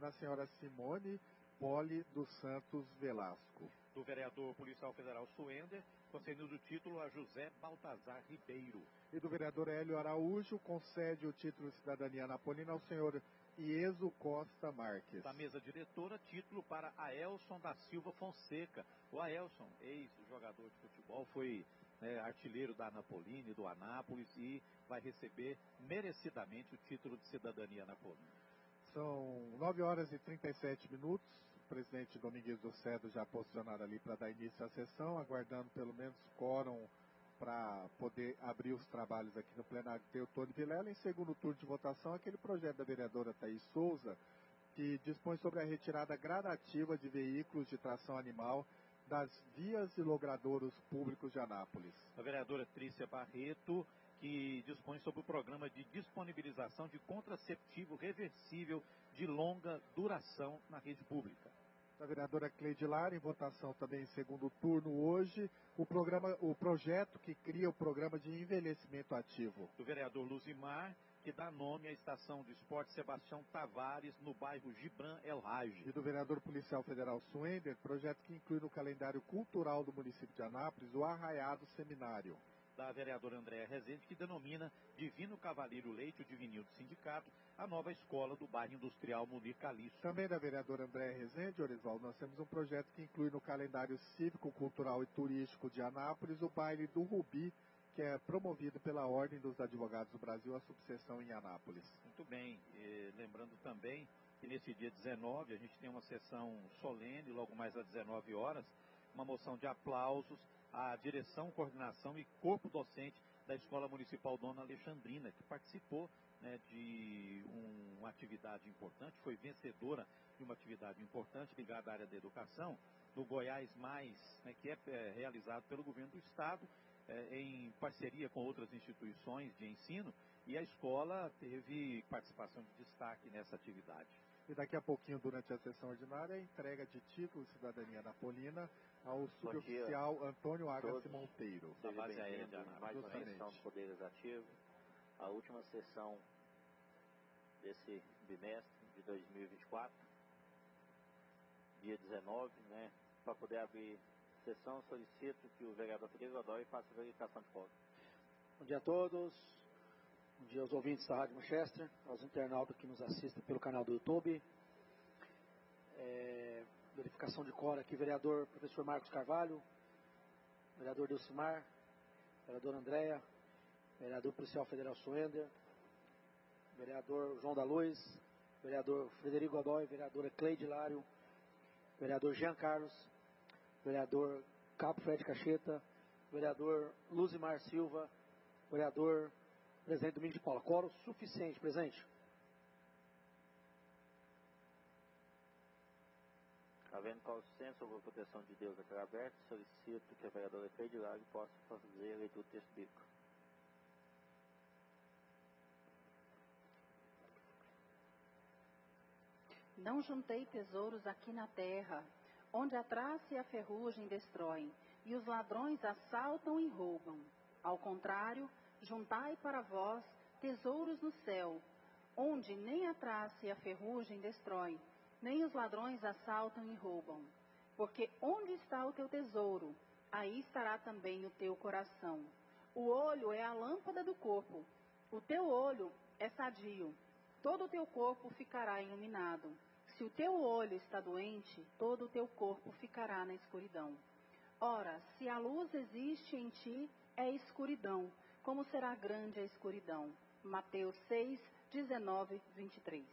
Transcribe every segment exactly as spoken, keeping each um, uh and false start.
na senhora Simone Poli dos Santos Velasco. Do vereador policial federal Suender, concedendo o título a José Baltazar Ribeiro. E do vereador Hélio Araújo, concede o título de cidadania anapolina ao senhor Ieso Costa Marques. Da mesa diretora, título para Aelson da Silva Fonseca. O Aelson, ex-jogador de futebol, foi né, artilheiro da Anapolina e do Anápolis e vai receber merecidamente o título de cidadania anapolina. São nove horas e trinta e sete minutos. O presidente Domingues do Cedo já posicionado ali para dar início à sessão, aguardando pelo menos quórum para poder abrir os trabalhos aqui no plenário Teotônio Vilela. Em segundo turno de votação, aquele projeto da vereadora Thaís Souza, que dispõe sobre a retirada gradativa de veículos de tração animal das vias e logradouros públicos de Anápolis. A vereadora Trícia Barreto, que dispõe sobre o programa de disponibilização de contraceptivo reversível de longa duração na rede pública. Da vereadora Cleide Lara, em votação também em segundo turno hoje, o, programa, o projeto que cria o programa de envelhecimento ativo. Do vereador Luzimar, que dá nome à estação de esporte Sebastião Tavares, no bairro Gibran El Hage. E do vereador policial federal Suender, projeto que inclui no calendário cultural do município de Anápolis o Arraiado Seminário. Da vereadora Andréa Rezende, que denomina Divino Cavaleiro Leite, o Divinil do Sindicato, a nova escola do bairro industrial Munir Calixto. Também da vereadora Andréa Rezende, Orisvaldo, nós temos um projeto que inclui no calendário cívico, cultural e turístico de Anápolis o baile do Rubi, que é promovido pela Ordem dos Advogados do Brasil, a subseção em Anápolis. Muito bem, e lembrando também que nesse dia dezenove a gente tem uma sessão solene, logo mais às dezenove horas, uma moção de aplausos à direção, coordenação e corpo docente da Escola Municipal Dona Alexandrina, que participou né, de um, uma atividade importante, foi vencedora de uma atividade importante ligada à área da educação, do Goiás Mais, né, que é, é realizado pelo governo do estado, é, em parceria com outras instituições de ensino, e a escola teve participação de destaque nessa atividade. E daqui a pouquinho, durante a sessão ordinária, a entrega de título de cidadania napolina ao suboficial Antônio Agassi Monteiro. Da base aérea de Anápolis. Mais uma sessão do Poder Executivo, a última sessão desse bimestre de dois mil e vinte e quatro, dia dezenove, né? Para poder abrir sessão, solicito que o vereador Felipe Godoy faça a verificação de voto. Bom dia a todos. Bom dia aos ouvintes da Rádio Manchester, aos internautas que nos assistem pelo canal do YouTube. É, verificação de quórum aqui, vereador professor Marcos Carvalho, vereador Delcimar, vereador Andréa, vereador policial federal Suender, vereador João da Luz, vereador Frederico Godoy, vereadora Cleide Lário, vereador Jean Carlos, vereador Cabo Fred Cacheta, vereador Luzimar Silva, vereador presidente Domingos de Paula. Quórum suficiente, presente. Havendo consenso sobre a proteção de Deus aqui aberto, solicito que a vereadora Cleide Lário possa fazer a leitura do texto bíblico. Não juntei tesouros aqui na terra, onde a traça e a ferrugem destroem, e os ladrões assaltam e roubam. Ao contrário, juntai para vós tesouros no céu, onde nem a traça e a ferrugem destroem, nem os ladrões assaltam e roubam. Porque onde está o teu tesouro, aí estará também o teu coração. O olho é a lâmpada do corpo. O teu olho é sadio, todo o teu corpo ficará iluminado. Se o teu olho está doente, todo o teu corpo ficará na escuridão. Ora, se a luz existe em ti, é escuridão. Como será grande a escuridão? Mateus seis, dezenove, vinte e três.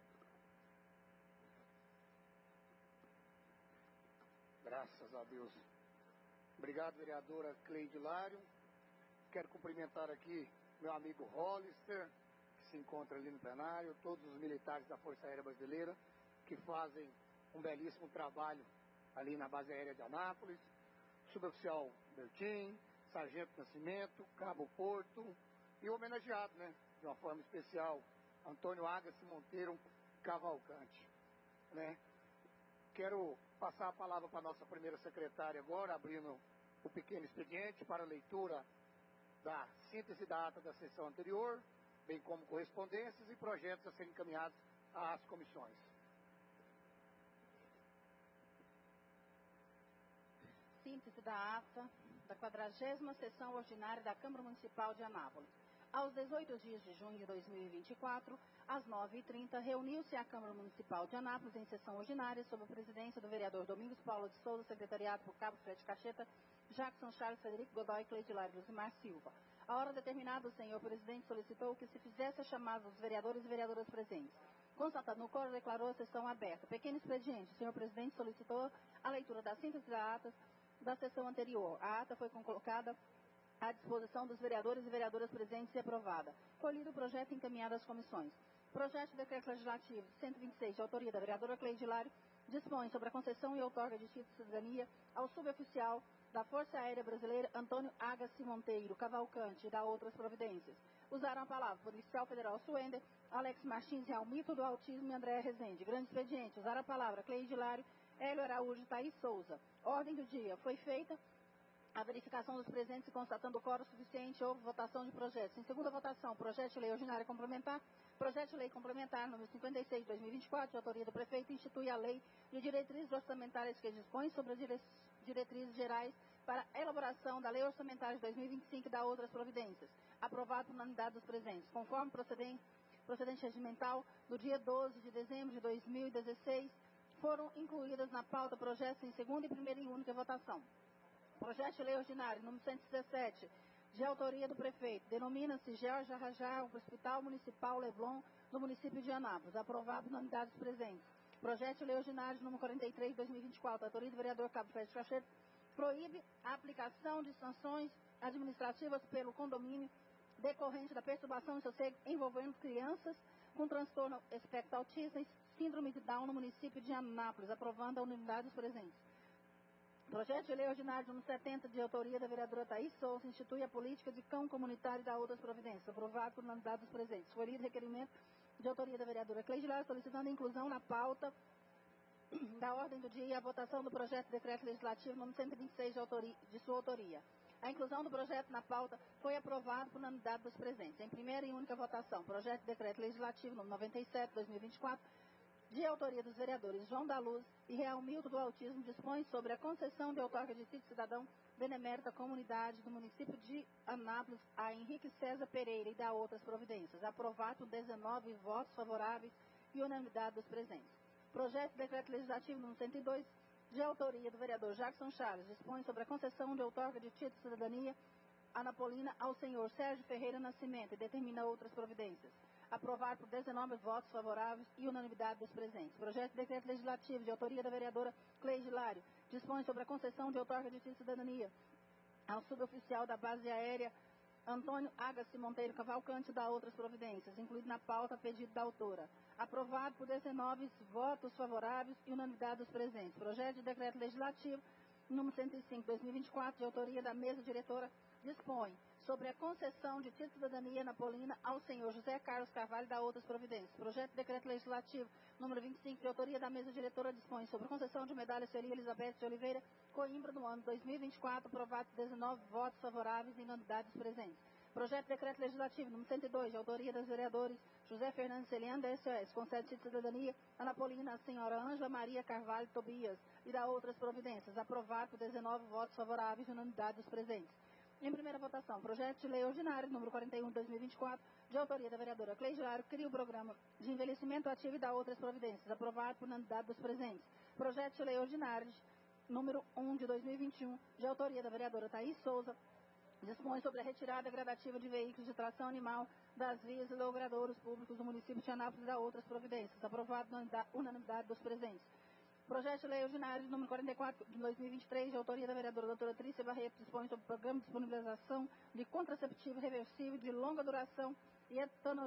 Graças a Deus. Obrigado, vereadora Cleide Lário. Quero cumprimentar aqui meu amigo Hollister, que se encontra ali no plenário, todos os militares da Força Aérea Brasileira, que fazem um belíssimo trabalho ali na base aérea de Anápolis, suboficial Bertin, Sargento Nascimento, Cabo Porto, e homenageado, né, de uma forma especial, Antônio Agassi Monteiro Cavalcante, né. Quero passar a palavra para a nossa primeira secretária agora, abrindo o pequeno expediente para a leitura da síntese da ata da sessão anterior, bem como correspondências e projetos a serem encaminhados às comissões. síntese da ata da quadragésima sessão ordinária da Câmara Municipal de Anápolis. Aos dezoito dias de junho de dois mil e vinte e quatro, às nove e trinta, reuniu-se a Câmara Municipal de Anápolis em sessão ordinária sob a presidência do vereador Domingos Paulo de Souza, secretariado por Cabo Fred Cacheta, Jackson Charles, Frederico Godoy, Cleidilário Lusimar Silva. A hora determinada, o senhor presidente solicitou que se fizesse a chamada dos vereadores e vereadoras presentes. Constatado no coro, declarou a sessão aberta. Pequeno expediente, o senhor presidente solicitou a leitura da síntese da ata da sessão anterior. A ata foi colocada à disposição dos vereadores e vereadoras presentes e aprovada. Colhido o projeto e encaminhado às comissões. Projeto de decreto legislativo cento e vinte e seis, de autoria da vereadora Cleidilário, dispõe sobre a concessão e outorga de título de cidadania ao suboficial da Força Aérea Brasileira Antônio Agassi Monteiro Cavalcante e da outras providências. Usaram a palavra Policial Federal Suender, Alex Martins Realmito do Autismo e André Rezende. Grande expediente. Usaram a palavra Cleidilário, Hélio Araújo e Thaís Souza. Ordem do dia. Foi feita a verificação dos presentes e constatando o quórum suficiente, houve votação de projetos. Em segunda votação, projeto de lei ordinária complementar. Projeto de lei complementar número cinquenta e seis de dois mil e vinte e quatro, de autoria do prefeito, institui a lei de diretrizes orçamentárias que dispõe sobre as dire... diretrizes gerais para a elaboração da lei orçamentária de dois mil e vinte e cinco e da outras providências. Aprovado por unanimidade dos presentes. Conforme procedente, procedente regimental, do dia doze de dezembro de dois mil e dezesseis, foram incluídas na pauta projetos em segunda e primeira e única votação. Projeto de lei ordinário, número cento e dezessete, de autoria do prefeito, denomina-se George Arrajá, o Hospital Municipal Leblon, do município de Anápolis, aprovado na unidade dos presentes. Projeto de lei ordinário, número quarenta e três, de dois mil e vinte e quatro, autoria do vereador Cabo Fred Cacheta, proíbe a aplicação de sanções administrativas pelo condomínio decorrente da perturbação de sossego envolvendo crianças com transtorno espectro autista e síndrome de Down no município de Anápolis, aprovando a unidade dos presentes. Projeto de lei ordinário número setenta, de autoria da vereadora Thaís Souza, institui a política de cão comunitário e da outras providências, aprovado por unanimidade dos presentes. Foi lido requerimento de autoria da vereadora Cleidilário, solicitando a inclusão na pauta da ordem do dia e a votação do projeto de decreto legislativo número cento e vinte e seis de, autoria, de sua autoria. A inclusão do projeto na pauta foi aprovado por unanimidade dos presentes. Em primeira e única votação, projeto de decreto legislativo número noventa e sete de dois mil e vinte e quatro, de autoria dos vereadores João da Luz e Realmildo do Autismo, dispõe sobre a concessão de outorga de título cidadão benemérito à comunidade do município de Anápolis a Henrique César Pereira e da outras providências. Aprovado por dezenove votos favoráveis e unanimidade dos presentes. Projeto de decreto legislativo número cento e dois, de autoria do vereador Jackson Charles, dispõe sobre a concessão de outorga de título de cidadania anapolina ao senhor Sérgio Ferreira Nascimento e determina outras providências. Aprovado por dezenove votos favoráveis e unanimidade dos presentes. Projeto de decreto legislativo de autoria da vereadora Cleidilário dispõe sobre a concessão de outorga de título de cidadania ao suboficial da base aérea Antônio Agassi Monteiro Cavalcante e da outras providências, incluído na pauta pedido da autora. Aprovado por dezenove votos favoráveis e unanimidade dos presentes. Projeto de decreto legislativo número cento e cinco de dois mil e vinte e quatro, de autoria da mesa diretora, dispõe sobre a concessão de título de cidadania napolina ao senhor José Carlos Carvalho e da outras providências. Projeto de decreto legislativo número vinte e cinco, de autoria da mesa diretora, dispõe sobre a concessão de medalha Senhoria Elizabeth de Oliveira Coimbra no ano dois mil e vinte e quatro, aprovado por dezenove votos favoráveis e unanimidade dos presentes. Projeto de decreto legislativo número cento e dois, de autoria dos vereadores José Fernando Celiano, da S O S, concede título de cidadania anapolina à senhora Ângela Maria Carvalho Tobias e da outras providências. Aprovado por dezenove votos favoráveis e unanimidade dos presentes. Em primeira votação, projeto de lei ordinário número quarenta e um de dois mil e vinte e quatro, de autoria da vereadora Cleidilário, cria o programa de envelhecimento ativo e da outras providências. Aprovado por unanimidade dos presentes. Projeto de lei ordinário número um de dois mil e vinte e um, de autoria da vereadora Thaís Souza, dispõe sobre a retirada gradativa de veículos de tração animal das vias e logradouros públicos do município de Anápolis e da outras providências. Aprovado na unanimidade dos presentes. Projeto de lei ordinário número quarenta e quatro de dois mil e vinte e três, de autoria da vereadora doutora Trícia Barreto, dispõe sobre o programa de disponibilização de contraceptivo reversível de longa duração e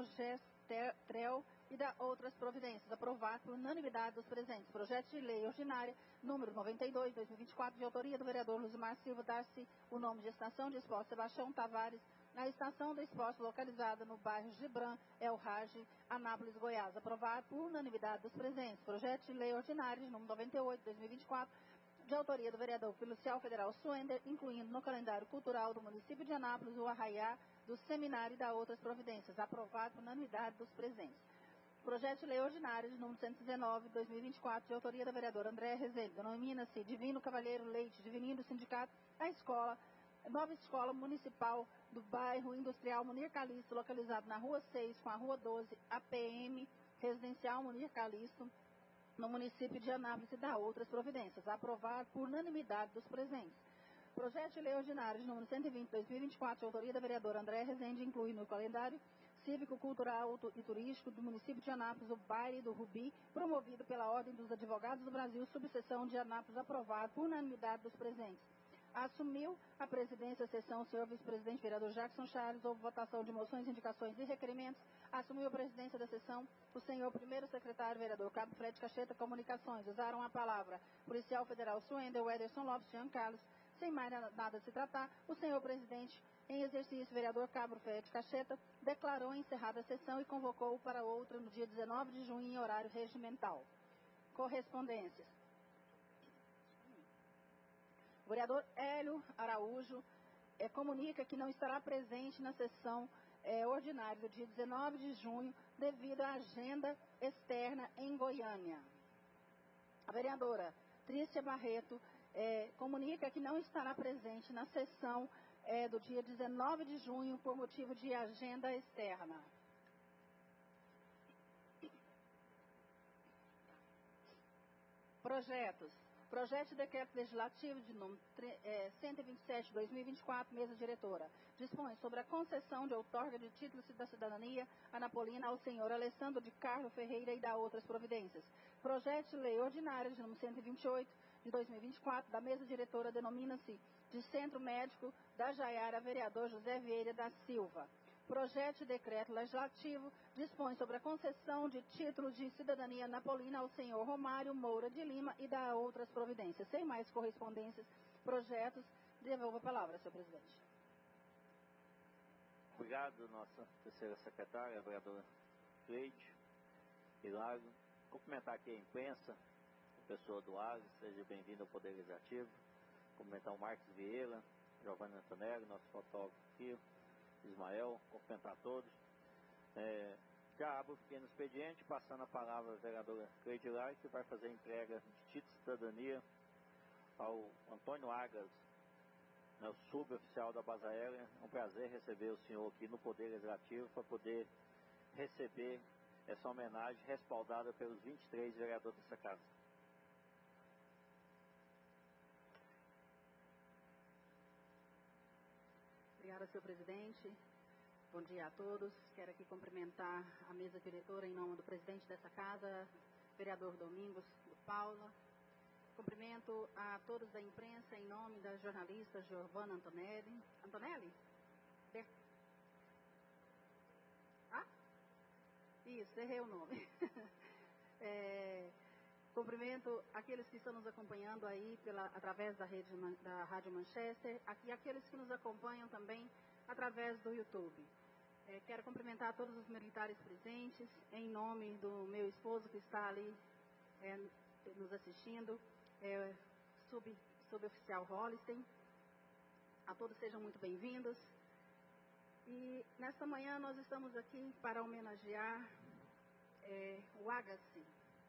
etanogestrel e da outras providências. Aprovado por unanimidade dos presentes. Projeto de lei ordinária número noventa e dois de dois mil e vinte e quatro, de autoria do vereador Lusimar Silva, dar-se o nome de Estação de Esporte Sebastião Tavares, na estação do esporte localizada no bairro Gibran, El Rage, Anápolis, Goiás. Aprovado por unanimidade dos presentes. Projeto de lei ordinário número noventa e oito de dois mil e vinte e quatro, de autoria do vereador Policial Federal Suender, incluindo no calendário cultural do município de Anápolis o arraiá do seminário e da outras providências. Aprovado por unanimidade dos presentes. Projeto de Lei Ordinária de número cento e dezenove, dois mil e vinte e quatro, de autoria da vereadora Andréa Rezende, denomina-se Divino Cavalheiro Leite, divinindo o sindicato da escola, nova escola municipal do bairro industrial Munir Calixto, localizado na Rua seis com a Rua doze, A P M, Residencial Munir Calixto, no município de Anápolis, e da outras providências. Aprovar por unanimidade dos presentes. Projeto de Lei Ordinária de número cento e vinte, dois mil e vinte e quatro, de autoria da vereadora Andréa Rezende, inclui no calendário cívico, cultural e turístico do município de Anápolis o Baile do Rubi, promovido pela Ordem dos Advogados do Brasil, subseção de Anápolis, aprovado por unanimidade dos presentes. Assumiu a presidência da sessão o senhor vice-presidente vereador Jackson Charles. Houve votação de moções, indicações e requerimentos. Assumiu a presidência da sessão o senhor primeiro secretário vereador Cabo Fred Cacheta. Comunicações. Usaram a palavra policial federal Suendel Ederson Lopes Jean Carlos. Sem mais nada de se tratar, o senhor presidente, em exercício, vereador Cabo Fred Cacheta, declarou encerrada a sessão e convocou para outra no dia dezenove de junho em horário regimental. Correspondências. O vereador Hélio Araújo é, comunica que não estará presente na sessão é, ordinária do dia dezenove de junho devido à agenda externa em Goiânia. A vereadora Trícia Barreto é, comunica que não estará presente na sessão é, do dia dezenove de junho por motivo de agenda externa. Projetos. Projeto de decreto legislativo de número cento e vinte e sete, dois mil e vinte e quatro, mesa diretora, dispõe sobre a concessão de outorga de título da cidadania anapolina ao senhor Alessandro de Carlo Ferreira e da outras providências. Projeto de lei ordinária de número cento e vinte e oito, de dois mil e vinte e quatro, da mesa diretora, denomina-se de Centro Médico da Jaiara, vereador José Vieira da Silva. Projeto de decreto legislativo dispõe sobre a concessão de título de cidadania napolina ao senhor Romário Moura de Lima e da outras providências. Sem mais correspondências, projetos, devolvo a palavra, senhor presidente. Obrigado, nossa terceira secretária, a vereadora Cleide Hilário. Cumprimentar aqui a imprensa, a pessoa do A S, seja bem-vindo ao Poder Legislativo. Cumprimentar o Marcos Vieira, Giovanni Antonelli, nosso fotógrafo aqui, Ismael, cumprimentar a todos. É, já abro o pequeno expediente, passando a palavra à vereadora Cleide Hilário, que vai fazer a entrega de título de cidadania ao Antônio Agas, né, o suboficial da base aérea. É um prazer receber o senhor aqui no Poder Legislativo para poder receber essa homenagem respaldada pelos vinte e três vereadores dessa casa. Obrigada, senhor presidente. Bom dia a todos. Quero aqui cumprimentar a mesa diretora em nome do presidente dessa casa, vereador Domingos do Paula. Cumprimento a todos da imprensa em nome da jornalista Giovanna Antonelli. Antonelli? Ber... Ah? Isso, errei o nome. é... Cumprimento aqueles que estão nos acompanhando aí pela, através da, rede, da Rádio Manchester, e aqueles que nos acompanham também através do YouTube. É, quero cumprimentar todos os militares presentes, em nome do meu esposo que está ali é, nos assistindo, é, sub, suboficial Hollister. A todos sejam muito bem-vindos. E nesta manhã nós estamos aqui para homenagear é, o Agassi.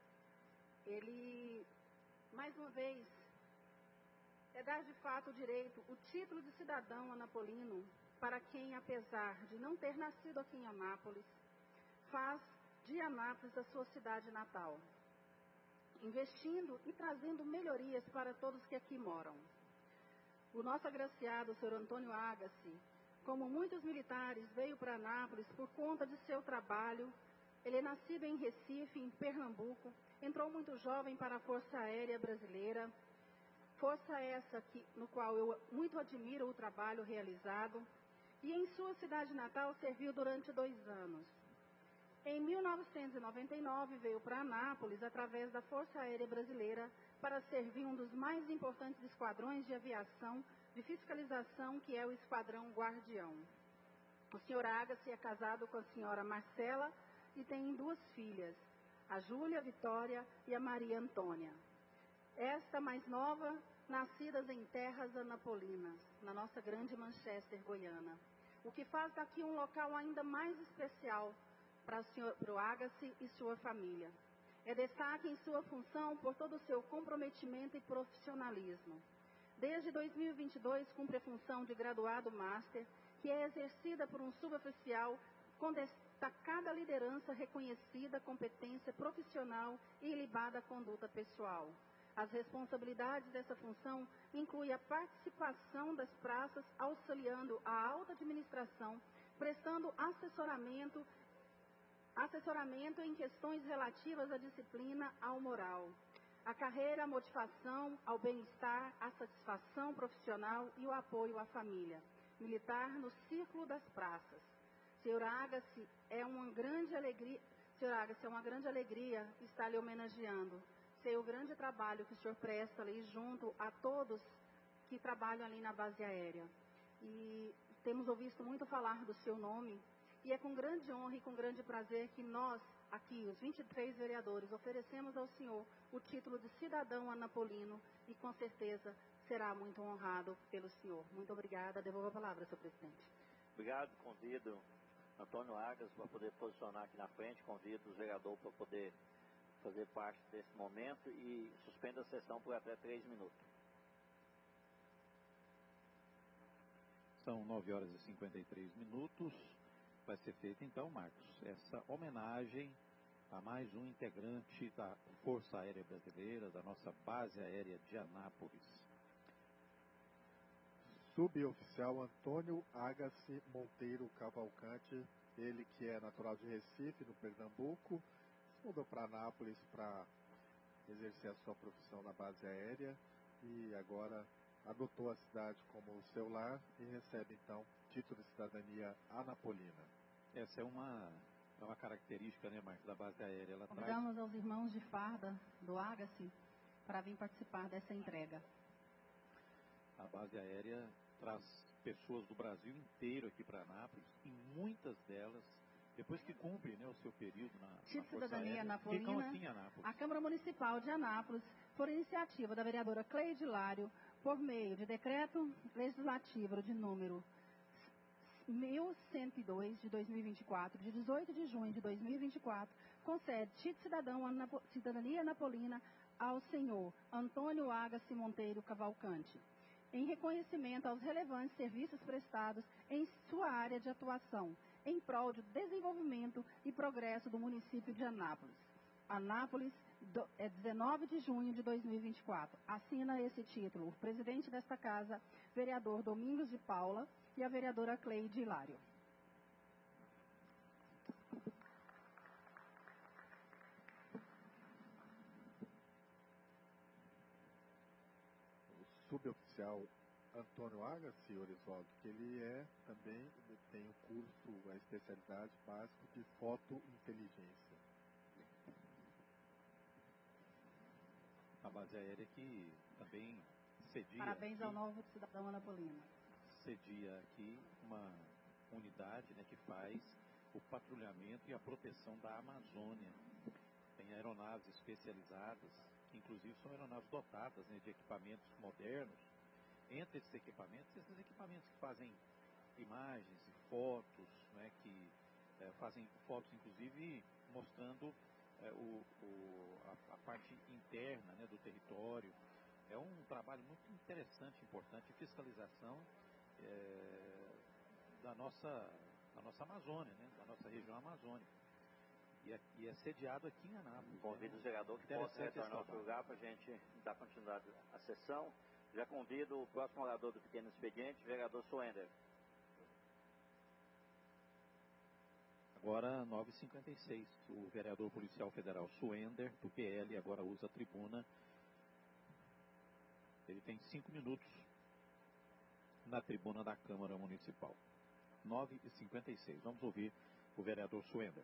Ele, mais uma vez, é dar de fato o direito, o título de cidadão anapolino para quem, apesar de não ter nascido aqui em Anápolis, faz de Anápolis a sua cidade natal, investindo e trazendo melhorias para todos que aqui moram. O nosso agraciado, o senhor Antônio Agassi, como muitos militares, veio para Anápolis por conta de seu trabalho. Ele é nascido em Recife, em Pernambuco, entrou muito jovem para a Força Aérea Brasileira, força essa que, no qual eu muito admiro o trabalho realizado, e em sua cidade natal serviu durante dois anos. Em mil novecentos e noventa e nove veio para Anápolis através da Força Aérea Brasileira para servir um dos mais importantes esquadrões de aviação de fiscalização, que é o Esquadrão Guardião. O senhor Agassi é casado com a senhora Marcela e tem duas filhas, a Júlia Vitória e a Maria Antônia. Esta mais nova, nascidas em terras anapolinas, na nossa grande Manchester goiana. O que faz daqui um local ainda mais especial para o senhor, para o Agassi e sua família. É destaque em sua função por todo o seu comprometimento e profissionalismo. Desde dois mil e vinte e dois, cumpre a função de graduado master, que é exercida por um suboficial com destacada liderança, reconhecida competência profissional e ilibada conduta pessoal. As responsabilidades dessa função incluem a participação das praças, auxiliando a alta administração, prestando assessoramento, assessoramento em questões relativas à disciplina, ao moral, a carreira, a motivação, ao bem-estar, a satisfação profissional e o apoio à família militar no círculo das praças. Senhor Agassi, é uma grande alegria, Senhor Agassi, é uma grande alegria estar lhe homenageando. Sei o grande trabalho que o senhor presta ali junto a todos que trabalham ali na base aérea. E temos ouvido muito falar do seu nome, e é com grande honra e com grande prazer que nós, aqui, os vinte e três vereadores, oferecemos ao senhor o título de cidadão anapolino e com certeza será muito honrado pelo senhor. Muito obrigada. Devolvo a palavra, senhor presidente. Obrigado. Convido Antônio Agassi para poder posicionar aqui na frente. Convido os vereadores para poder fazer parte desse momento e suspenda a sessão por até três minutos. São nove horas e cinquenta e três minutos. Vai ser feita então, Marcos, essa homenagem a mais um integrante da Força Aérea Brasileira, da nossa base aérea de Anápolis. Suboficial Antônio Agassi Monteiro Cavalcante, ele que é natural de Recife, no Pernambuco, se mudou para Anápolis para exercer a sua profissão na base aérea e agora adotou a cidade como seu lar e recebe então título de cidadania anapolina. Essa é uma, é uma característica, né, Marcos, da base aérea. Ela Convidamos traz... aos irmãos de farda do Agassi para vir participar dessa entrega. A base aérea traz pessoas do Brasil inteiro aqui para Anápolis e muitas delas, depois que cumprem, né, o seu período na, na Força Cidadania Aérea, Anapolina, ficam aqui em Anápolis. A Câmara Municipal de Anápolis, por iniciativa da vereadora Cleide Hilário, por meio de decreto legislativo de número mil cento e dois de dois mil e vinte e quatro, de dezoito de junho de dois mil e vinte e quatro, concede título cidadão anapo, cidadania anapolina ao senhor Antônio Agassi Monteiro Cavalcante, em reconhecimento aos relevantes serviços prestados em sua área de atuação, em prol do desenvolvimento e progresso do município de Anápolis. Anápolis, do, é dezenove de junho de dois mil e vinte e quatro. Assina esse título o presidente desta casa, vereador Domingos de Paula, e a vereadora Cleide Hilário. O suboficial Antônio Agassi, Orisvaldo, que ele é também, ele tem o curso, a especialidade básica de fotointeligência. A base aérea que também cedia... Parabéns aqui, ao novo cidadão anapolino. Cedia aqui uma unidade, né, que faz o patrulhamento e a proteção da Amazônia. Tem aeronaves especializadas, que inclusive são aeronaves dotadas, né, de equipamentos modernos. Entre esses equipamentos, esses equipamentos que fazem imagens e fotos, né, que é, fazem fotos inclusive mostrando é, o, o, a, a parte interna, né, do território. É um trabalho muito interessante, importante, de fiscalização é, da, nossa, da nossa Amazônia, né, da nossa região amazônica. E é, e é sediado aqui em Anápolis. Convido os vereadores que possam retornar ao seu lugar para a gente dar continuidade à sessão. Já convido o próximo orador do pequeno expediente, vereador Suender. Agora, nove e cinquenta e seis, o vereador policial federal Suender, do P L, agora usa a tribuna. Ele tem cinco minutos na tribuna da Câmara Municipal. nove e cinquenta e seis. Vamos ouvir o vereador Suender.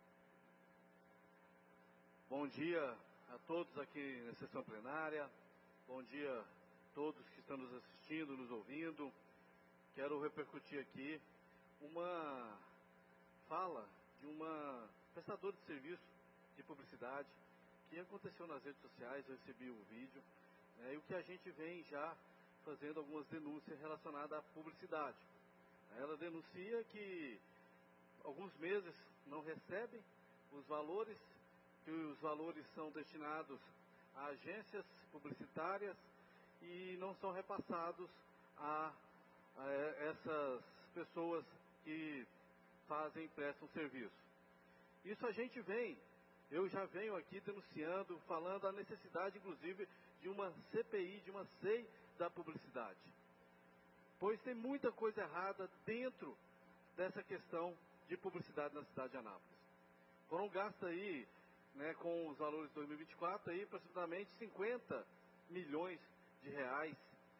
Bom dia a todos aqui na sessão plenária. Bom dia a todos que estão nos assistindo, nos ouvindo. Quero repercutir aqui uma fala de uma prestadora de serviço de publicidade que aconteceu nas redes sociais. Eu recebi o vídeo, né, e o que a gente vem já fazendo algumas denúncias relacionadas à publicidade. Ela denuncia que alguns meses não recebem os valores, que os valores são destinados a agências publicitárias e não são repassados a, a essas pessoas que fazem, prestam serviço. Isso a gente vem, eu já venho aqui denunciando, falando a necessidade, inclusive, de uma C P I, de uma C E I da publicidade. Pois tem muita coisa errada dentro dessa questão de publicidade na cidade de Anápolis. Foram gastos aí, né, com os valores de dois mil e vinte e quatro, aí, aproximadamente cinquenta milhões de reais,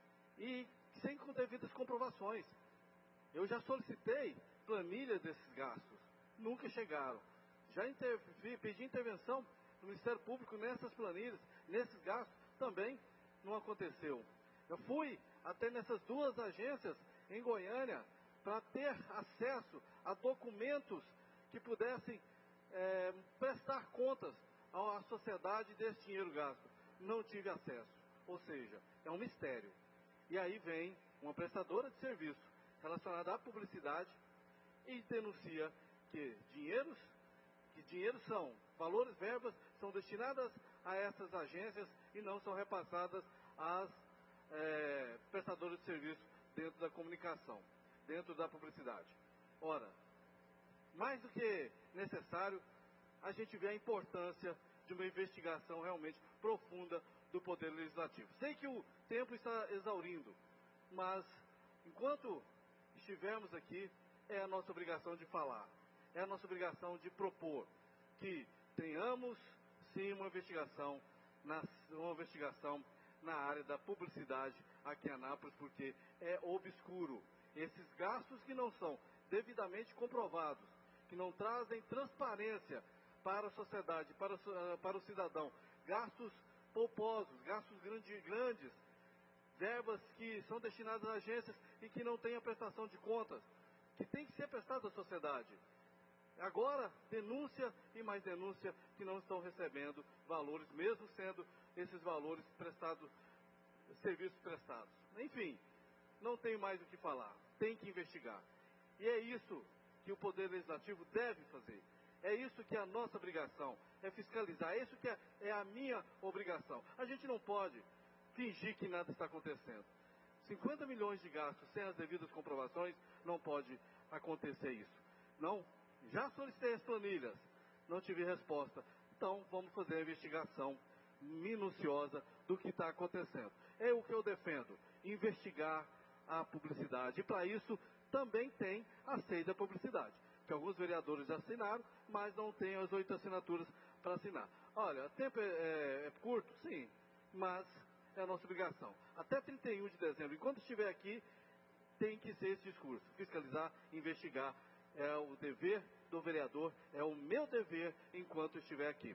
e sem com devidas comprovações. Eu já solicitei planilha desses gastos, nunca chegaram. Já inter... pedi intervenção do Ministério Público nessas planilhas, nesses gastos, também não aconteceu. Eu fui até nessas duas agências em Goiânia para ter acesso a documentos que pudessem é, prestar contas à sociedade desse dinheiro gasto. Não tive acesso, ou seja, é um mistério. E aí vem uma prestadora de serviço relacionada à publicidade e denuncia que dinheiros, que dinheiros são, valores, verbas, são destinadas a essas agências e não são repassadas às é, prestadoras de serviço dentro da comunicação, dentro da publicidade. Ora, mais do que necessário, a gente vê a importância de uma investigação realmente profunda do Poder Legislativo. Sei que o tempo está exaurindo, mas enquanto estivermos aqui, é a nossa obrigação de falar, é a nossa obrigação de propor que tenhamos, sim, uma investigação, na, uma investigação na área da publicidade aqui em Anápolis, porque é obscuro. Esses gastos que não são devidamente comprovados, que não trazem transparência para a sociedade, para, para o cidadão, gastos pouposos, gastos grande, grandes, verbas que são destinadas a agências e que não têm a prestação de contas, que tem que ser prestado à sociedade. Agora, denúncia e mais denúncia que não estão recebendo valores, mesmo sendo esses valores prestados, serviços prestados. Enfim, não tem mais o que falar, tem que investigar. E é isso que o Poder Legislativo deve fazer. É isso que é a nossa obrigação, é fiscalizar, é isso que é, é a minha obrigação. A gente não pode fingir que nada está acontecendo. cinquenta milhões de gastos sem as devidas comprovações, não pode acontecer isso. Não, já solicitei as planilhas, não tive resposta. Então vamos fazer a investigação minuciosa do que está acontecendo. É o que eu defendo, investigar a publicidade. E para isso também tem a C E I da publicidade, que alguns vereadores já assinaram, mas não tem as oito assinaturas para assinar. Olha, o tempo é, é, é curto, sim, mas é a nossa obrigação. Até trinta e um de dezembro, enquanto estiver aqui, tem que ser esse discurso. Fiscalizar, investigar, é o dever do vereador, é o meu dever enquanto estiver aqui.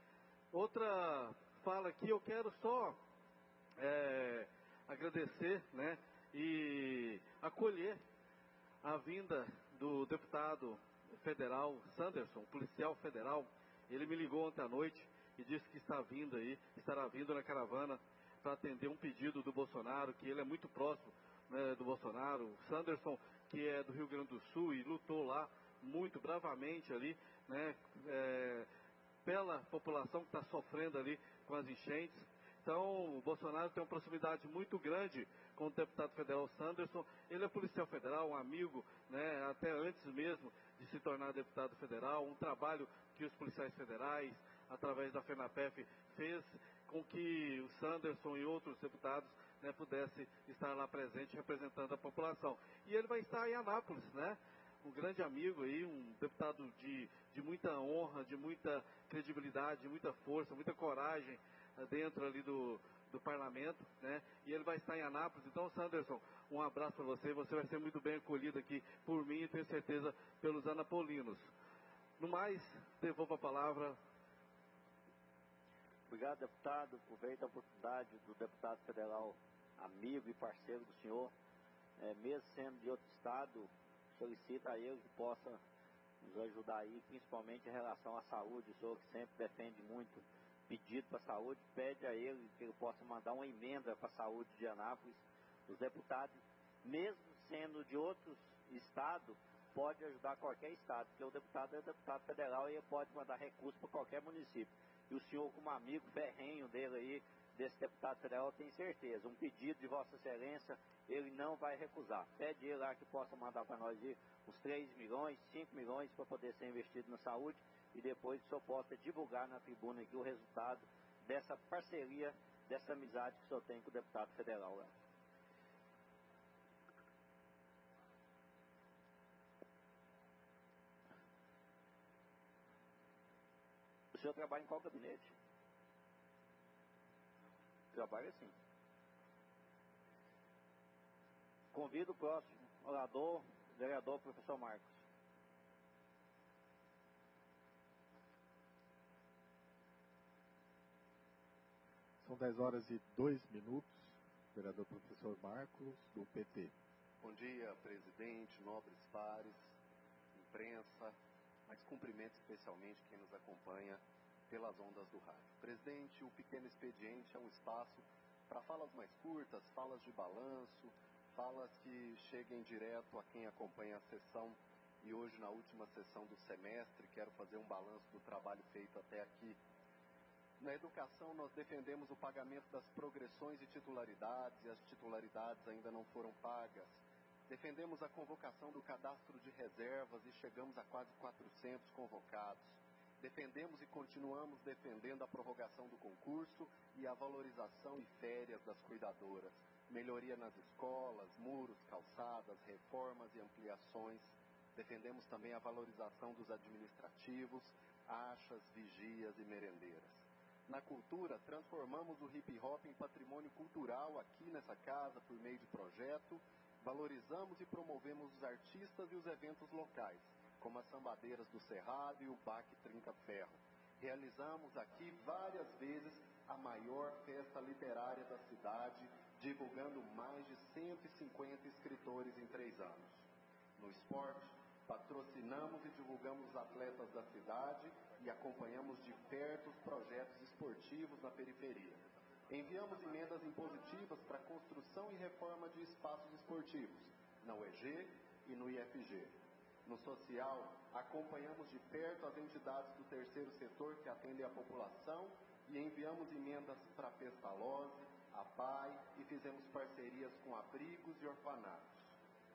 Outra fala aqui, eu quero só é, agradecer, né, e acolher a vinda do deputado federal Sanderson, policial federal. Ele me ligou ontem à noite e disse que está vindo aí, estará vindo na caravana para atender um pedido do Bolsonaro, que ele é muito próximo, né, do Bolsonaro. O Sanderson, que é do Rio Grande do Sul e lutou lá muito bravamente ali, né, é, pela população que está sofrendo ali com as enchentes. Então, o Bolsonaro tem uma proximidade muito grande com o deputado federal Sanderson. Ele é policial federal, um amigo, né, até antes mesmo de se tornar deputado federal. Um trabalho que os policiais federais, através da FENAPEF, fez com que o Sanderson e outros deputados, né, pudessem estar lá presente representando a população. E ele vai estar em Anápolis, né? Um grande amigo aí, um deputado de, de muita honra, de muita credibilidade, de muita força, muita coragem dentro ali do, do parlamento, né? E ele vai estar em Anápolis. Então, Sanderson, um abraço para você. Você vai ser muito bem acolhido aqui por mim e tenho certeza pelos anapolinos. No mais, devolvo a palavra. Obrigado, deputado. Aproveito a oportunidade do deputado federal, amigo e parceiro do senhor, é, mesmo sendo de outro estado, solicita a ele que possa nos ajudar aí, principalmente em relação à saúde. O senhor que sempre defende muito pedido para a saúde, pede a ele que ele possa mandar uma emenda para a saúde de Anápolis. Os deputados, mesmo sendo de outros estados, pode ajudar qualquer estado, porque o deputado é deputado federal e ele pode mandar recurso para qualquer município. E o senhor, como amigo ferrenho dele aí, desse deputado federal, eu tenho certeza, um pedido de Vossa Excelência, ele não vai recusar. Pede ele lá que possa mandar para nós aí uns três milhões, cinco milhões para poder ser investido na saúde e depois o senhor possa divulgar na tribuna aqui o resultado dessa parceria, dessa amizade que o senhor tem com o deputado federal lá. O senhor trabalha em qual gabinete? Trabalha assim. Convido o próximo orador, vereador professor Marcos. São dez horas e dois minutos. Vereador professor Marcos, do P T. Bom dia, presidente, nobres pares, imprensa, mas cumprimento especialmente quem nos acompanha pelas ondas do rádio. Presidente, o Pequeno Expediente é um espaço para falas mais curtas, falas de balanço, falas que cheguem direto a quem acompanha a sessão. E hoje, na última sessão do semestre, quero fazer um balanço do trabalho feito até aqui. Na educação, nós defendemos o pagamento das progressões e titularidades, e as titularidades ainda não foram pagas. Defendemos a convocação do cadastro de reservas e chegamos a quase quatrocentos convocados. Defendemos e continuamos defendendo a prorrogação do concurso e a valorização e férias das cuidadoras. Melhoria nas escolas, muros, calçadas, reformas e ampliações. Defendemos também a valorização dos administrativos, achas, vigias e merendeiras. Na cultura, transformamos o hip hop em patrimônio cultural aqui nessa casa por meio de projeto. Valorizamos e promovemos os artistas e os eventos locais, como as sambadeiras do Cerrado e o Baque Trinca Ferro. Realizamos aqui várias vezes a maior festa literária da cidade, divulgando mais de cento e cinquenta escritores em três anos. No esporte, patrocinamos e divulgamos os atletas da cidade e acompanhamos de perto os projetos esportivos na periferia. Enviamos emendas impositivas para a construção e reforma de espaços esportivos, na U E G e no I F G. No social, acompanhamos de perto as entidades do terceiro setor que atendem a população e enviamos emendas para a Pestalozzi, a P A I e fizemos parcerias com abrigos e orfanatos.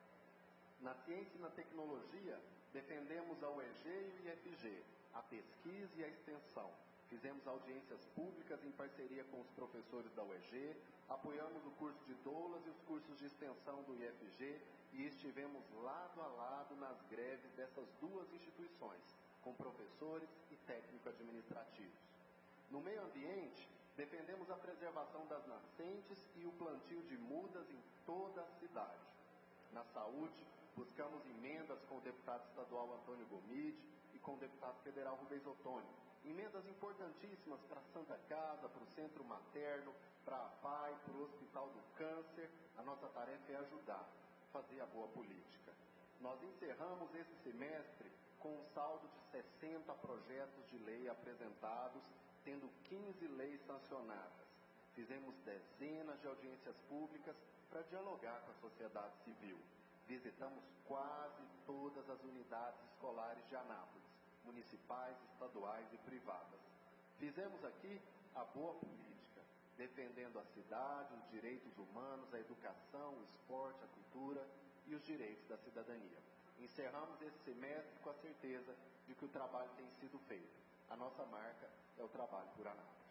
Na ciência e na tecnologia, defendemos a U E G e o I F G, a pesquisa e a extensão. Fizemos audiências públicas em parceria com os professores da U E G, apoiamos o curso de doulas e os cursos de extensão do I F G e estivemos lado a lado nas greves dessas duas instituições, com professores e técnico-administrativos. No meio ambiente, defendemos a preservação das nascentes e o plantio de mudas em toda a cidade. Na saúde, buscamos emendas com o deputado estadual Antônio Gomide e com o deputado federal Rubens Ottoni. Emendas importantíssimas para a Santa Casa, para o Centro Materno, para a P A I, para o Hospital do Câncer. A nossa tarefa é ajudar, fazer a boa política. Nós encerramos esse semestre com um saldo de sessenta projetos de lei apresentados, tendo quinze leis sancionadas. Fizemos dezenas de audiências públicas para dialogar com a sociedade civil. Visitamos quase todas as unidades escolares de Anápolis, municipais, estaduais e privadas. Fizemos aqui a boa política, defendendo a cidade, os direitos humanos, a educação, o esporte, a cultura e os direitos da cidadania. Encerramos esse semestre com a certeza de que o trabalho tem sido feito. A nossa marca é o trabalho por Anápolis.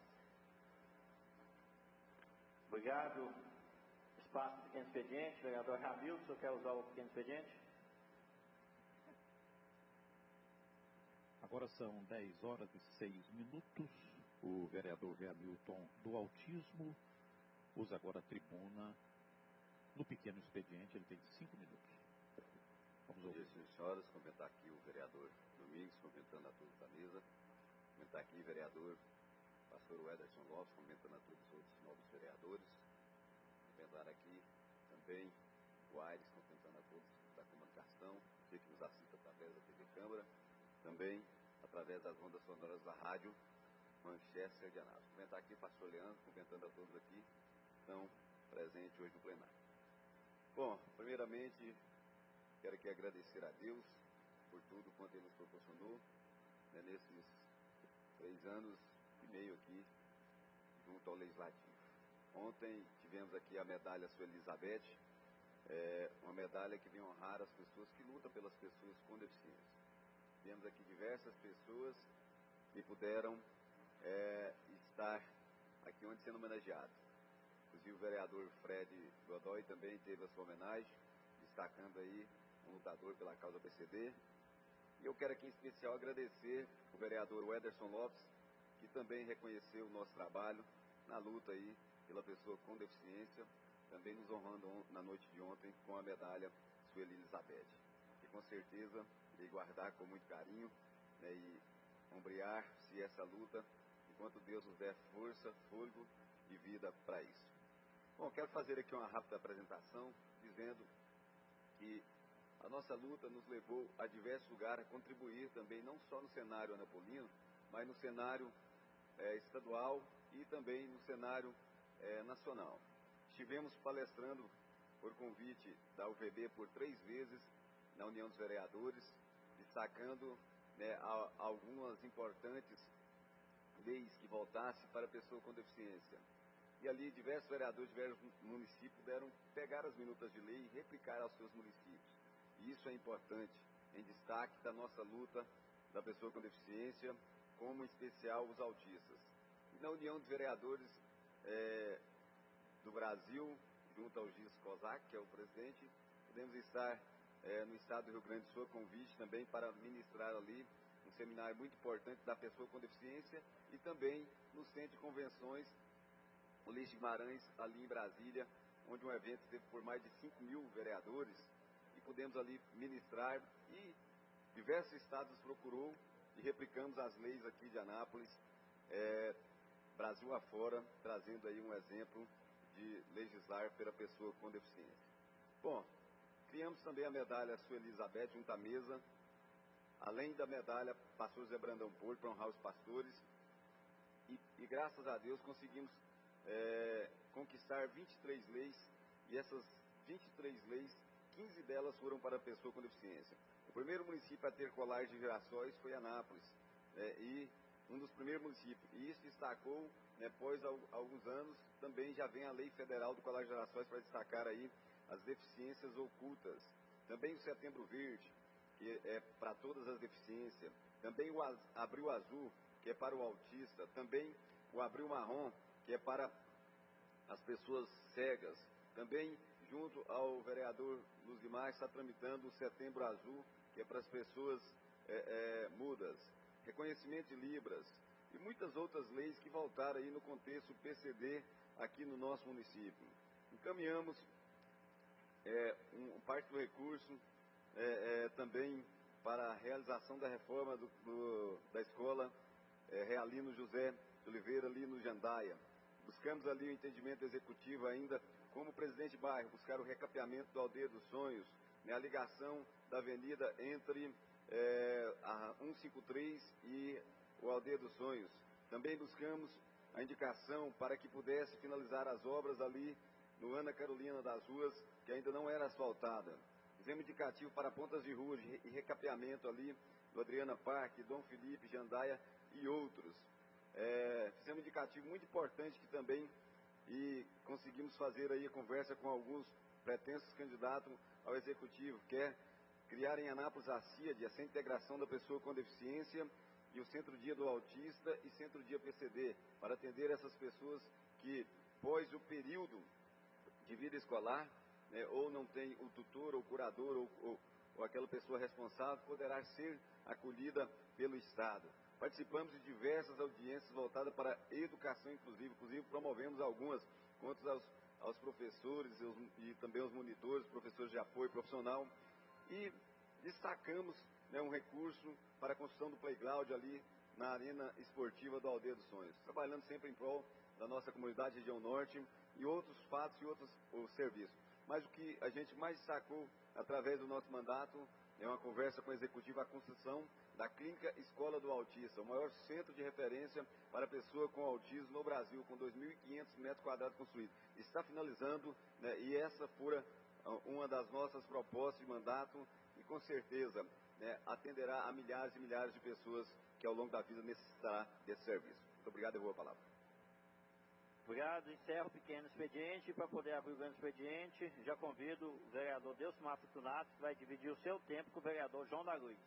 Obrigado. Espaço do Pequeno Expediente, vereador Ramilton, o senhor quer usar o Pequeno Expediente? Agora são dez horas e seis minutos. O vereador Hamilton do Autismo usa agora a tribuna no Pequeno Expediente. Ele tem cinco minutos. Vamos ouvir. Bom dia, senhoras e senhores. Cumprimentar aqui o vereador Domingos, cumprimentando a todos da mesa. Cumprimentar aqui o vereador pastor Ederson Lopes, cumprimentando a todos os outros novos vereadores. Cumprimentar aqui também o Aires, cumprimentando a todos da comunicação, você que nos assiste através da T V Câmara, também através das ondas sonoras da rádio Manchester de Anápolis. Cumprimentar aqui o pastor Leandro, cumprimentando a todos aqui que estão presentes hoje no plenário. Bom, primeiramente, quero aqui agradecer a Deus por tudo quanto ele nos proporcionou, né, nesses três anos e meio aqui junto ao Legislativo. Ontem tivemos aqui a medalha Sueli Elizabeth, é, uma medalha que vem honrar as pessoas que lutam pelas pessoas com deficiência. Temos aqui diversas pessoas que puderam é, estar aqui onde sendo homenageadas. Inclusive o vereador Fred Godoy também teve a sua homenagem, destacando aí um lutador pela causa P C D. E eu quero aqui em especial agradecer o vereador Ederson Lopes, que também reconheceu o nosso trabalho na luta aí pela pessoa com deficiência, também nos honrando na noite de ontem com a medalha Sueli Elizabeth, que com certeza irei guardar com muito carinho, né, e ombrear-se essa luta enquanto Deus nos der força, fôlego e vida para isso. Bom, quero fazer aqui uma rápida apresentação, dizendo que a nossa luta nos levou a diversos lugares a contribuir também, não só no cenário anapolino, mas no cenário é, estadual e também no cenário é, nacional. Estivemos palestrando por convite da U V B por três vezes na União dos Vereadores, destacando, né, a, algumas importantes leis que voltassem para a pessoa com deficiência. E ali diversos vereadores de diversos municípios puderam pegar as minutas de lei e replicar aos seus municípios. E isso é importante, em destaque da nossa luta da pessoa com deficiência, como em especial os autistas. E na União dos Vereadores é, do Brasil, junto ao Gis Kozak, que é o presidente, podemos estar é, no estado do Rio Grande do Sul, a convite também para ministrar ali um seminário muito importante da pessoa com deficiência, e também no Centro de Convenções Ulisses Guimarães, ali em Brasília, onde um evento teve por mais de cinco mil vereadores, e pudemos ali ministrar, e diversos estados nos procurou, e replicamos as leis aqui de Anápolis, é, Brasil afora, trazendo aí um exemplo de legislar pela pessoa com deficiência. Bom, criamos também a medalha Sueli Elizabeth junto à mesa, além da medalha Pastor José Brandão Porto, para honrar os pastores, e, e graças a Deus conseguimos é, conquistar vinte e três leis, e essas vinte e três leis, quinze delas foram para a pessoa com deficiência. O primeiro município a ter colar de girassóis foi Anápolis, é, e um dos primeiros municípios, e isso destacou, né, após alguns anos, também já vem a lei federal do colar de girassóis para destacar aí as deficiências ocultas. Também o Setembro Verde, que é para todas as deficiências. Também o Abril Azul, que é para o autista. Também o Abril Marrom, que é para as pessoas cegas. Também, junto ao vereador Luz Guimarães, está tramitando o Setembro Azul, que é para as pessoas é, é, mudas. Reconhecimento de Libras e muitas outras leis que voltaram aí no contexto P C D aqui no nosso município. Encaminhamos é, um, parte do recurso é, é, também para a realização da reforma do, do, da escola é, Realino José de Oliveira, ali no Jandaia. Buscamos ali o entendimento executivo ainda, como presidente de bairro, buscar o recapeamento do Aldeia dos Sonhos, né, a ligação da avenida entre é, a cento e cinquenta e três e o Aldeia dos Sonhos. Também buscamos a indicação para que pudesse finalizar as obras ali no Ana Carolina das Ruas, que ainda não era asfaltada. Fizemos indicativo para pontas de rua e recapeamento ali do Adriana Parque, Dom Felipe, Jandaia e outros. É, fizemos indicativo muito importante que também e conseguimos fazer aí a conversa com alguns pretensos candidatos ao Executivo, que é criar em Anápolis a C I A D, a Centro de Integração da Pessoa com Deficiência, e o Centro-Dia do Autista e Centro-Dia P C D, para atender essas pessoas que, após o período de vida escolar, né, ou não tem o tutor, ou o curador, ou, ou, ou aquela pessoa responsável, poderá ser acolhida pelo Estado. Participamos de diversas audiências voltadas para a educação inclusiva, inclusive promovemos algumas contas aos, aos professores e, os, e também aos monitores, professores de apoio profissional, e destacamos, né, um recurso para a construção do playground ali na Arena Esportiva do Aldeia dos Sonhos, trabalhando sempre em prol da nossa comunidade região norte e outros fatos e outros os serviços. Mas o que a gente mais destacou através do nosso mandato é uma conversa com o Executivo, a construção da Clínica Escola do Autista, o maior centro de referência para pessoa com autismo no Brasil, com dois mil e quinhentos metros quadrados construídos. Está finalizando, né, e essa fora uma das nossas propostas de mandato, e com certeza né, atenderá a milhares e milhares de pessoas que ao longo da vida necessitará desse serviço. Muito obrigado, eu vou a palavra. Obrigado, encerro o pequeno expediente. Para poder abrir o grande expediente, já convido o vereador Delcimar Fortunato, que vai dividir o seu tempo com o vereador João da Luz.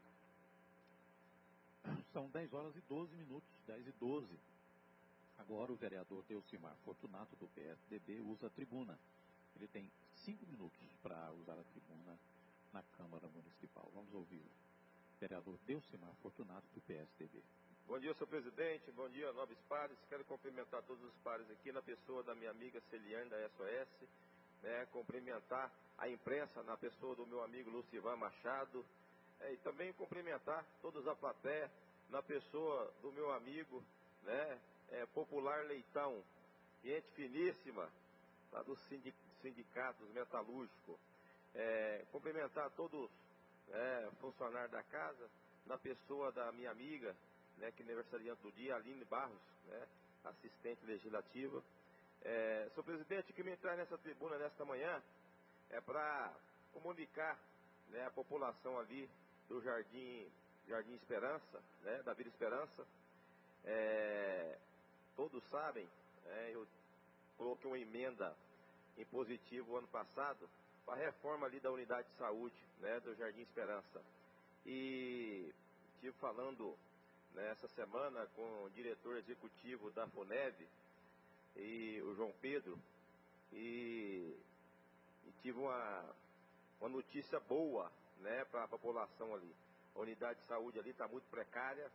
São dez horas e doze minutos, dez e doze. Agora o vereador Delcimar Fortunato, do P S D B, usa a tribuna. Ele tem cinco minutos para usar a tribuna na Câmara Municipal. Vamos ouvir o vereador Delcimar Fortunato, do P S D B. Bom dia, senhor presidente. Bom dia, nobres pares. Quero cumprimentar todos os pares aqui na pessoa da minha amiga Celiane, da S O S. Né, cumprimentar a imprensa na pessoa do meu amigo Lucivan Machado. É, e também cumprimentar todos a plateia na pessoa do meu amigo, né, é, Popular Leitão, gente finíssima, lá do sindicato metalúrgico. É, cumprimentar todos é, funcionários da casa, na pessoa da minha amiga, né, que é aniversariante do dia, Aline Barros, né, assistente legislativa. É, senhor presidente, que me entrar nessa tribuna nesta manhã é para comunicar, né, a população ali do Jardim, Jardim Esperança, né, da Vila Esperança. É, todos sabem, é, eu coloquei uma emenda em positivo ano passado para a reforma ali da unidade de saúde, né, do Jardim Esperança. E estive falando nessa semana com o diretor executivo da FUNEV, e o João Pedro, e, e tive uma, uma notícia boa, né, para a população ali. A unidade de saúde ali está muito precária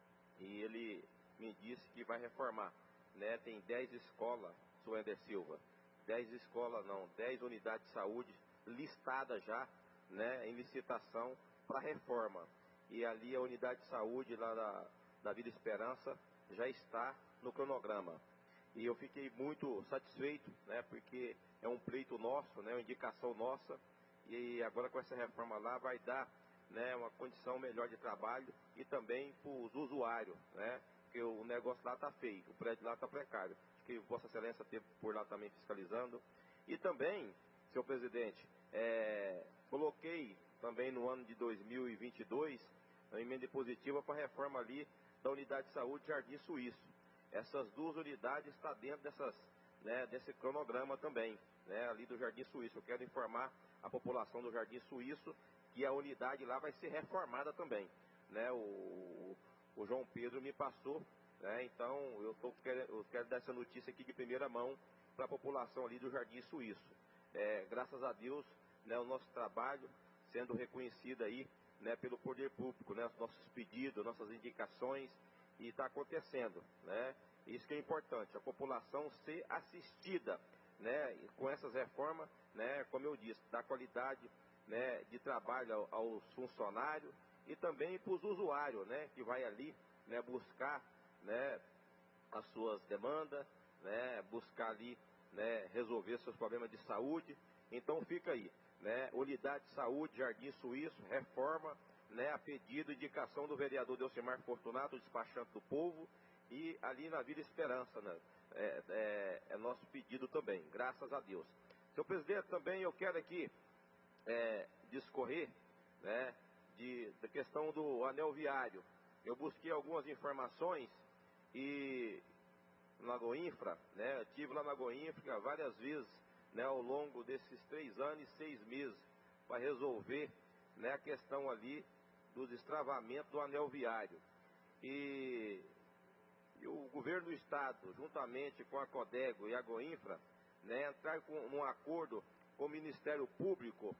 e ele me disse que vai reformar, né? Tem dez escolas, senhor Ender Silva, dez escolas não, dez unidades de saúde listadas já, né, em licitação para reforma. E ali a unidade de saúde lá da, da Vila Esperança já está no cronograma. E eu fiquei muito satisfeito, né, porque é um pleito nosso, né, uma indicação nossa, e agora com essa reforma lá vai dar, né, uma condição melhor de trabalho e também para os usuários, né, porque o negócio lá está feio, o prédio lá está precário. Acho que Vossa Excelência esteve por lá também fiscalizando. E também, senhor presidente, é, coloquei também no ano de dois mil e vinte e dois uma emenda positiva para a reforma ali da unidade de saúde Jardim Suíço. Essas duas unidades estão dentro dessas, né, desse cronograma também, né, ali do Jardim Suíço. Eu quero informar a população do Jardim Suíço que a unidade lá vai ser reformada também, né? O, o João Pedro me passou, né? Então eu, tô, eu quero dar essa notícia aqui de primeira mão para a população ali do Jardim Suíço. É, graças a Deus, né, o nosso trabalho sendo reconhecido aí, né, pelo poder público, né, os nossos pedidos, nossas indicações, e está acontecendo, né? Isso que é importante, a população ser assistida, né, com essas reformas, né, como eu disse, da qualidade, né, de trabalho aos funcionários e também para os usuários, né, que vai ali, né, buscar, né, as suas demandas, né, buscar ali, né, resolver seus problemas de saúde. Então fica aí, né, unidade de saúde Jardim Suíço, reforma, né, a pedido e indicação do vereador Delcimar Fortunato, despachante do povo, e ali na Vila Esperança, né, é, é, é nosso pedido também, graças a Deus. Senhor presidente, também eu quero aqui é, discorrer, né, de, da questão do anel viário. Eu busquei algumas informações e na Goinfra, né, eu estive lá na Goinfra várias vezes, né, ao longo desses três anos e seis meses para resolver, né, a questão ali dos destravamentos do anel viário. E, e o governo do estado, juntamente com a Codego e a Goinfra, né, entrar com um acordo com o Ministério Público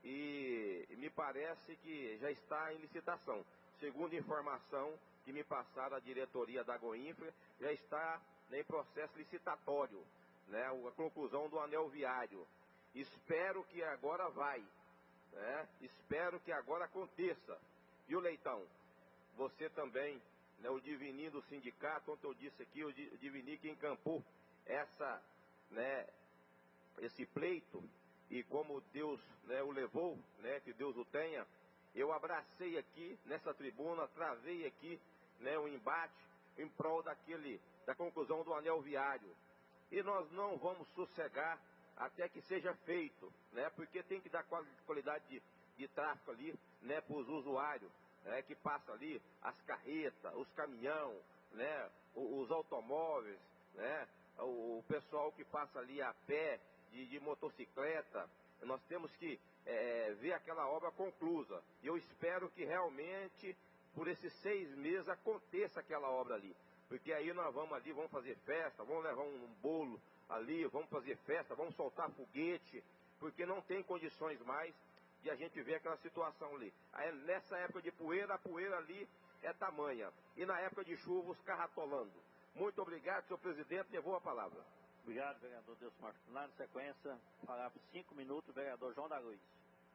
e, e me parece que já está em licitação. Segundo informação que me passaram a diretoria da Goinfra, já está, né, em processo licitatório, né, a conclusão do anel viário. Espero que agora vai, né, espero que agora aconteça. Viu, Leitão? Você também, né, o Divini do sindicato, ontem eu disse aqui, o Divini que encampou essa, né, esse pleito, e como Deus, né, o levou, né, que Deus o tenha, eu abracei aqui nessa tribuna, travei aqui, né, um embate em prol daquele, da conclusão do anel viário. E nós não vamos sossegar até que seja feito, né, porque tem que dar qualidade de, de tráfego ali, né, para os usuários, né, que passam ali, as carretas, os caminhão, né, os automóveis, né, o, o pessoal que passa ali a pé, de, de motocicleta. Nós temos que é, ver aquela obra conclusa. E eu espero que realmente, por esses seis meses, aconteça aquela obra ali. Porque aí nós vamos ali, vamos fazer festa, vamos levar um bolo ali, vamos fazer festa, vamos soltar foguete, porque não tem condições mais de a gente ver aquela situação ali. Aí, nessa época de poeira, a poeira ali é tamanha. E na época de chuva, os carros atolando. Muito obrigado, senhor presidente, levou a palavra. Obrigado, vereador Deus Marcos. Na sequência, falar por cinco minutos, o vereador João da Luz.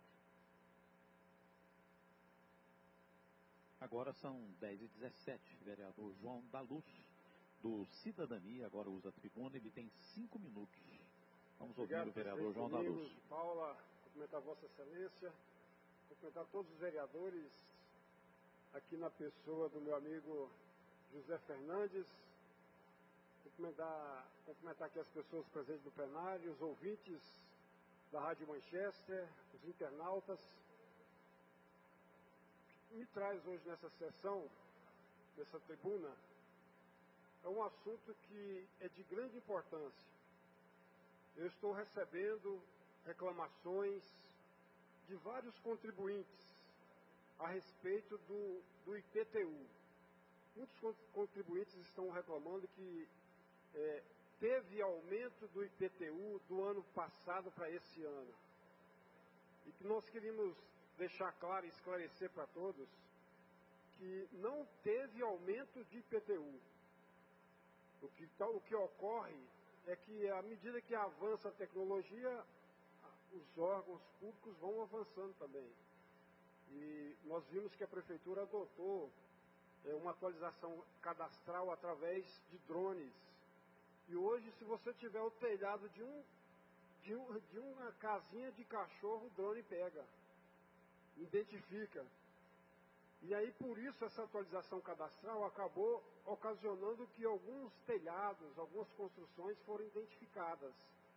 Agora são dez e dezessete. Vereador João da Luz, do Cidadania, agora usa a tribuna, ele tem cinco minutos. Vamos ouvir Obrigado, o vereador João da Luz. Paula, cumprimentar Vossa Excelência, cumprimentar todos os vereadores, aqui na pessoa do meu amigo José Fernandes, cumprimentar, cumprimentar aqui as pessoas presentes no plenário, os ouvintes da Rádio Manchester, os internautas. Me traz hoje nessa sessão, nessa tribuna, é um assunto que é de grande importância. Eu estou recebendo reclamações de vários contribuintes a respeito do, do I P T U. Muitos contribuintes estão reclamando que é, teve aumento do I P T U do ano passado para esse ano. E que nós queríamos deixar claro e esclarecer para todos que não teve aumento de I P T U. O que, o que ocorre é que, à medida que avança a tecnologia, os órgãos públicos vão avançando também. E nós vimos que a Prefeitura adotou é, uma atualização cadastral através de drones. E hoje, se você tiver o telhado de, um, de, um, de uma casinha de cachorro, o drone pega, identifica. E aí, por isso, essa atualização cadastral acabou ocasionando que alguns telhados, algumas construções foram identificadas.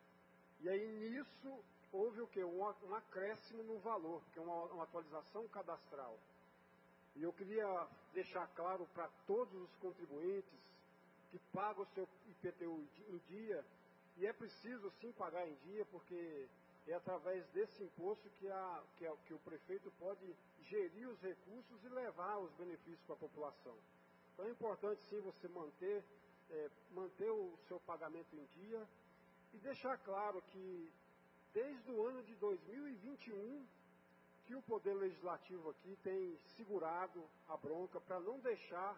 E aí, nisso, houve o quê? Um, um acréscimo no valor, que é uma, uma atualização cadastral. E eu queria deixar claro para todos os contribuintes que pagam o seu I P T U em dia, e é preciso sim pagar em dia, porque é através desse imposto que, a, que, a, que o prefeito pode gerir os recursos e levar os benefícios para a população. Então é importante sim você manter, é, manter o seu pagamento em dia e deixar claro que desde o ano de dois mil e vinte e um que o Poder Legislativo aqui tem segurado a bronca para não deixar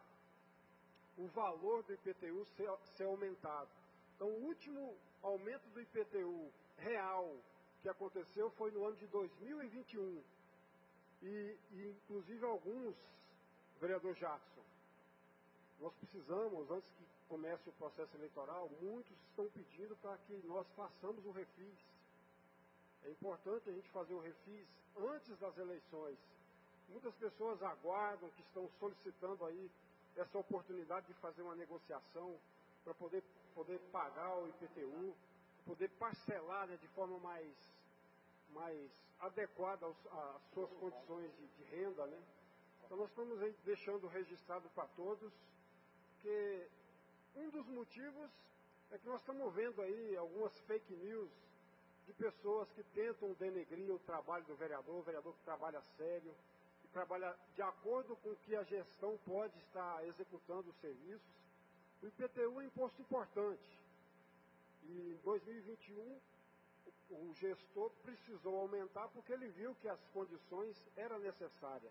o valor do I P T U ser, ser aumentado. Então o último aumento do I P T U real que aconteceu foi no ano de dois mil e vinte e um. E, e inclusive alguns, vereador Jackson, nós precisamos, antes que comece o processo eleitoral, muitos estão pedindo para que nós façamos o refis. É importante a gente fazer o refis antes das eleições. Muitas pessoas aguardam, que estão solicitando aí essa oportunidade de fazer uma negociação para poder, poder pagar o I P T U, poder parcelar, né, de forma mais, mais adequada aos, às suas condições de, de renda, né? Então nós estamos aí deixando registrado para todos que um dos motivos é que nós estamos vendo aí algumas fake news de pessoas que tentam denegrir o trabalho do vereador, o vereador que trabalha sério, que trabalha de acordo com o que a gestão pode estar executando os serviços. O I P T U é um imposto importante. E em dois mil e vinte e um, o gestor precisou aumentar porque ele viu que as condições eram necessárias.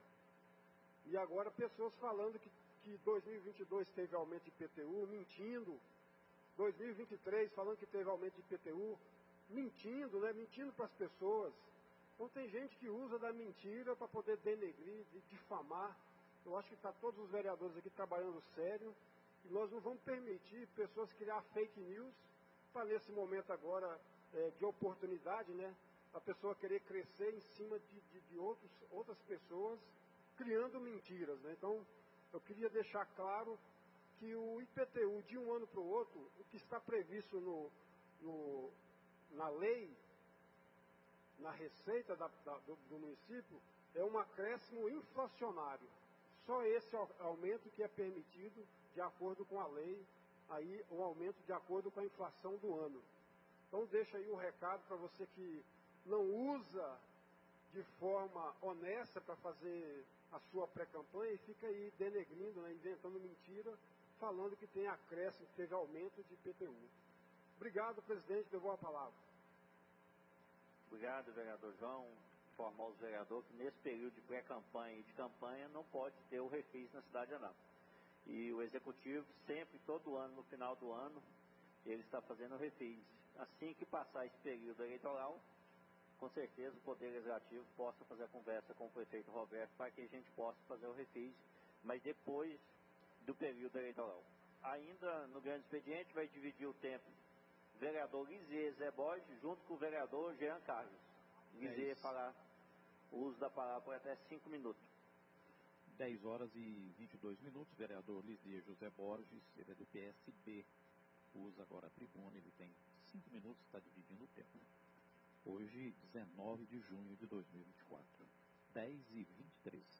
E agora pessoas falando que, que dois mil e vinte e dois teve aumento de I P T U, mentindo. dois mil e vinte e três falando que teve aumento de I P T U, mentindo, né? Mentindo para as pessoas. Então tem gente que usa da mentira para poder denegrir, de difamar. Eu acho que está todos os vereadores aqui trabalhando sério. E nós não vamos permitir pessoas criar fake news para nesse momento agora é, de oportunidade, né? A pessoa querer crescer em cima de, de, de outros, outras pessoas criando mentiras, né? Então eu queria deixar claro que o I P T U de um ano para o outro, o que está previsto no, no, na lei, na receita da, da, do, do município é um acréscimo inflacionário. Só esse aumento que é permitido de acordo com a lei, aí o aumento de acordo com a inflação do ano. Então deixa aí um recado para você que não usa de forma honesta para fazer a sua pré-campanha e fica aí denegrindo, né, inventando mentira, falando que tem acréscimo, que teve aumento de I P T U. Obrigado, presidente, levou a palavra. Obrigado, vereador João. Informar os vereadores que nesse período de pré-campanha e de campanha não pode ter o refis na cidade de Anápolis. E o executivo sempre, todo ano, no final do ano, ele está fazendo o refis. Assim que passar esse período eleitoral, com certeza o Poder Legislativo possa fazer a conversa com o prefeito Roberto para que a gente possa fazer o refis, mas depois do período eleitoral. Ainda no grande expediente vai dividir o tempo vereador Lisier Zé Borges junto com o vereador Jean Carlos. Lisier é falar o uso da palavra por até cinco minutos. dez horas e vinte e dois minutos, vereador Lisier José Borges, ele é do P S B, usa agora a tribuna, ele tem cinco minutos, está dividindo o tempo. Hoje, dezenove de junho de dois mil e vinte e quatro, dez e vinte e três.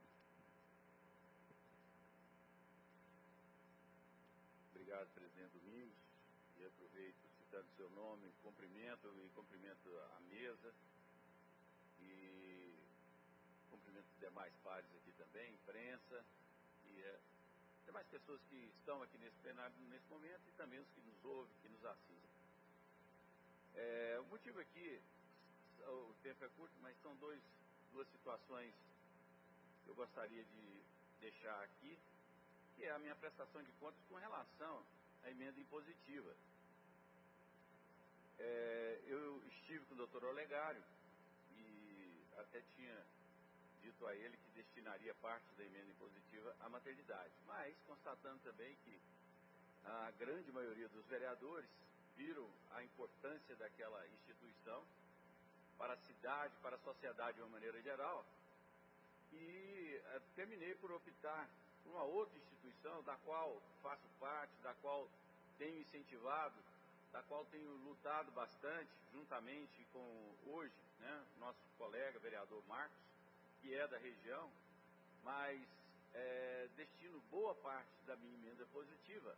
Obrigado, presidente Domingos, e aproveito citando seu nome, cumprimento e cumprimento a mesa e cumprimento os demais pares aqui também, imprensa e é, demais pessoas que estão aqui nesse plenário nesse momento e também os que nos ouvem, que nos assistem. É, o motivo aqui, o tempo é curto, mas são dois, duas situações que eu gostaria de deixar aqui, que é a minha prestação de contas com relação à emenda impositiva. É, eu estive com o doutor Olegário e até tinha dito a ele que destinaria parte da emenda impositiva à maternidade, mas constatando também que a grande maioria dos vereadores viram a importância daquela instituição para a cidade, para a sociedade de uma maneira geral, e uh, terminei por optar por uma outra instituição da qual faço parte, da qual tenho incentivado, da qual tenho lutado bastante, juntamente com hoje, né, nosso colega vereador Marcos, que é da região, mas é, destino boa parte da minha emenda positiva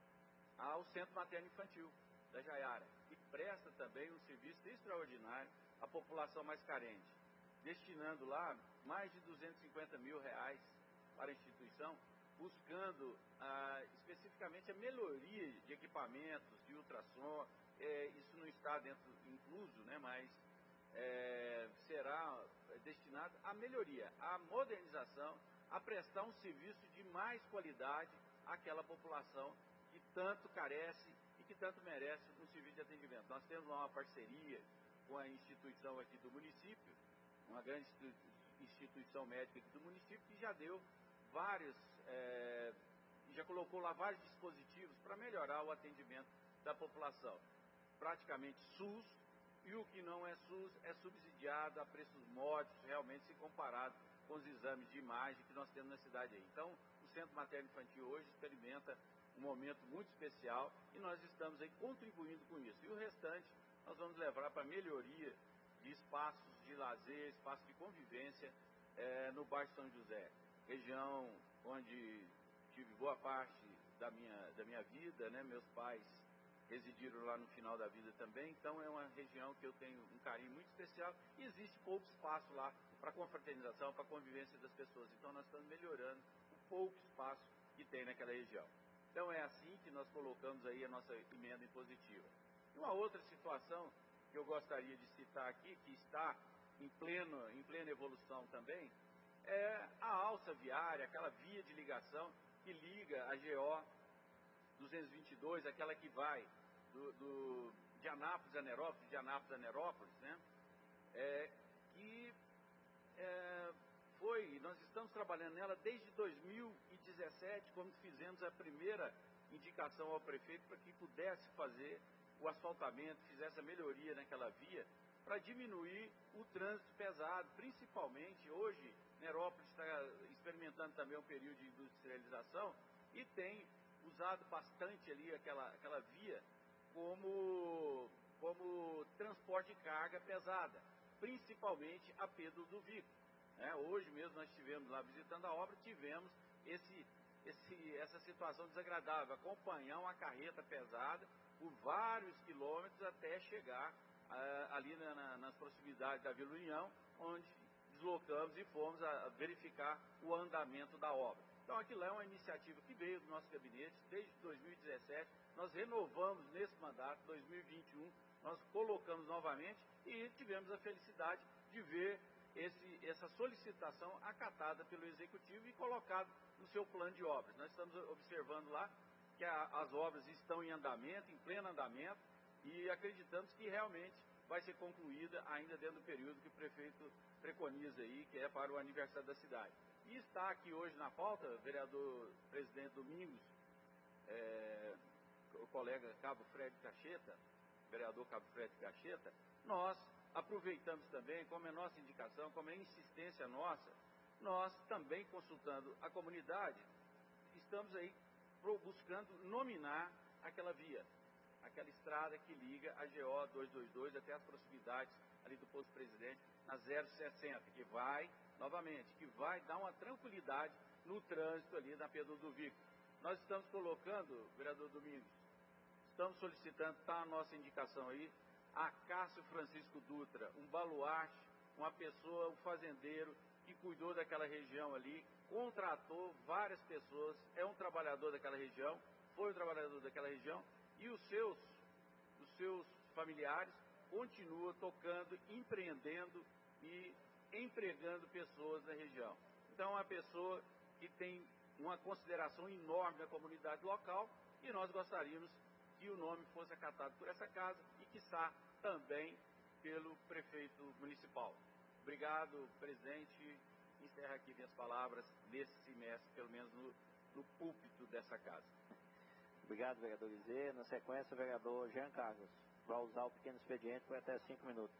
ao Centro Materno Infantil da Jaiara, que presta também um serviço extraordinário à população mais carente, destinando lá mais de duzentos e cinquenta mil reais para a instituição, buscando ah, especificamente a melhoria de equipamentos, de ultrassom. É, isso não está dentro, incluso, né, mas é, será destinado à melhoria, à modernização, a prestar um serviço de mais qualidade àquela população que tanto carece e que tanto merece um serviço de atendimento. Nós temos lá uma parceria com a instituição aqui do município, uma grande instituição médica aqui do município, que já deu vários, é, já colocou lá vários dispositivos para melhorar o atendimento da população. Praticamente SUS, e o que não é SUS é subsidiado a preços módicos, realmente, se comparado com os exames de imagem que nós temos na cidade aí. Então, o Centro Materno Infantil hoje experimenta um momento muito especial e nós estamos aí contribuindo com isso. E o restante nós vamos levar para a melhoria de espaços de lazer, espaços de convivência é, no bairro São José, região onde tive boa parte da minha, da minha vida, né? Meus pais residiram lá no final da vida também, então é uma região que eu tenho um carinho muito especial e existe pouco espaço lá para confraternização, para convivência das pessoas, então nós estamos melhorando o pouco espaço que tem naquela região. Então é assim que nós colocamos aí a nossa emenda impositiva. E uma outra situação que eu gostaria de citar aqui, que está em, pleno, em plena evolução também, é a alça viária, aquela via de ligação que liga a G O duzentos e vinte e dois, aquela que vai do, do, de Anápolis a Nerópolis, de Anápolis a Nerópolis, né? É, que é, foi, nós estamos trabalhando nela desde dois mil e dezessete, quando fizemos a primeira indicação ao prefeito para que pudesse fazer o asfaltamento, fizesse a melhoria naquela via, para diminuir o trânsito pesado, principalmente hoje, Nerópolis está experimentando também um período de industrialização e tem usado bastante ali aquela, aquela via como, como transporte de carga pesada. principalmente a Pedro do Vico. É, hoje mesmo nós estivemos lá visitando a obra, tivemos esse, esse, essa situação desagradável, acompanhar uma carreta pesada por vários quilômetros até chegar ah, ali na, na, nas proximidades da Vila União, onde deslocamos e fomos a, a verificar o andamento da obra. Então aquilo é uma iniciativa que veio do nosso gabinete desde dois mil e dezessete, nós renovamos nesse mandato, dois mil e vinte e um, nós colocamos novamente e tivemos a felicidade de ver esse, essa solicitação acatada pelo Executivo e colocada no seu plano de obras. Nós estamos observando lá que a, as obras estão em andamento, em pleno andamento, e acreditamos que realmente vai ser concluída ainda dentro do período que o prefeito preconiza aí, que é para o aniversário da cidade. E está aqui hoje na pauta, vereador presidente Domingos, é, o colega Cabo Fred Cacheta, vereador Cabo Fred Cacheta, nós aproveitamos também, como é nossa indicação, como é insistência nossa, nós também consultando a comunidade, estamos aí buscando nominar aquela via, aquela estrada que liga a G O duzentos e vinte e dois até as proximidades ali do posto Presidente, na zero sessenta, que vai, novamente, que vai dar uma tranquilidade no trânsito ali na Pedro do Vico. Nós estamos colocando, vereador Domingos, estamos solicitando, está a nossa indicação aí, a Cássio Francisco Dutra, um baluarte, uma pessoa, um fazendeiro que cuidou daquela região ali, contratou várias pessoas, é um trabalhador daquela região, foi um trabalhador daquela região, e os seus, os seus familiares continuam tocando, empreendendo e empregando pessoas na região. Então, é uma pessoa que tem uma consideração enorme da comunidade local e nós gostaríamos que o nome fosse acatado por essa casa e, quiçá, também pelo prefeito municipal. Obrigado, presidente. Encerro aqui minhas palavras nesse semestre, pelo menos no, no púlpito dessa casa. Obrigado, vereador Izê. Na sequência, o vereador Jean Carlos vai usar o pequeno expediente por até cinco minutos.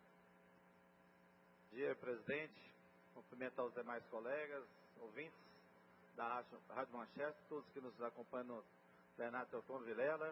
Bom dia, presidente. Cumprimentar os demais colegas, ouvintes da Rádio, Rádio Manchester, todos que nos acompanham no plenário Teotônio Vilela.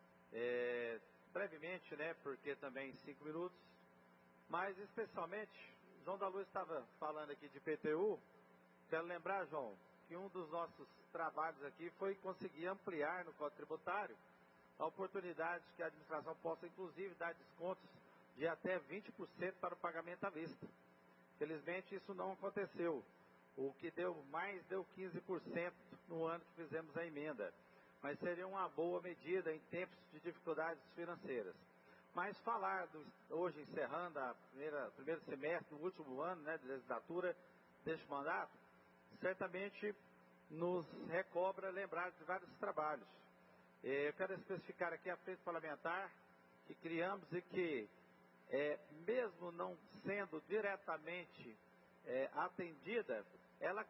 É, brevemente, né, porque também cinco minutos, mas especialmente, João da Luz estava falando aqui de I P T U. Quero lembrar, João, que um dos nossos trabalhos aqui foi conseguir ampliar no Código Tributário a oportunidade que a administração possa, inclusive, dar descontos de até vinte por cento para o pagamento à vista. Felizmente, isso não aconteceu. O que deu mais deu quinze por cento no ano que fizemos a emenda. Mas seria uma boa medida em tempos de dificuldades financeiras. Mas falar, do, hoje encerrando a primeira, primeiro semestre, no último ano, né, de legislatura deste mandato, certamente nos recobra lembrar de vários trabalhos. Eu quero especificar aqui a frente parlamentar que criamos e que, é, mesmo não sendo diretamente é, atendida, ela,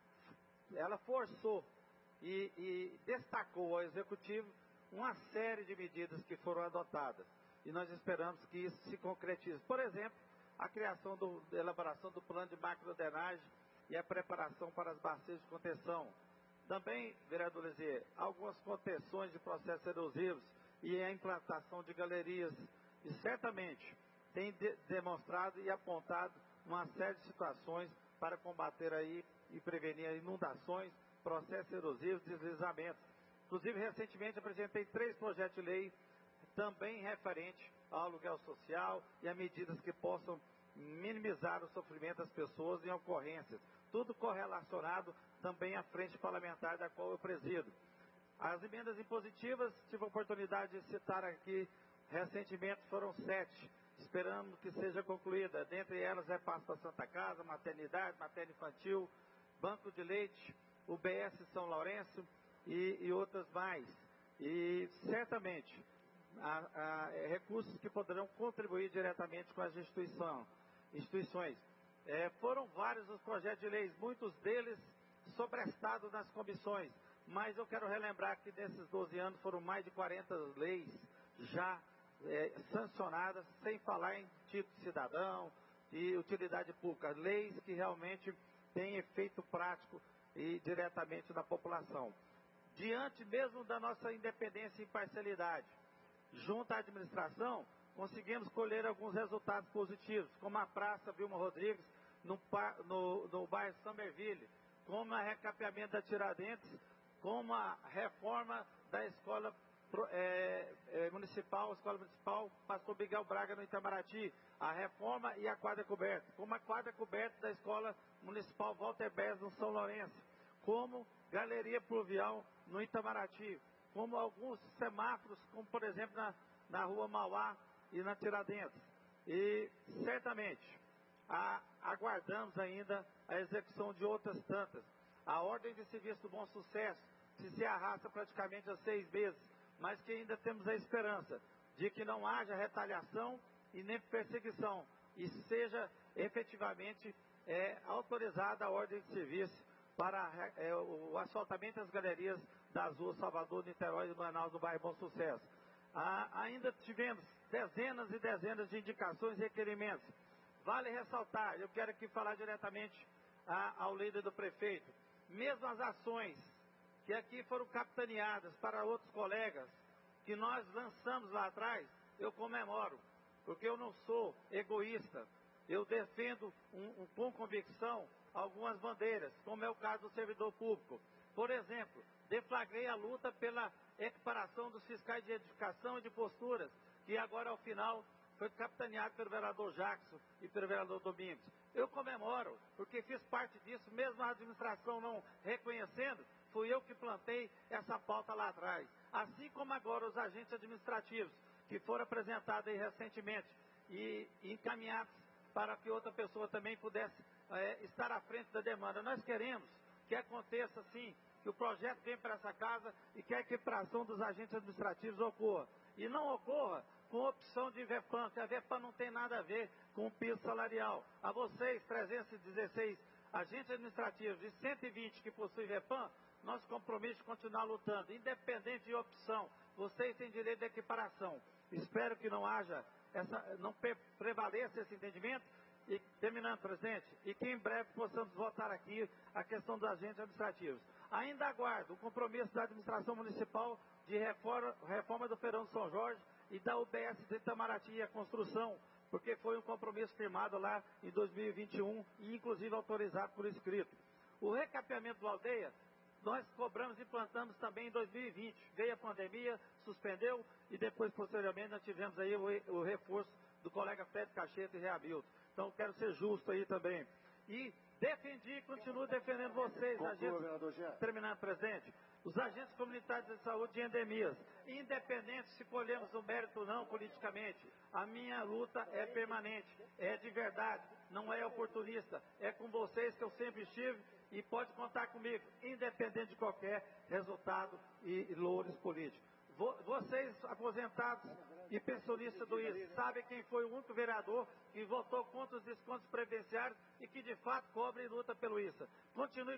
ela forçou e, e destacou ao Executivo uma série de medidas que foram adotadas. E nós esperamos que isso se concretize. Por exemplo, a criação, do, a elaboração do plano de macrodrenagem e a preparação para as bacias de contenção. Também, vereador Lezê, algumas contenções de processos erosivos e a implantação de galerias. E certamente tem de, demonstrado e apontado uma série de situações para combater aí e prevenir inundações, processos erosivos, deslizamentos. Inclusive, recentemente apresentei três projetos de lei também referente ao aluguel social e a medidas que possam minimizar o sofrimento das pessoas em ocorrências. Tudo correlacionado também à frente parlamentar da qual eu presido. As emendas impositivas, tive a oportunidade de citar aqui recentemente, foram sete. Esperamos que seja concluída. Dentre elas, repasse para Santa Casa, maternidade, materno infantil, banco de leite, U B S São Lourenço e, e outras mais. E certamente há, há recursos que poderão contribuir diretamente com as instituição, instituições. É, foram vários os projetos de leis, muitos deles sobrestados nas comissões, mas eu quero relembrar que nesses doze anos foram mais de quarenta leis já é, sancionadas, sem falar em título cidadão e utilidade pública, leis que realmente têm efeito prático e diretamente na população. Diante mesmo da nossa independência e imparcialidade, junto à administração, conseguimos colher alguns resultados positivos, como a Praça Vilma Rodrigues, no, no, no bairro Summerville, como a recapeamento da Tiradentes, como a reforma da escola é, é, municipal, escola municipal Pastor Miguel Braga no Itamaraty, a reforma e a quadra coberta, como a quadra coberta da escola municipal Walter Bez no São Lourenço, como galeria pluvial no Itamaraty, como alguns semáforos, como por exemplo na, na rua Mauá e na Tiradentes. E certamente a, aguardamos ainda a execução de outras tantas. A ordem de serviço do Bom Sucesso se, se arrasta praticamente há seis meses, mas que ainda temos a esperança de que não haja retaliação e nem perseguição, e seja efetivamente é, autorizada a ordem de serviço para é, o asfaltamento das galerias das ruas Salvador, Niterói e Manaus no bairro Bom Sucesso. Ah, ainda tivemos dezenas e dezenas de indicações e requerimentos. Vale ressaltar, eu quero aqui falar diretamente a, ao líder do prefeito, mesmo as ações que aqui foram capitaneadas para outros colegas, que nós lançamos lá atrás, eu comemoro, porque eu não sou egoísta, eu defendo um, um, com convicção algumas bandeiras, como é o caso do servidor público. Por exemplo, deflagrei a luta pela equiparação dos fiscais de edificação e de posturas, que agora ao final foi capitaneado pelo vereador Jackson e pelo vereador Domingos. Eu comemoro, porque fiz parte disso, mesmo a administração não reconhecendo, fui eu que plantei essa pauta lá atrás. Assim como agora os agentes administrativos, que foram apresentados aí recentemente e encaminhados para que outra pessoa também pudesse é, estar à frente da demanda. Nós queremos que aconteça assim, que o projeto venha para essa casa e que a equiparação dos agentes administrativos ocorra. E não ocorra com opção de VEPAM, que a VEPAM não tem nada a ver com o piso salarial. A vocês, trezentos e dezesseis agentes administrativos e cento e vinte que possuem VEPAM, nosso compromisso de continuar lutando, independente de opção. Vocês têm direito de equiparação. Espero que não haja, essa, não prevaleça esse entendimento. E, terminando, presidente, e que em breve possamos votar aqui a questão dos agentes administrativos. Ainda aguardo o compromisso da administração municipal de reforma, reforma do Feirão de São Jorge e da U B S de Itamaraty e a construção, porque foi um compromisso firmado lá em dois mil e vinte e um e inclusive autorizado por escrito. O recapeamento do Aldeia, nós cobramos e implantamos também em dois mil e vinte. Veio a pandemia, suspendeu e depois, posteriormente, nós tivemos aí o, o reforço do colega Fred Cacheta e Reabilto. Então, quero ser justo aí também. E defendi e continuo defendendo vocês, Conclua, agentes, terminando, presidente, os agentes comunitários de saúde e endemias, independente se colhemos o mérito ou não politicamente, a minha luta é permanente, é de verdade, não é oportunista, é com vocês que eu sempre estive e pode contar comigo, independente de qualquer resultado e louros políticos. Vocês, aposentados e pensionistas do I S, sabem quem foi o único vereador que votou contra os descontos previdenciários e que de fato cobra e luta pelo I S A. Continue.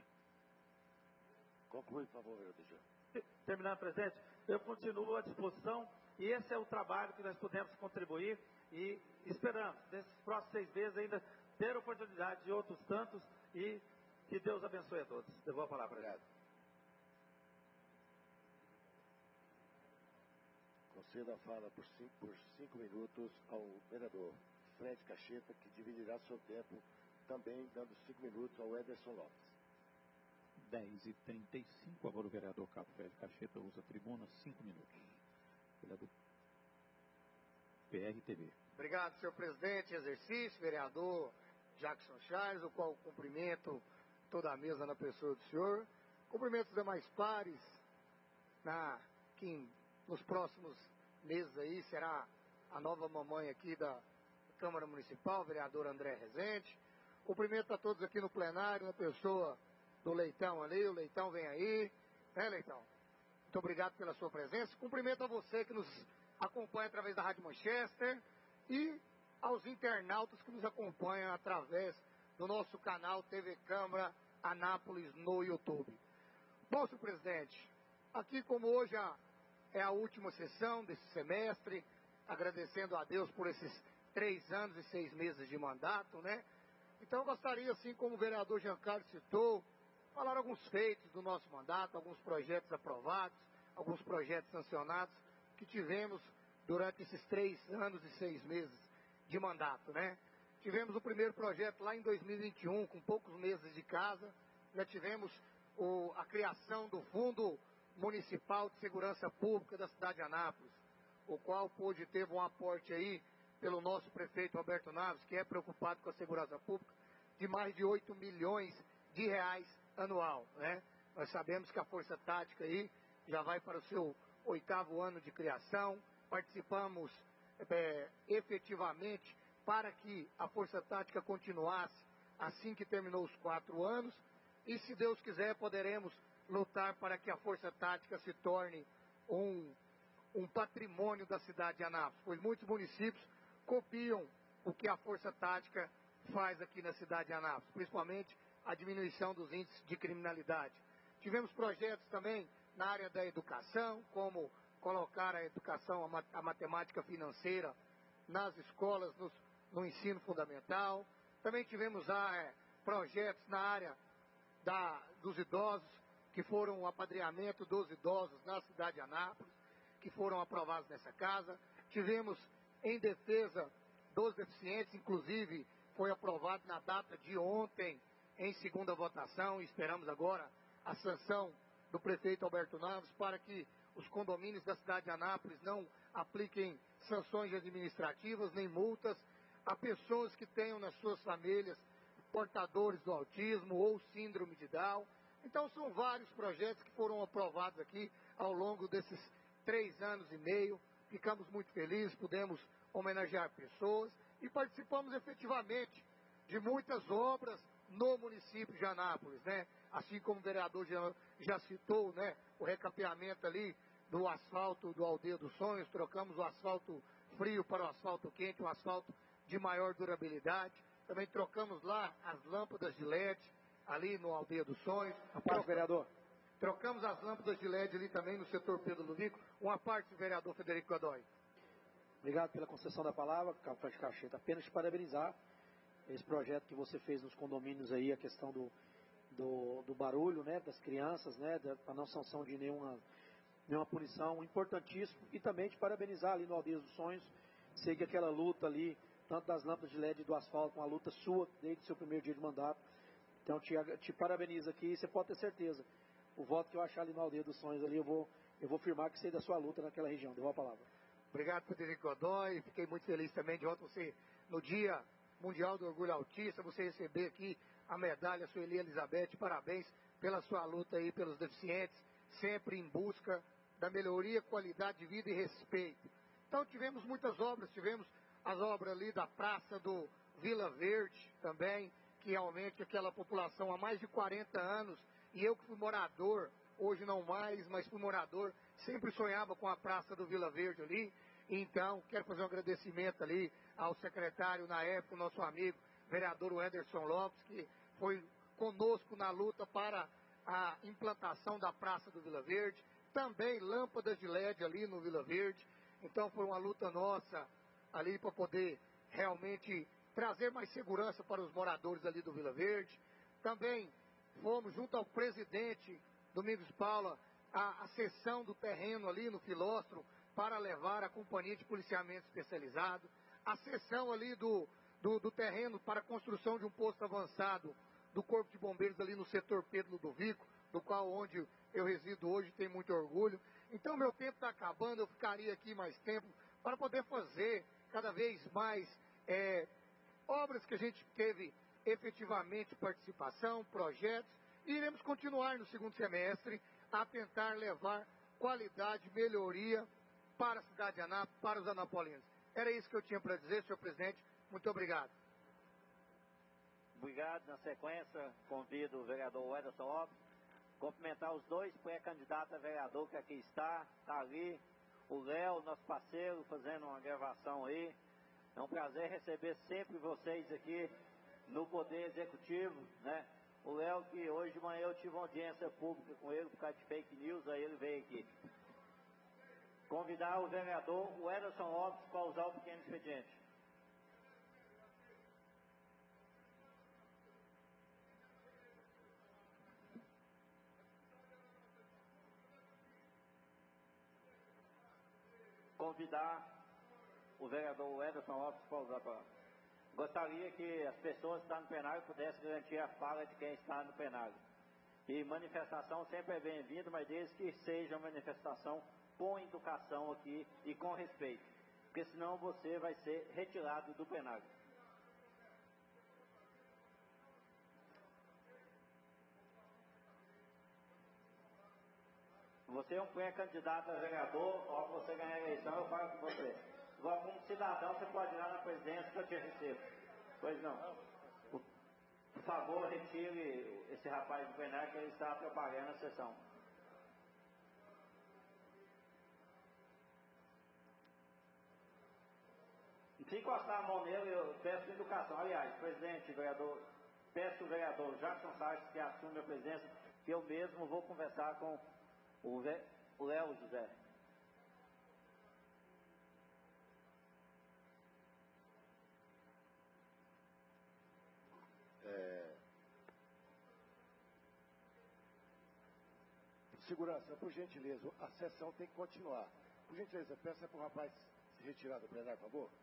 Conclui, por favor, vereador. Terminando, presidente, eu continuo à disposição e esse é o trabalho que nós podemos contribuir e esperamos, nesses próximos seis meses, ainda ter oportunidade de outros tantos e que Deus abençoe a todos. Devolvo a palavra. Obrigado. Concedo a fala por cinco, por cinco minutos ao vereador Fred Cacheta, que dividirá seu tempo também dando cinco minutos ao Ederson Lopes. dez e trinta e cinco, agora o vereador Cabo Fred Cacheta usa a tribuna, cinco minutos. Vereador P R T V. Obrigado, senhor presidente, exercício, vereador Jackson Charles, o qual cumprimento toda a mesa na pessoa do senhor. Cumprimento os demais pares, na, que nos próximos meses aí será a nova mamãe aqui da Câmara Municipal, vereador André Rezende. Cumprimento a todos aqui no plenário, na pessoa do Leitão ali, o Leitão vem aí, né, Leitão? Muito obrigado pela sua presença. Cumprimento a você que nos acompanha através da Rádio Manchester e aos internautas que nos acompanham através do nosso canal T V Câmara Anápolis no YouTube. Bom, senhor presidente, aqui como hoje a é a última sessão desse semestre, agradecendo a Deus por esses três anos e seis meses de mandato, né? Então eu gostaria, assim como o vereador Giancarlo citou, falar alguns feitos do nosso mandato, alguns projetos aprovados, alguns projetos sancionados que tivemos durante esses três anos e seis meses de mandato, né? Tivemos o primeiro projeto lá em dois mil e vinte e um, com poucos meses de casa. Já tivemos o, a criação do Fundo Municipal de Segurança Pública da cidade de Anápolis, o qual pôde ter um aporte aí pelo nosso prefeito Roberto Naves, que é preocupado com a segurança pública, de mais de oito milhões de reais anual, né? Nós sabemos que a Força Tática aí já vai para o seu oitavo ano de criação. Participamos é, efetivamente para que a Força Tática continuasse assim que terminou os quatro anos, e se Deus quiser poderemos lutar para que a Força Tática se torne um, um patrimônio da cidade de Anápolis, pois muitos municípios copiam o que a Força Tática faz aqui na cidade de Anápolis, principalmente a diminuição dos índices de criminalidade. Tivemos projetos também na área da educação, como colocar a educação, a matemática financeira nas escolas, nos, no ensino fundamental. Também tivemos ah, é, projetos na área da, dos idosos, que foram o apadrinhamento dos idosos na cidade de Anápolis, que foram aprovados nessa casa. Tivemos em defesa dos deficientes, inclusive foi aprovado na data de ontem, em segunda votação, e esperamos agora a sanção do prefeito Alberto Naves para que os condomínios da cidade de Anápolis não apliquem sanções administrativas nem multas a pessoas que tenham nas suas famílias portadores do autismo ou síndrome de Down. Então são vários projetos que foram aprovados aqui ao longo desses três anos e meio. Ficamos muito felizes, pudemos homenagear pessoas e participamos efetivamente de muitas obras no município de Anápolis, né? Assim como o vereador já, já citou, né? O recapeamento ali do asfalto do Aldeia dos Sonhos, trocamos o asfalto frio para o asfalto quente, um asfalto de maior durabilidade. Também trocamos lá as lâmpadas de L E D, ali no Aldeia dos Sonhos. A parte, vereador. Trocamos as lâmpadas de L E D ali também no setor Pedro Ludovico. Uma parte, vereador Frederico Godoy. Obrigado pela concessão da palavra, Fred Cacheta. Apenas te parabenizar esse projeto que você fez nos condomínios aí, a questão do, do, do barulho, né, das crianças, né, a não sanção de nenhuma, nenhuma punição, importantíssimo. E também te parabenizar ali no Aldeia dos Sonhos. Sei que aquela luta ali, tanto das lâmpadas de L E D e do asfalto, uma luta sua desde o seu primeiro dia de mandato. Então te, te parabenizo aqui e você pode ter certeza. O voto que eu achar ali no Aldeia dos Sonhos ali, eu vou, eu vou firmar que sei da sua luta naquela região. Devolvo a palavra. Obrigado, Frederico Godoy. Fiquei muito feliz também de ontem você, no Dia Mundial do Orgulho Autista, você receber aqui a medalha Sueli Elizabeth. Parabéns pela sua luta aí pelos deficientes, sempre em busca da melhoria, qualidade de vida e respeito. Então tivemos muitas obras, tivemos as obras ali da Praça do Vila Verde também, que realmente aquela população há mais de quarenta anos, e eu que fui morador, hoje não mais, mas fui morador, sempre sonhava com a Praça do Vila Verde ali. Então, quero fazer um agradecimento ali ao secretário, na época, o nosso amigo, vereador Wederson Lopes, que foi conosco na luta para a implantação da Praça do Vila Verde. Também lâmpadas de L E D ali no Vila Verde. Então, foi uma luta nossa ali para poder realmente trazer mais segurança para os moradores ali do Vila Verde. Também fomos junto ao presidente Domingos Paula a, a cessão do terreno ali no Filóstro para levar a companhia de policiamento especializado, a cessão ali do, do, do terreno para a construção de um posto avançado do Corpo de Bombeiros ali no setor Pedro Ludovico, do qual onde eu resido hoje, tenho muito orgulho. Então meu tempo está acabando, eu ficaria aqui mais tempo para poder fazer cada vez mais é, obras que a gente teve efetivamente participação, projetos, e iremos continuar no segundo semestre a tentar levar qualidade, melhoria para a cidade de Anápolis, para os anapolinos. Era isso que eu tinha para dizer, senhor presidente. Muito obrigado. Obrigado. Na sequência, convido o vereador Wederson Lopes cumprimentar os dois pré-candidatos a vereador que aqui está, está ali, o Léo, nosso parceiro, fazendo uma gravação aí. É um prazer receber sempre vocês aqui no Poder Executivo, né? O Léo, que hoje de manhã eu tive uma audiência pública com ele por causa de fake news, aí ele veio aqui. Convidar o vereador Wederson Lopes para usar o pequeno expediente. Convidar o vereador Ederson Lopes para usar a palavra. Gostaria que as pessoas que estão no plenário pudessem garantir a fala de quem está no plenário. E manifestação sempre é bem-vinda, mas desde que seja uma manifestação com educação aqui e com respeito, porque senão você vai ser retirado do plenário. Você é um pré-candidato a vereador, ó, você ganhar a eleição, eu falo com você. Agora, como cidadão, você pode ir lá na presidência que eu te recebo. Pois não. Por, por favor, retire esse rapaz do plenário que ele está atrapalhando a sessão. Se encostar a mão nele, eu peço educação. Aliás, presidente, vereador, peço o vereador Jackson Salles que assume a presidência, que eu mesmo vou conversar com o Léo José. É... Segurança, por gentileza, a sessão tem que continuar. Por gentileza, peça para o rapaz se retirar do plenário, por favor.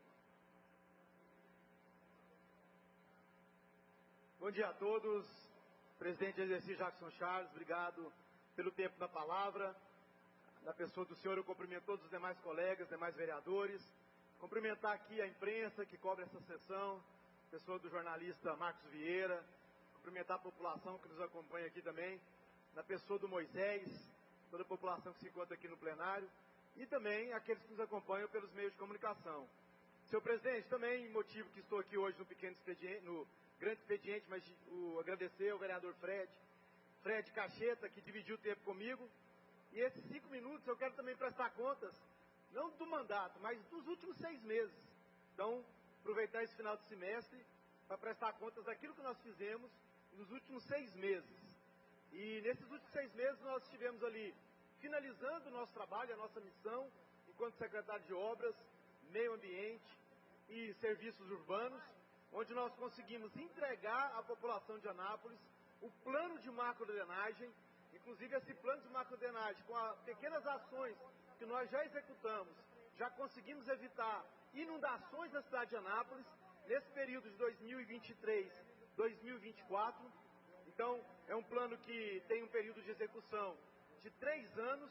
Bom dia a todos. Presidente em exercício Jackson Charles, obrigado pelo tempo da palavra. Na pessoa do senhor, eu cumprimento todos os demais colegas, demais vereadores. Cumprimentar aqui a imprensa que cobre essa sessão, pessoa do jornalista Marcos Vieira. Cumprimentar a população que nos acompanha aqui também, na pessoa do Moisés, toda a população que se encontra aqui no plenário, e também aqueles que nos acompanham pelos meios de comunicação. Senhor presidente, também motivo que estou aqui hoje no pequeno expediente, no grande expediente, mas o, agradecer ao vereador Fred, Fred Cacheta, que dividiu o tempo comigo. E esses cinco minutos eu quero também prestar contas, não do mandato, mas dos últimos seis meses. Então, aproveitar esse final de semestre para prestar contas daquilo que nós fizemos nos últimos seis meses. E nesses últimos seis meses nós estivemos ali finalizando o nosso trabalho, a nossa missão, enquanto secretário de Obras, Meio Ambiente e Serviços Urbanos, onde nós conseguimos entregar à população de Anápolis o plano de macrodrenagem. Inclusive esse plano de macrodrenagem, com as pequenas ações que nós já executamos, já conseguimos evitar inundações na cidade de Anápolis, nesse período de dois mil e vinte e três a dois mil e vinte e quatro. Então, é um plano que tem um período de execução de três anos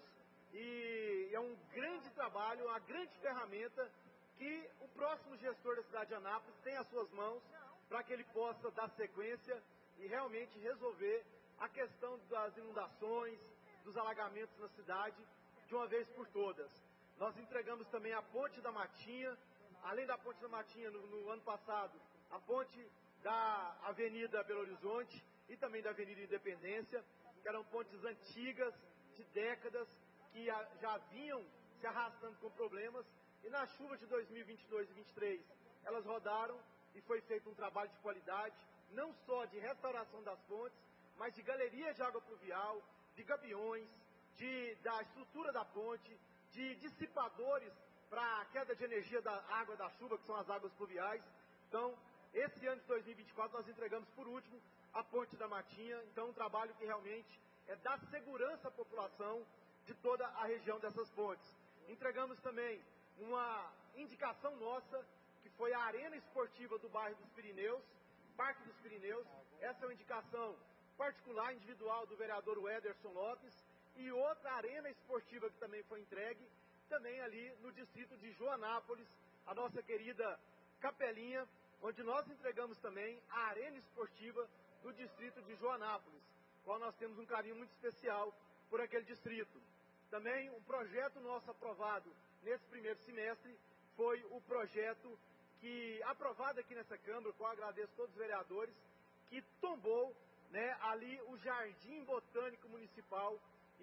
e é um grande trabalho, uma grande ferramenta que o próximo gestor da cidade de Anápolis tem às suas mãos para que ele possa dar sequência e realmente resolver a questão das inundações, dos alagamentos na cidade, de uma vez por todas. Nós entregamos também a Ponte da Matinha, além da Ponte da Matinha, no, no ano passado, a ponte da Avenida Belo Horizonte e também da Avenida Independência, que eram pontes antigas, de décadas, que a, já vinham se arrastando com problemas, e na chuva de dois mil e vinte e dois e vinte e três, elas rodaram e foi feito um trabalho de qualidade, não só de restauração das pontes, mas de galeria de água pluvial, de gabiões, de, da estrutura da ponte, de dissipadores para a queda de energia da água da chuva, que são as águas pluviais. Então, esse ano de dois mil e vinte e quatro, nós entregamos por último a Ponte da Matinha. Então, um trabalho que realmente é dar segurança à população de toda a região dessas pontes. Entregamos também uma indicação nossa, que foi a Arena Esportiva do bairro dos Pirineus, Parque dos Pirineus. Essa é uma indicação particular, individual, do vereador Ederson Lopes, e outra arena esportiva que também foi entregue, também ali no distrito de Joanápolis, a nossa querida Capelinha, onde nós entregamos também a arena esportiva do distrito de Joanápolis, qual nós temos um carinho muito especial por aquele distrito. Também um projeto nosso aprovado nesse primeiro semestre foi o projeto que, aprovado aqui nessa Câmara, qual agradeço a todos os vereadores, que tombou, né, ali o Jardim Botânico Municipal,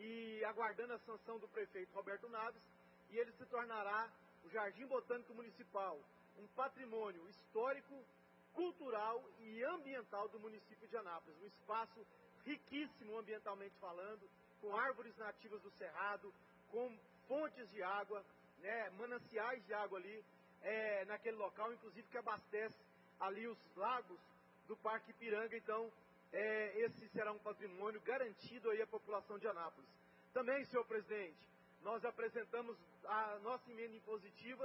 e aguardando a sanção do prefeito Roberto Naves, e ele se tornará o Jardim Botânico Municipal, um patrimônio histórico, cultural e ambiental do município de Anápolis, um espaço riquíssimo ambientalmente falando, com árvores nativas do cerrado, com fontes de água, né, mananciais de água ali, é, naquele local, inclusive que abastece ali os lagos do Parque Ipiranga. Então, é, esse será um patrimônio garantido aí à população de Anápolis. Também, senhor presidente, nós apresentamos a nossa emenda impositiva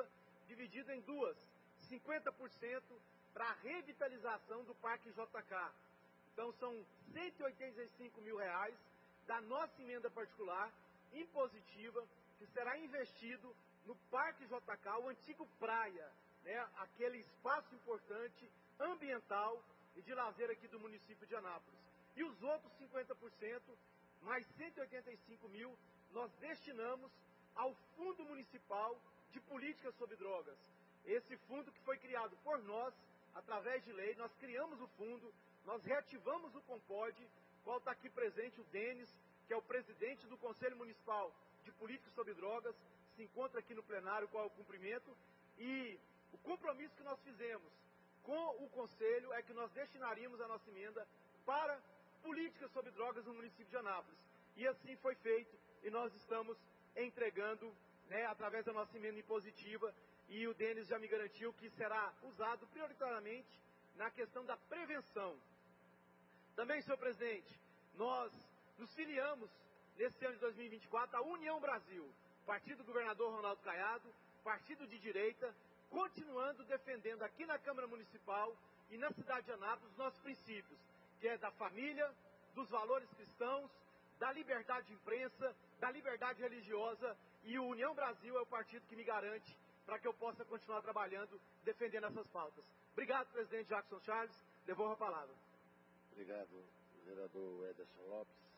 dividido em duas, cinquenta por cento para a revitalização do Parque J K. Então são cento e oitenta e cinco mil reais da nossa emenda particular, impositiva, que será investido no Parque J K, o antigo praia, né, aquele espaço importante, ambiental e de lazer aqui do município de Anápolis. E os outros cinquenta por cento, mais cento e oitenta e cinco mil, nós destinamos ao Fundo Municipal de Políticas sobre Drogas. Esse fundo que foi criado por nós, através de lei, nós criamos o fundo, nós reativamos o Compod, qual está aqui presente o Denis, que é o presidente do Conselho Municipal de Políticas sobre Drogas, se encontra aqui no plenário, qual é o cumprimento, e o compromisso que nós fizemos com o Conselho é que nós destinaríamos a nossa emenda para políticas sobre drogas no município de Anápolis. E assim foi feito, e nós estamos entregando, né, através da nossa emenda impositiva, e o Denis já me garantiu que será usado prioritariamente na questão da prevenção. Também, senhor presidente, nós nos filiamos nesse ano de dois mil e vinte e quatro à União Brasil, partido do governador Ronaldo Caiado, partido de direita, continuando defendendo aqui na Câmara Municipal e na cidade de Anápolis os nossos princípios, que é da família, dos valores cristãos, da liberdade de imprensa, da liberdade religiosa, e o União Brasil é o partido que me garante para que eu possa continuar trabalhando, defendendo essas pautas. Obrigado, presidente Jackson Charles. Devolvo a palavra. Obrigado, vereador Ederson Lopes.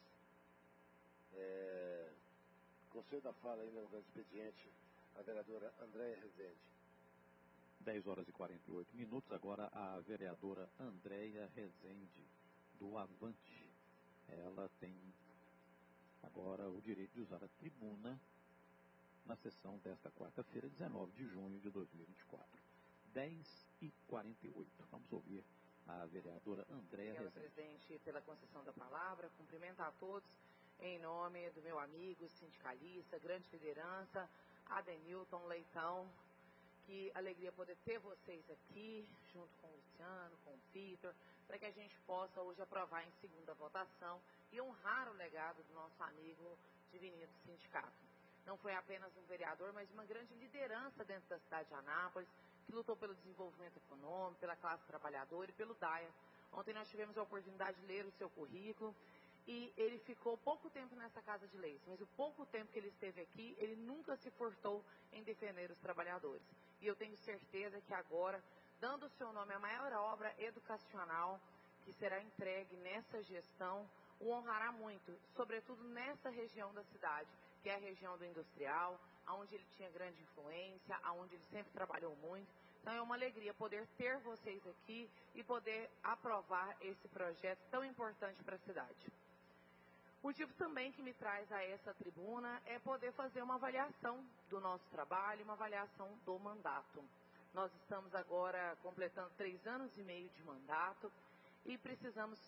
É, Conselho da fala ainda no expediente, a vereadora Andréia Rezende. dez horas e quarenta e oito minutos, agora a vereadora Andréia Rezende, do Avante. Ela tem agora o direito de usar a tribuna na sessão desta quarta-feira, dezenove de junho de dois mil e vinte e quatro. dez e quarenta e oito. Vamos ouvir a vereadora Andréia Rezende. Obrigada, presidente, pela concessão da palavra. Cumprimento a todos em nome do meu amigo sindicalista, grande liderança, Adenilton Leitão. Que alegria poder ter vocês aqui, junto com o Luciano, com o Vitor, para que a gente possa hoje aprovar em segunda votação e honrar o legado do nosso amigo Divinino do Sindicato. Não foi apenas um vereador, mas uma grande liderança dentro da cidade de Anápolis, que lutou pelo desenvolvimento econômico, pela classe trabalhadora e pelo D A I A. Ontem nós tivemos a oportunidade de ler o seu currículo e ele ficou pouco tempo nessa Casa de Leis, mas o pouco tempo que ele esteve aqui, ele nunca se furtou em defender os trabalhadores. E eu tenho certeza que agora, dando o seu nome à maior obra educacional que será entregue nessa gestão, o honrará muito, sobretudo nessa região da cidade, que é a região do industrial, onde ele tinha grande influência, onde ele sempre trabalhou muito. Então é uma alegria poder ter vocês aqui e poder aprovar esse projeto tão importante para a cidade. O motivo também que me traz a essa tribuna é poder fazer uma avaliação do nosso trabalho, uma avaliação do mandato. Nós estamos agora completando três anos e meio de mandato e precisamos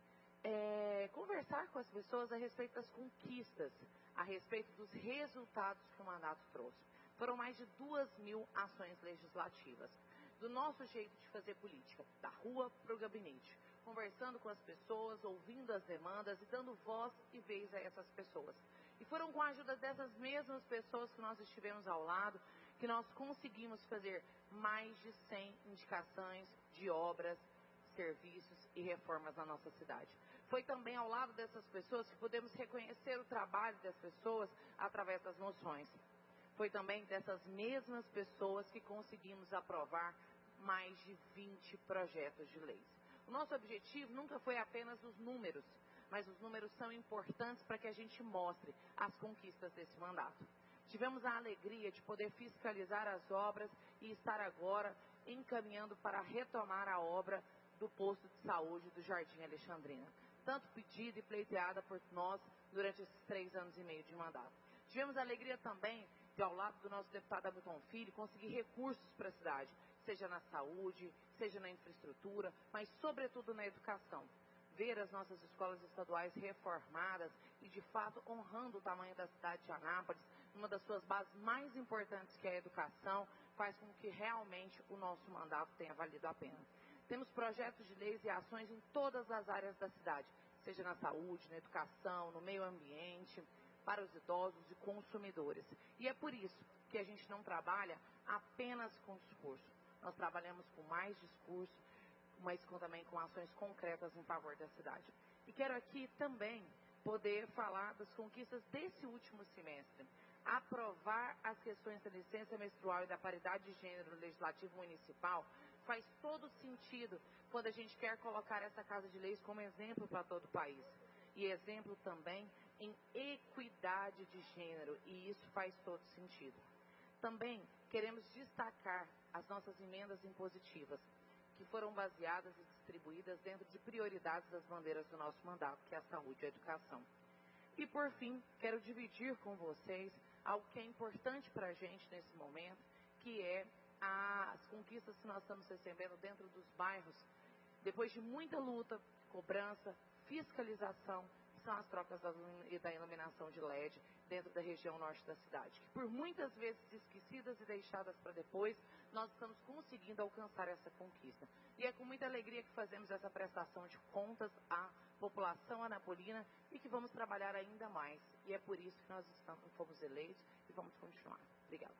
é, conversar com as pessoas a respeito das conquistas, a respeito dos resultados que o mandato trouxe. Foram mais de duas mil ações legislativas, do nosso jeito de fazer política, da rua para o gabinete, conversando com as pessoas, ouvindo as demandas e dando voz e vez a essas pessoas. E foram com a ajuda dessas mesmas pessoas que nós estivemos ao lado, que nós conseguimos fazer mais de cem indicações de obras, serviços e reformas na nossa cidade. Foi também ao lado dessas pessoas que pudemos reconhecer o trabalho das pessoas através das moções. Foi também dessas mesmas pessoas que conseguimos aprovar mais de vinte projetos de leis. O nosso objetivo nunca foi apenas os números, mas os números são importantes para que a gente mostre as conquistas desse mandato. Tivemos a alegria de poder fiscalizar as obras e estar agora encaminhando para retomar a obra do posto de saúde do Jardim Alexandrina, tanto pedida e pleiteada por nós durante esses três anos e meio de mandato. Tivemos a alegria também de, ao lado do nosso deputado Hamilton Filho, conseguir recursos para a cidade, seja na saúde, seja na infraestrutura, mas sobretudo na educação. Ver as nossas escolas estaduais reformadas e, de fato, honrando o tamanho da cidade de Anápolis, uma das suas bases mais importantes, que é a educação, faz com que realmente o nosso mandato tenha valido a pena. Temos projetos de leis e ações em todas as áreas da cidade, seja na saúde, na educação, no meio ambiente, para os idosos e consumidores. E é por isso porque a gente não trabalha apenas com discurso. Nós trabalhamos com mais discurso, mas com, também com ações concretas em favor da cidade. E quero aqui também poder falar das conquistas desse último semestre. Aprovar as questões da licença menstrual e da paridade de gênero no Legislativo Municipal faz todo sentido quando a gente quer colocar essa Casa de Leis como exemplo para todo o país. E exemplo também em equidade de gênero, e isso faz todo sentido. Também queremos destacar as nossas emendas impositivas, que foram baseadas e distribuídas dentro de prioridades das bandeiras do nosso mandato, que é a saúde e a educação. E, por fim, quero dividir com vocês algo que é importante para a gente nesse momento, que é as conquistas que nós estamos recebendo dentro dos bairros, depois de muita luta, cobrança, fiscalização, que são as trocas da iluminação de L E D dentro da região norte da cidade, que por muitas vezes esquecidas e deixadas para depois, nós estamos conseguindo alcançar essa conquista. E é com muita alegria que fazemos essa prestação de contas à população anapolina e que vamos trabalhar ainda mais. E é por isso que nós estamos, fomos eleitos e vamos continuar. Obrigado.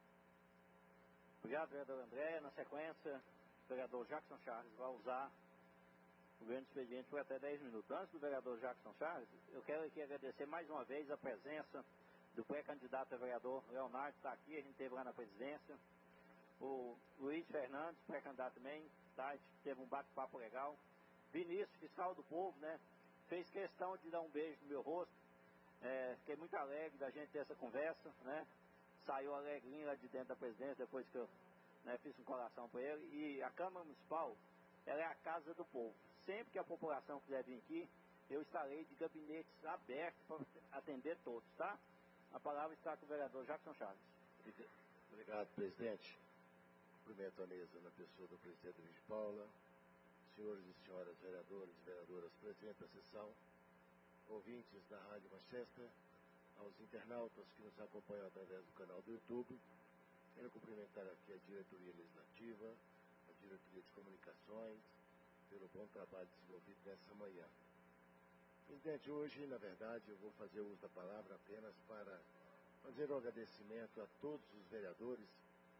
Obrigado, vereador André. Na sequência, o vereador Jackson Charles vai usar o grande expediente por até dez minutos. Antes do vereador Jackson Charles, eu quero aqui agradecer mais uma vez a presença do pré-candidato a vereador Leonardo, que está aqui, a gente teve lá na presidência. O Luiz Fernandes, pré-candidato também, tá? A gente teve um bate-papo legal. Vinícius, fiscal do povo, né? Fez questão de dar um beijo no meu rosto. É, fiquei muito alegre da gente ter essa conversa, né? Saiu alegrinho lá de dentro da presidência, depois que eu, né, fiz um coração para ele. E a Câmara Municipal, ela é a casa do povo. Sempre que a população quiser vir aqui, eu estarei de gabinetes abertos para atender todos, tá? A palavra está com o vereador Jackson Charles. Obrigado, presidente. Cumprimento a mesa na pessoa do presidente Luiz Paula, senhores e senhoras vereadores e vereadoras presentes na sessão, ouvintes da Rádio Manchester, aos internautas que nos acompanham através do canal do YouTube. Quero cumprimentar aqui a diretoria legislativa, a diretoria de comunicações, pelo bom trabalho desenvolvido nessa manhã. Presidente, hoje, na verdade, eu vou fazer uso da palavra apenas para fazer um agradecimento a todos os vereadores,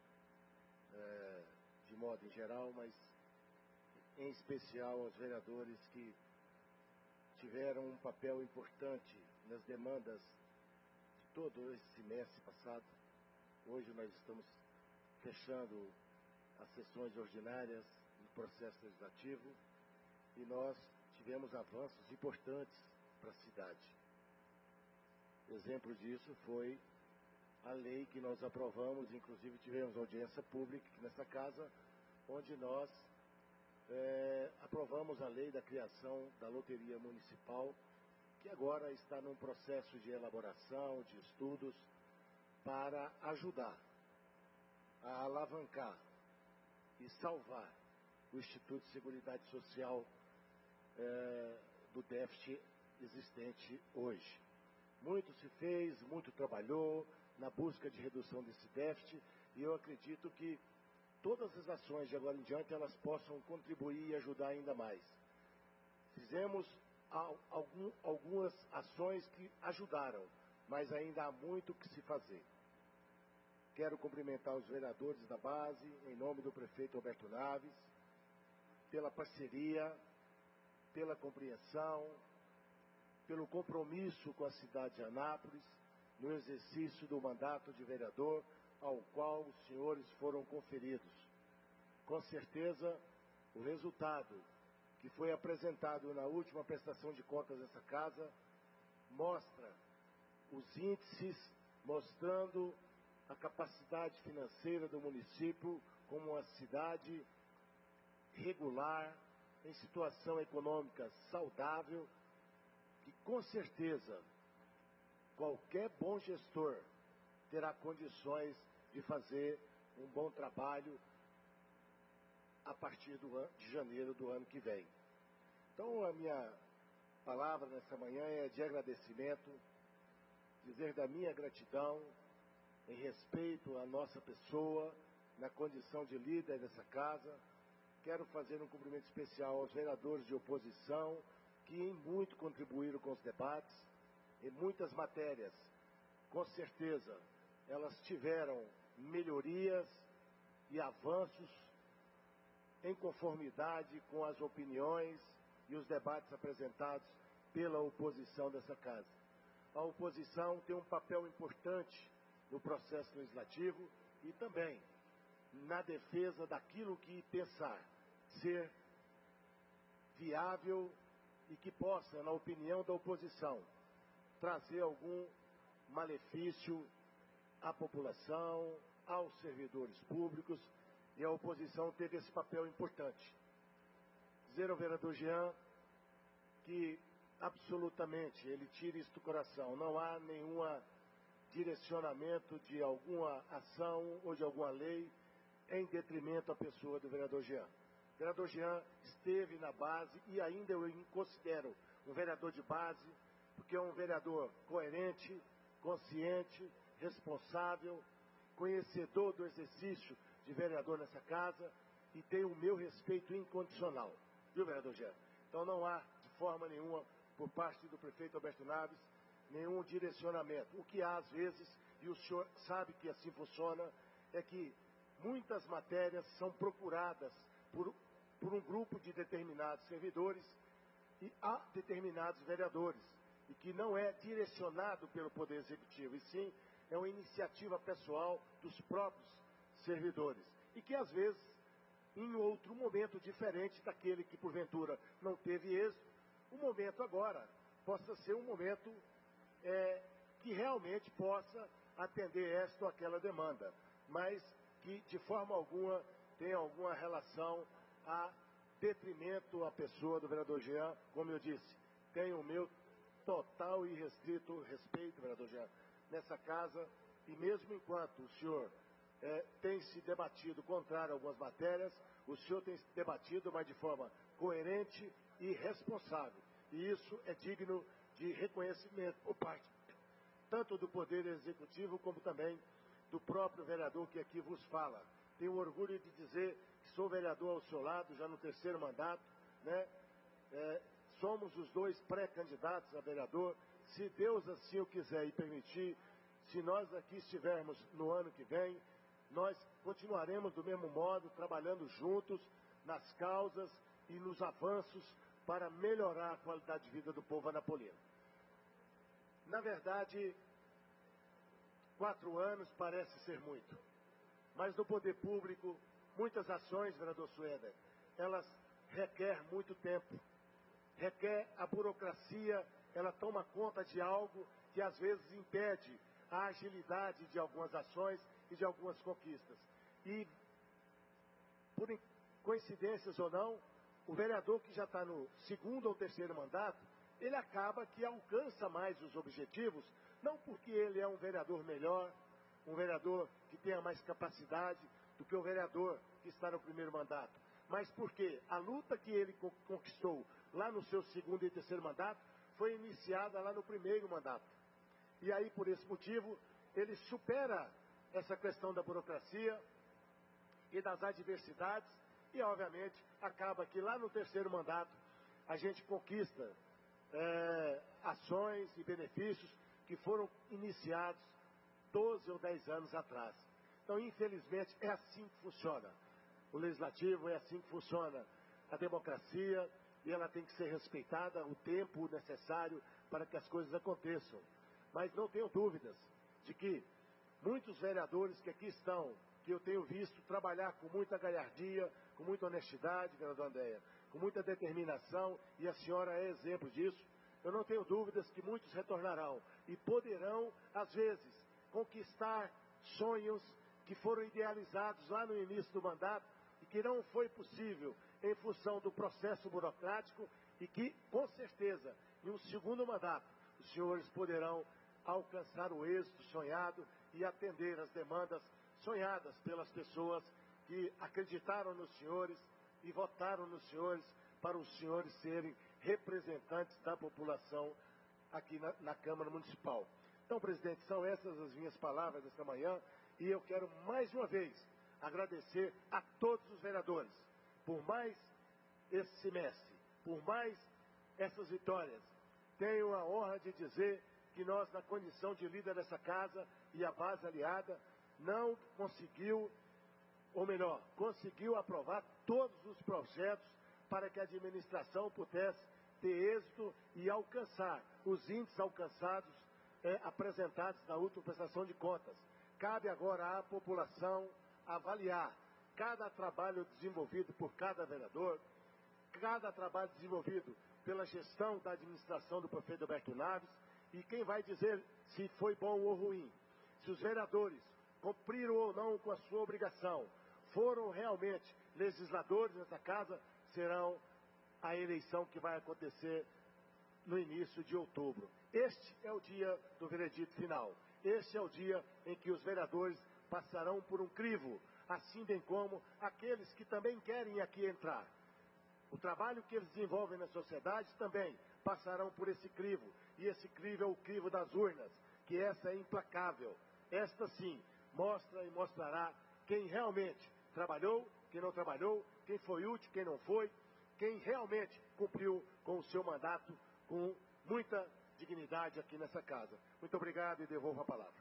é, de modo em geral, mas em especial aos vereadores que tiveram um papel importante nas demandas de todo esse semestre passado. Hoje nós estamos fechando as sessões ordinárias do processo legislativo e nós tivemos avanços importantes para a cidade. Exemplo disso foi a lei que nós aprovamos, inclusive tivemos audiência pública aqui nessa casa, onde nós é, aprovamos a lei da criação da Loteria Municipal, que agora está num processo de elaboração, de estudos, para ajudar a alavancar e salvar o Instituto de Seguridade Social é, do déficit existente hoje. Muito se fez, muito trabalhou na busca de redução desse déficit e eu acredito que todas as ações de agora em diante elas possam contribuir e ajudar ainda mais. Fizemos algum, algumas ações que ajudaram, mas ainda há muito que se fazer. Quero cumprimentar os vereadores da base, em nome do prefeito Roberto Naves, pela parceria, pela compreensão, pelo compromisso com a cidade de Anápolis, no exercício do mandato de vereador ao qual os senhores foram conferidos. Com certeza, o resultado que foi apresentado na última prestação de contas dessa casa mostra os índices, mostrando a capacidade financeira do município como uma cidade regular, em situação econômica saudável, que com certeza qualquer bom gestor terá condições de fazer um bom trabalho a partir do ano, de janeiro do ano que vem. Então a minha palavra nessa manhã é de agradecimento, dizer da minha gratidão em respeito à nossa pessoa, na condição de líder dessa casa. Quero fazer um cumprimento especial aos vereadores de oposição, que em muito contribuíram com os debates, em muitas matérias. Com certeza, elas tiveram melhorias e avanços em conformidade com as opiniões e os debates apresentados pela oposição dessa casa. A oposição tem um papel importante no processo legislativo e também na defesa daquilo que pensar ser viável e que possa, na opinião da oposição, trazer algum malefício à população, aos servidores públicos, e a oposição teve esse papel importante. Dizer ao vereador Jean que absolutamente ele tira isso do coração, não há nenhum direcionamento de alguma ação ou de alguma lei em detrimento à pessoa do vereador Jean. O vereador Jean esteve na base e ainda eu o considero um vereador de base, porque é um vereador coerente, consciente, responsável, conhecedor do exercício de vereador nessa casa e tem o meu respeito incondicional. Viu, vereador Jean? Então não há, de forma nenhuma, por parte do prefeito Alberto Naves, nenhum direcionamento. O que há, às vezes, e o senhor sabe que assim funciona, é que muitas matérias são procuradas por, por um grupo de determinados servidores e há determinados vereadores, e que não é direcionado pelo Poder Executivo, e sim é uma iniciativa pessoal dos próprios servidores, e que às vezes, em outro momento diferente daquele que porventura não teve êxito, o momento agora possa ser um momento é, que realmente possa atender esta ou aquela demanda, mas que de forma alguma tem alguma relação a detrimento à pessoa do vereador Jean. Como eu disse, tenho o meu total e restrito respeito, vereador Jean, nessa casa, e mesmo enquanto o senhor é, tem se debatido contrário a algumas matérias, o senhor tem se debatido, mas de forma coerente e responsável. E isso é digno de reconhecimento por parte tanto do Poder Executivo como também do próprio vereador que aqui vos fala. Tenho orgulho de dizer que sou vereador ao seu lado, já no terceiro mandato, né? É, somos os dois pré-candidatos a vereador. Se Deus assim o quiser e permitir, se nós aqui estivermos no ano que vem, nós continuaremos do mesmo modo, trabalhando juntos nas causas e nos avanços para melhorar a qualidade de vida do povo anapolino. Na verdade, quatro anos parece ser muito, mas no poder público, muitas ações, vereador Suéder, elas requerem muito tempo, requer a burocracia, ela toma conta de algo que às vezes impede a agilidade de algumas ações e de algumas conquistas. E, por coincidências ou não, o vereador que já está no segundo ou terceiro mandato, ele acaba que alcança mais os objetivos, não porque ele é um vereador melhor, um vereador que tenha mais capacidade do que o vereador que está no primeiro mandato, mas porque a luta que ele conquistou lá no seu segundo e terceiro mandato foi iniciada lá no primeiro mandato. E aí, por esse motivo, ele supera essa questão da burocracia e das adversidades e, obviamente, acaba que lá no terceiro mandato a gente conquista é, ações e benefícios que foram iniciados doze ou dez anos atrás. Então, infelizmente, é assim que funciona o legislativo, é assim que funciona a democracia, e ela tem que ser respeitada o tempo necessário para que as coisas aconteçam. Mas não tenho dúvidas de que muitos vereadores que aqui estão, que eu tenho visto trabalhar com muita galhardia, com muita honestidade, vereadora Andréia, com muita determinação, e a senhora é exemplo disso, eu não tenho dúvidas que muitos retornarão e poderão, às vezes, conquistar sonhos que foram idealizados lá no início do mandato e que não foi possível em função do processo burocrático e que, com certeza, em um segundo mandato, os senhores poderão alcançar o êxito sonhado e atender as demandas sonhadas pelas pessoas que acreditaram nos senhores e votaram nos senhores para os senhores serem representantes da população aqui na, na Câmara Municipal. Então, presidente, são essas as minhas palavras desta manhã e eu quero mais uma vez agradecer a todos os vereadores por mais esse semestre, por mais essas vitórias. Tenho a honra de dizer que nós, na condição de líder dessa casa, e a base aliada não conseguiu, ou melhor, conseguiu aprovar todos os projetos para que a administração pudesse ter êxito e alcançar os índices alcançados, é, apresentados na última prestação de contas. Cabe agora à população avaliar cada trabalho desenvolvido por cada vereador, cada trabalho desenvolvido pela gestão da administração do prefeito Alberto Naves, e quem vai dizer se foi bom ou ruim, se os vereadores cumpriram ou não com a sua obrigação, foram realmente legisladores nessa casa, serão a eleição que vai acontecer no início de outubro. Este é o dia do veredito final. Este é o dia em que os vereadores passarão por um crivo, assim bem como aqueles que também querem aqui entrar. O trabalho que eles desenvolvem na sociedade também passarão por esse crivo. E esse crivo é o crivo das urnas, que essa é implacável. Esta sim mostra e mostrará quem realmente trabalhou, quem não trabalhou, quem foi útil, quem não foi, quem realmente cumpriu com o seu mandato com muita dignidade aqui nessa casa. Muito obrigado e devolvo a palavra.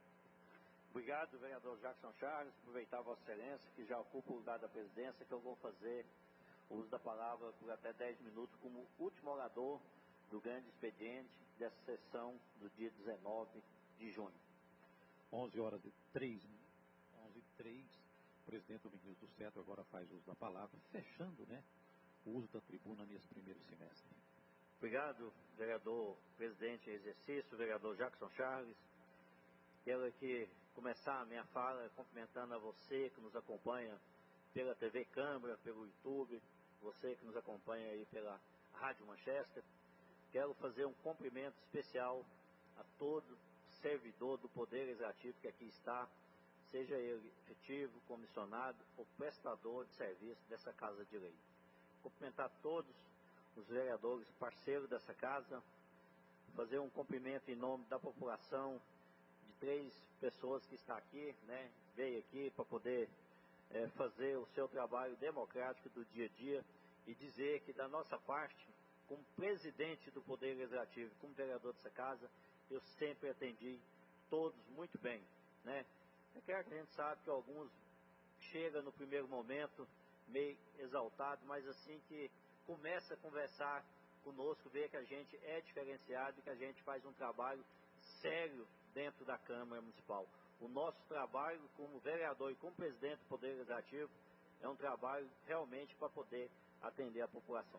Obrigado, vereador Jackson Charles. Aproveitar a Vossa Excelência, que já ocupa o lugar da presidência, que eu vou fazer o uso da palavra por até dez minutos como último orador do grande expediente dessa sessão do dia dezenove de junho. onze horas e três minutos, onze e três, o presidente Domingos do Cetro agora faz uso da palavra, fechando, né, o uso da tribuna nesse primeiro semestre. Obrigado, vereador presidente em exercício, vereador Jackson Charles. Quero aqui começar a minha fala cumprimentando a você que nos acompanha pela T V Câmara, pelo YouTube, você que nos acompanha aí pela Rádio Manchester. Quero fazer um cumprimento especial a todo servidor do Poder Legislativo que aqui está, seja ele efetivo, comissionado ou prestador de serviço dessa Casa de Lei. Cumprimentar todos os vereadores parceiros dessa casa, fazer um cumprimento em nome da população, de três pessoas que está aqui, né, veio aqui para poder é, fazer o seu trabalho democrático do dia a dia e dizer que da nossa parte, como presidente do Poder Legislativo, como vereador dessa casa, eu sempre atendi todos muito bem, né? É claro que a gente sabe que alguns chegam no primeiro momento meio exaltado, mas assim que começa a conversar conosco, vê que a gente é diferenciado e que a gente faz um trabalho sério dentro da Câmara Municipal. O nosso trabalho como vereador e como presidente do Poder Legislativo é um trabalho realmente para poder atender a população.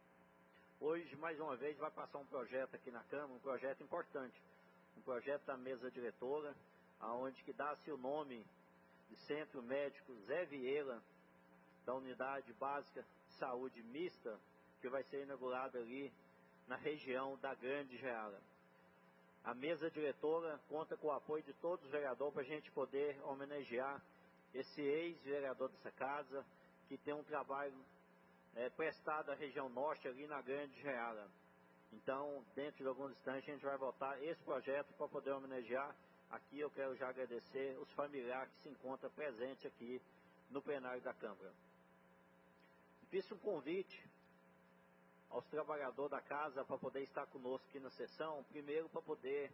Hoje, mais uma vez, vai passar um projeto aqui na Câmara, um projeto importante, um projeto da mesa diretora, aonde que dá-se o nome de Centro Médico Zé Vieira, da Unidade Básica de Saúde Mista, que vai ser inaugurada ali na região da Grande Geara. A mesa diretora conta com o apoio de todos os vereadores para a gente poder homenagear esse ex-vereador dessa casa, que tem um trabalho é, prestado à região norte, ali na Grande Geara. Então, dentro de alguns instantes, a gente vai votar esse projeto para poder homenagear. Aqui eu quero já agradecer os familiares que se encontram presentes aqui no plenário da Câmara. Fiz um convite aos trabalhadores da casa para poder estar conosco aqui na sessão, primeiro para poder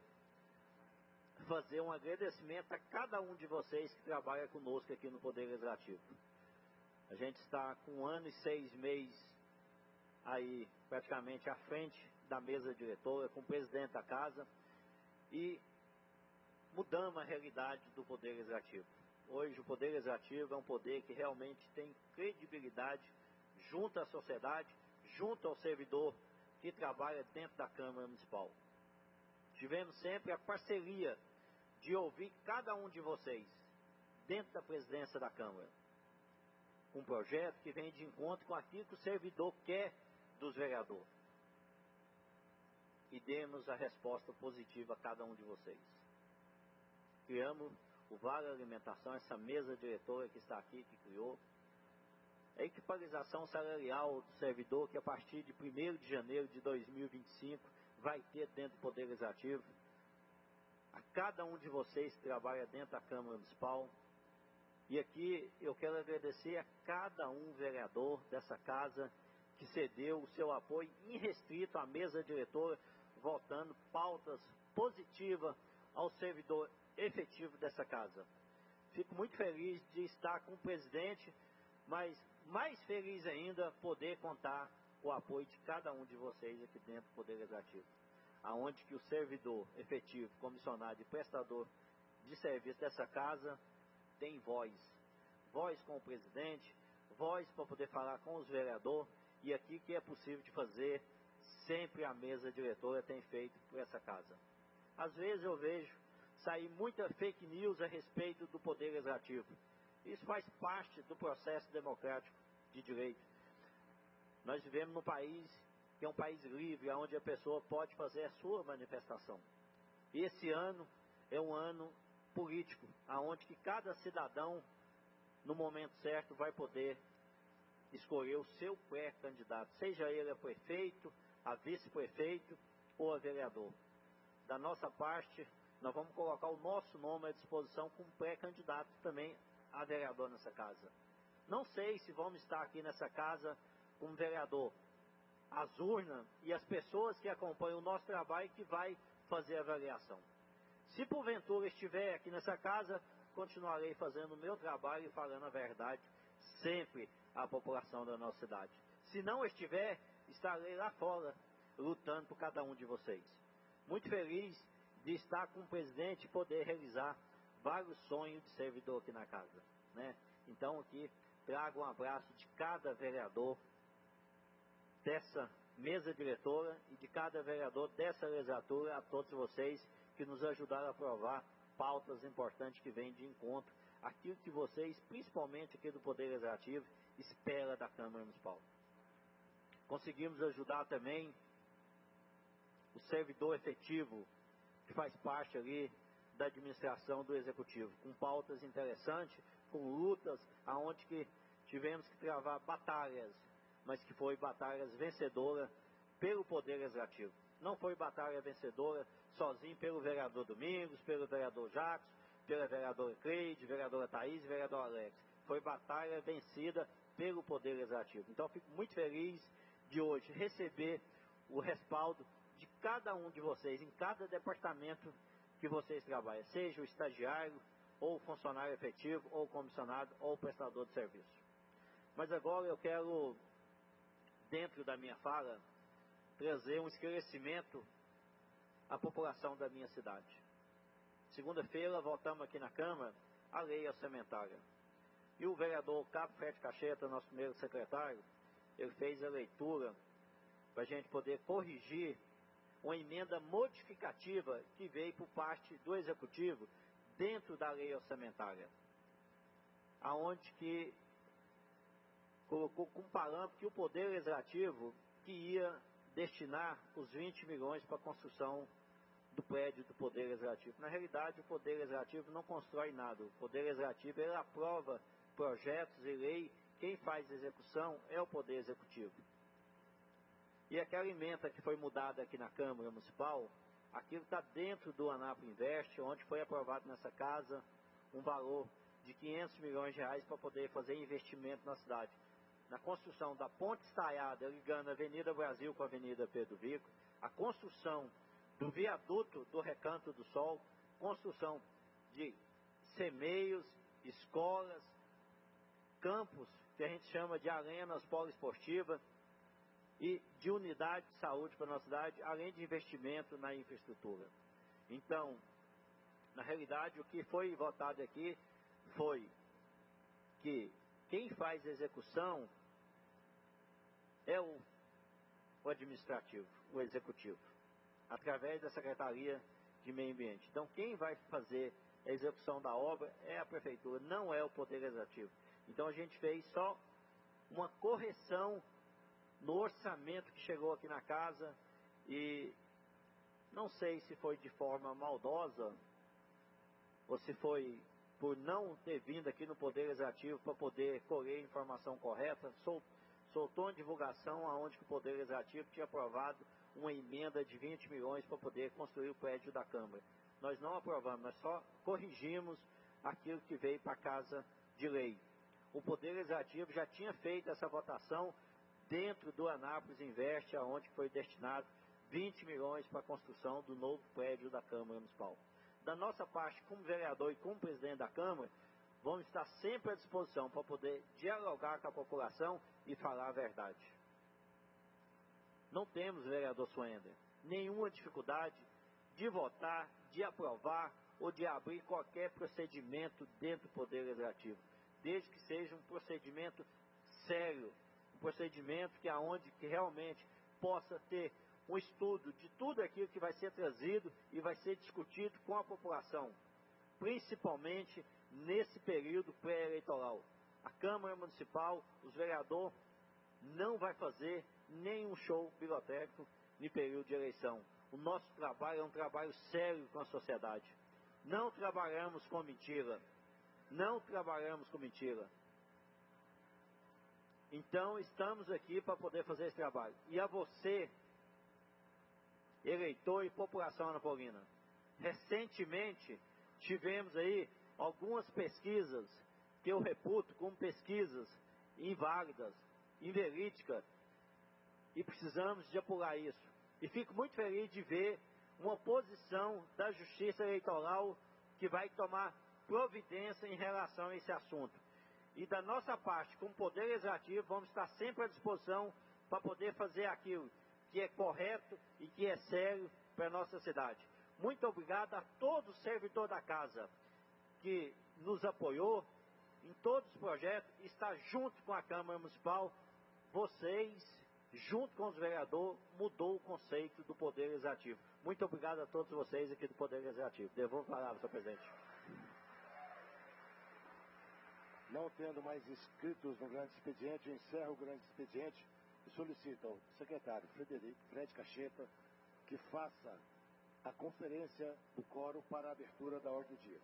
fazer um agradecimento a cada um de vocês que trabalha conosco aqui no Poder Legislativo. A gente está com um ano e seis meses aí praticamente à frente da mesa diretora, com o presidente da casa, e mudamos a realidade do Poder Legislativo. Hoje o Poder Legislativo é um poder que realmente tem credibilidade junto à sociedade, junto ao servidor que trabalha dentro da Câmara Municipal. Tivemos sempre a parceria de ouvir cada um de vocês dentro da presidência da Câmara. Um projeto que vem de encontro com aquilo que o servidor quer dos vereadores. E demos a resposta positiva a cada um de vocês. Criamos o Vale Alimentação, essa mesa diretora que está aqui, que criou. A equiparização salarial do servidor, que a partir de primeiro de janeiro de dois mil e vinte e cinco vai ter dentro do Poder Legislativo. A cada um de vocês que trabalha dentro da Câmara Municipal. E aqui eu quero agradecer a cada um vereador dessa casa que cedeu o seu apoio irrestrito à mesa diretora, votando pautas positivas ao servidor efetivo dessa casa. Fico muito feliz de estar com o presidente, mas mais feliz ainda poder contar com o apoio de cada um de vocês aqui dentro do Poder Legislativo, aonde que o servidor efetivo, comissionado e prestador de serviço dessa casa tem voz. Voz com o presidente, voz para poder falar com os vereadores, e aqui que é possível de fazer, sempre a mesa diretora tem feito por essa casa. Às vezes eu vejo sair muita fake news a respeito do Poder Legislativo. Isso faz parte do processo democrático de direito. Nós vivemos num país que é um país livre, onde a pessoa pode fazer a sua manifestação. E esse ano é um ano político, onde que cada cidadão, no momento certo, vai poder escolher o seu pré-candidato, seja ele a prefeito, a vice-prefeito ou a vereador. Da nossa parte, nós vamos colocar o nosso nome à disposição como pré-candidato também a vereador nessa casa. Não sei se vamos estar aqui nessa casa como vereador. As urnas e as pessoas que acompanham o nosso trabalho que vai fazer a avaliação. Se porventura estiver aqui nessa casa, continuarei fazendo o meu trabalho e falando a verdade sempre à população da nossa cidade. Se não estiver, estarei lá fora lutando por cada um de vocês. Muito feliz de estar com o presidente e poder realizar vários sonhos de servidor aqui na casa, né? Então aqui trago um abraço de cada vereador dessa mesa diretora e de cada vereador dessa legislatura a todos vocês que nos ajudaram a aprovar pautas importantes que vêm de encontro aquilo que vocês, principalmente aqui do Poder Legislativo, espera da Câmara Municipal. Conseguimos ajudar também o servidor efetivo que faz parte ali da administração do Executivo, com pautas interessantes, com lutas, aonde que tivemos que travar batalhas, mas que foi batalhas vencedoras pelo Poder Legislativo. Não foi batalha vencedora sozinho pelo vereador Domingos, pelo vereador Jacques, pela vereadora Cleide, vereadora Thaís e vereador Alex. Foi batalha vencida pelo Poder Legislativo. Então, fico muito feliz de hoje receber o respaldo de cada um de vocês, em cada departamento que vocês trabalham, seja o estagiário, ou o funcionário efetivo, ou o comissionado, ou o prestador de serviço. Mas agora eu quero, dentro da minha fala, trazer um esclarecimento à população da minha cidade. Segunda-feira, voltamos aqui na Câmara a lei orçamentária. E o vereador Cabo Fred Cacheta, nosso primeiro secretário, ele fez a leitura para a gente poder corrigir uma emenda modificativa que veio por parte do Executivo dentro da lei orçamentária, aonde que colocou como parâmetro que o Poder Legislativo que ia destinar os vinte milhões para a construção do prédio do Poder Legislativo. Na realidade, o Poder Legislativo não constrói nada. O Poder Legislativo ele aprova projetos e lei. Quem faz execução é o Poder Executivo. E aquela emenda que foi mudada aqui na Câmara Municipal, aquilo está dentro do ANAP Invest, onde foi aprovado nessa casa um valor de quinhentos milhões de reais para poder fazer investimento na cidade. Na construção da ponte estaiada ligando a Avenida Brasil com a Avenida Pedro Vico, a construção do viaduto do Recanto do Sol, construção de semeios, escolas, campos, que a gente chama de arenas poliesportivas, e de unidade de saúde para a nossa cidade, além de investimento na infraestrutura. Então, na realidade, o que foi votado aqui foi que quem faz a execução é o, o administrativo, o executivo, através da Secretaria de Meio Ambiente. Então, quem vai fazer a execução da obra é a Prefeitura, não é o Poder Legislativo. Então, a gente fez só uma correção no orçamento que chegou aqui na casa e não sei se foi de forma maldosa ou se foi por não ter vindo aqui no Poder Legislativo para poder colher a informação correta, sol, soltou uma divulgação aonde que o Poder Legislativo tinha aprovado uma emenda de vinte milhões para poder construir o prédio da Câmara. Nós não aprovamos, nós só corrigimos aquilo que veio para a Casa de Lei. O Poder Legislativo já tinha feito essa votação dentro do Anápolis Invest, aonde foi destinado vinte milhões para a construção do novo prédio da Câmara Municipal. da nossa parte, como vereador e como presidente da Câmara, vamos estar sempre à disposição para poder dialogar com a população e falar a verdade. Não temos, vereador Suender, nenhuma dificuldade de votar, de aprovar ou de abrir qualquer procedimento dentro do Poder Legislativo, desde que seja um procedimento sério, um procedimento que aonde que realmente possa ter um estudo de tudo aquilo que vai ser trazido e vai ser discutido com a população, principalmente nesse período pré-eleitoral. A Câmara Municipal, os vereadores, não vai fazer nenhum show pirotécnico no período de eleição. O nosso trabalho é um trabalho sério com a sociedade. Não trabalhamos com mentira. Não trabalhamos com mentira. Então, estamos aqui para poder fazer esse trabalho. E a você, eleitor e população anapolina, recentemente tivemos aí algumas pesquisas que eu reputo como pesquisas inválidas, inverídicas, e precisamos de apurar isso. E fico muito feliz de ver uma posição da Justiça Eleitoral que vai tomar providência em relação a esse assunto. E da nossa parte, como Poder Legislativo, vamos estar sempre à disposição para poder fazer aquilo que é correto e que é sério para a nossa cidade. Muito obrigado a todo o servidor da casa que nos apoiou em todos os projetos, está junto com a Câmara Municipal. Vocês, junto com os vereadores, mudou o conceito do Poder Legislativo. Muito obrigado a todos vocês aqui do Poder Legislativo. Devolvo a palavra, senhor presidente. Não tendo mais inscritos no grande expediente, eu encerro o grande expediente e solicito ao secretário Frederico, Fred Cacheta, que faça a conferência do quórum para a abertura da ordem do dia.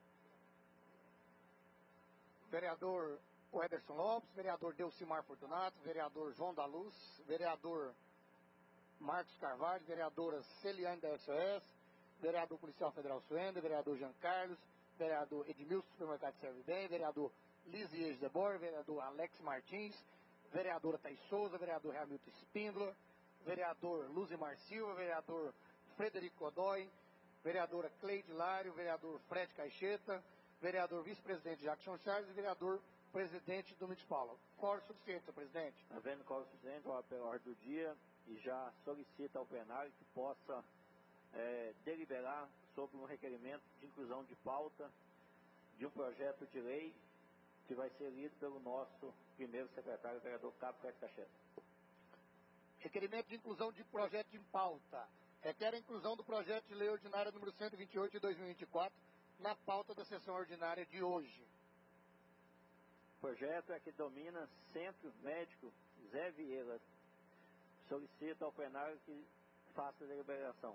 Vereador Ederson Lopes, vereador Delcimar Fortunato, vereador João da Luz, vereador Marcos Carvalho, vereadora Celiane da S O S, vereador Policial Federal Suenda, vereador Jean Carlos, vereador Edmilson Supermercado Serve Bem, vereador Lisiege Debor, vereador Alex Martins, vereadora Thais Souza, vereador Hamilton Espíndola, vereador Luzimar Silva, vereador Frederico Godoy, vereadora Cleide Lário, vereador Fred Caixeta, vereador vice-presidente Jackson Charles e vereador presidente Domingos Paula. Quórum suficiente, senhor presidente. Havendo quórum suficiente, vou pela ordem do dia e já solicita ao plenário que possa é, deliberar sobre um requerimento de inclusão de pauta de um projeto de lei que vai ser lido pelo nosso primeiro secretário, vereador Cabo Fred Cacheta. Requerimento de inclusão de projeto em pauta. Requer a inclusão do projeto de lei ordinária número cento e vinte e oito de dois mil e vinte e quatro na pauta da sessão ordinária de hoje. O projeto é que domina Centro Médico Zé Vieira. Solicito ao plenário que faça a deliberação.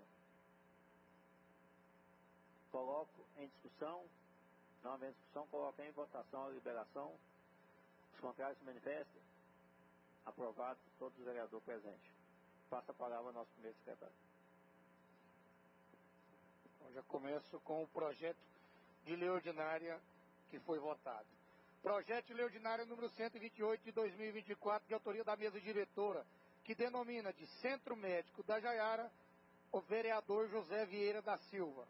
Coloco em discussão. Não havendo discussão, coloco em votação a liberação. Os contrários se manifestem. Aprovado por todos os vereadores presentes. Passa a palavra ao nosso primeiro secretário. Então, já começo com o projeto de lei ordinária que foi votado. Projeto de lei ordinária número cento e vinte e oito de dois mil e vinte e quatro, de autoria da mesa diretora, que denomina de Centro Médico da Jaiara o vereador José Vieira da Silva.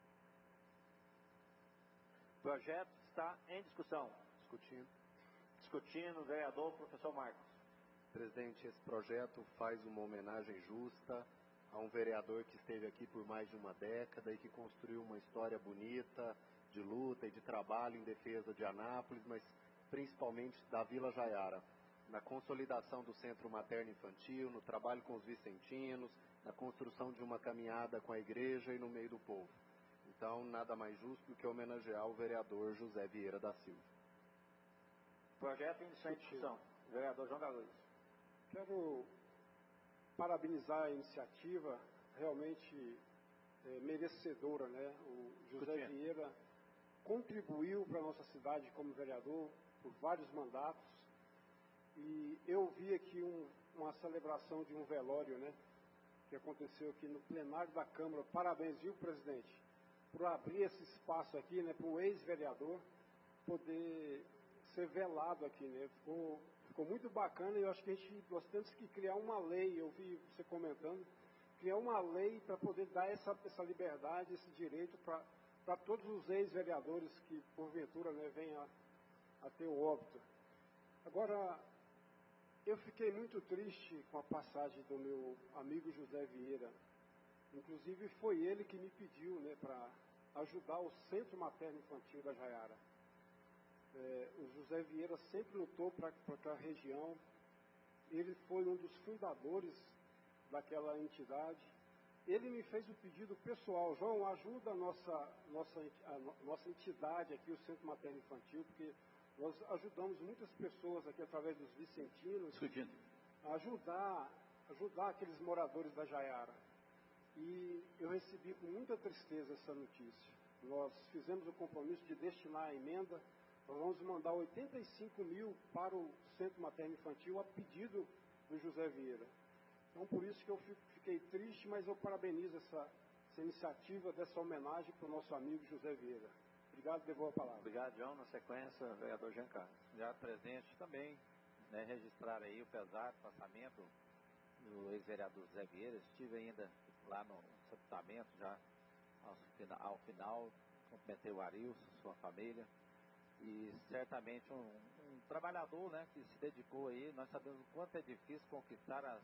O projeto está em discussão. Discutindo. Discutindo o vereador professor Marcos. Presidente, esse projeto faz uma homenagem justa a um vereador que esteve aqui por mais de uma década e que construiu uma história bonita de luta e de trabalho em defesa de Anápolis, mas principalmente da Vila Jaiara, na consolidação do Centro Materno Infantil, no trabalho com os vicentinos, na construção de uma caminhada com a igreja e no meio do povo. Então, nada mais justo do que homenagear o vereador José Vieira da Silva. Projeto em discussão. Vereador João da Luz. Quero parabenizar a iniciativa, realmente é, merecedora, né? O José Discutindo. Vieira contribuiu para a nossa cidade como vereador por vários mandatos e eu vi aqui um, uma celebração de um velório, né? Que aconteceu aqui no plenário da Câmara. Parabéns, viu, presidente, por abrir esse espaço aqui, né? Para o ex-vereador poder ser velado aqui, né? Ficou, ficou muito bacana e eu acho que a gente, nós temos que criar uma lei, eu vi você comentando, criar uma lei para poder dar essa, essa liberdade, esse direito para para todos os ex-vereadores que, porventura, né, venham a, a ter o óbito. Agora, eu fiquei muito triste com a passagem do meu amigo José Vieira. Inclusive, foi ele que me pediu, né, para ajudar o Centro Materno Infantil da Jaiara. É, o José Vieira sempre lutou para aquela região. Ele foi um dos fundadores daquela entidade. Ele me fez o pedido pessoal: João, ajuda a nossa, nossa, a nossa entidade aqui, o Centro Materno Infantil, porque nós ajudamos muitas pessoas aqui através dos vicentinos a ajudar, ajudar aqueles moradores da Jaiara. E eu recebi com muita tristeza essa notícia. Nós fizemos o compromisso de destinar a emenda. Nós vamos mandar oitenta e cinco mil para o Centro Materno Infantil a pedido do José Vieira. Então, por isso que eu fiquei triste, mas eu parabenizo essa, essa iniciativa, dessa homenagem para o nosso amigo José Vieira. Obrigado, devolvo a palavra. Obrigado, João. Na sequência, vereador Jean Carlos. Já presente também, né, registrar aí o pesar do passamento do ex-vereador José Vieira. Estive ainda lá no sepultamento, já ao, ao final, cumprimentei o Arilson, sua família. E certamente um, um trabalhador, né, que se dedicou aí. Nós sabemos o quanto é difícil conquistar as,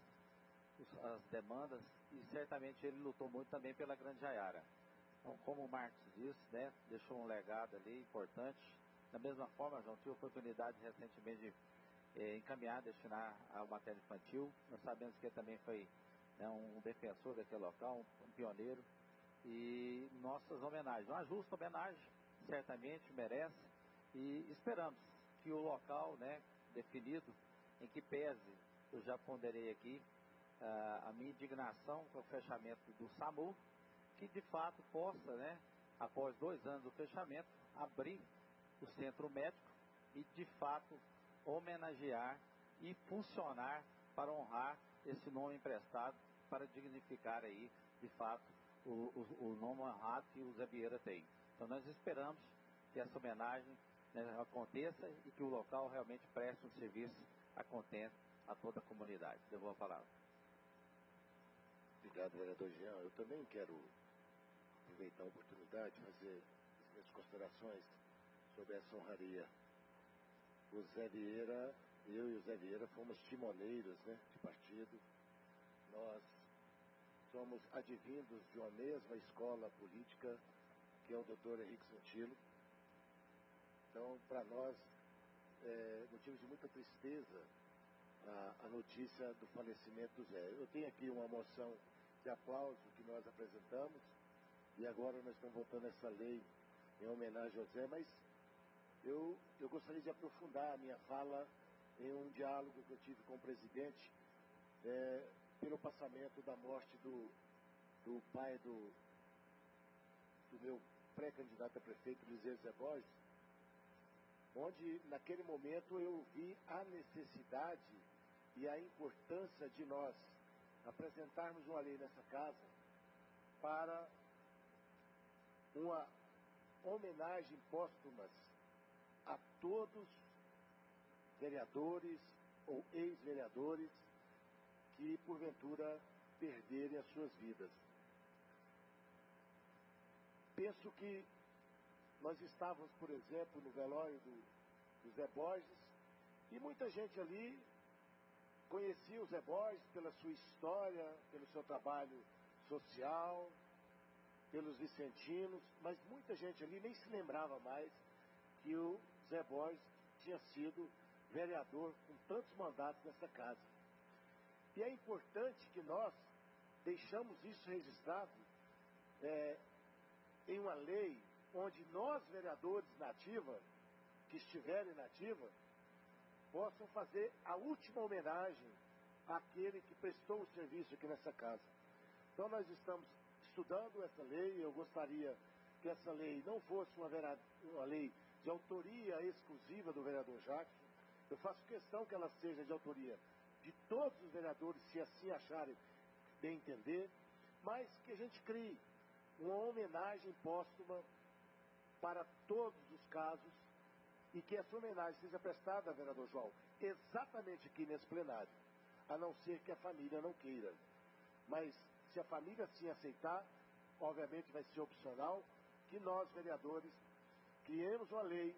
as demandas, e certamente ele lutou muito também pela Grande Jaiara. Então, como o Marcos disse, né, deixou um legado ali importante. Da mesma forma, João, tive a oportunidade recentemente de eh, encaminhar, destinar ao materno infantil. Nós sabemos que ele também foi, né, um defensor daquele local, um, um pioneiro. E nossas homenagens, uma justa homenagem, certamente merece. E esperamos que o local, né, definido, em que pese, eu já ponderei aqui, uh, a minha indignação com o fechamento do SAMU, que de fato possa, né, após dois anos do fechamento, abrir o centro médico e de fato homenagear e funcionar para honrar esse nome emprestado, para dignificar aí, de fato, o, o, o nome honrado que o Zé Vieira tem. Então nós esperamos que essa homenagem, né, aconteça e que o local realmente preste um serviço a contento a toda a comunidade. Devolvo a palavra. Obrigado, vereador Jean. Eu também quero aproveitar a oportunidade de fazer as minhas considerações sobre essa honraria. O Zé Vieira, eu e o Zé Vieira fomos timoneiros, né, de partido. Nós somos advindos de uma mesma escola política, que é o doutor Henrique Santilo. Então, para nós, é motivo de muita tristeza a, a notícia do falecimento do Zé. Eu tenho aqui uma moção de aplauso que nós apresentamos, e agora nós estamos votando essa lei em homenagem ao Zé, mas eu, eu gostaria de aprofundar a minha fala em um diálogo que eu tive com o presidente, é, pelo passamento da morte do, do pai do, do meu pré-candidato a prefeito, Luiz Zé Borges, onde naquele momento eu vi a necessidade e a importância de nós apresentarmos uma lei nessa casa para uma homenagem póstuma a todos vereadores ou ex-vereadores que porventura perderem as suas vidas. Penso que nós estávamos, por exemplo, no velório do, do Zé Borges, e muita gente ali conhecia o Zé Borges pela sua história, pelo seu trabalho social, pelos vicentinos, mas muita gente ali nem se lembrava mais que o Zé Borges tinha sido vereador com tantos mandatos nessa casa. E é importante que nós deixamos isso registrado é, em uma lei onde nós, vereadores na ativa, que estiverem na ativa, possam fazer a última homenagem àquele que prestou o serviço aqui nessa casa. Então nós estamos estudando essa lei. Eu gostaria que essa lei não fosse uma, uma lei de autoria exclusiva do vereador Jackson. Eu faço questão que ela seja de autoria de todos os vereadores, se assim acharem bem entender, mas que a gente crie uma homenagem póstuma para todos os casos, e que essa homenagem seja prestada, vereador João, exatamente aqui nesse plenário, a não ser que a família não queira. Mas se a família sim aceitar, obviamente vai ser opcional, que nós, vereadores, criemos uma lei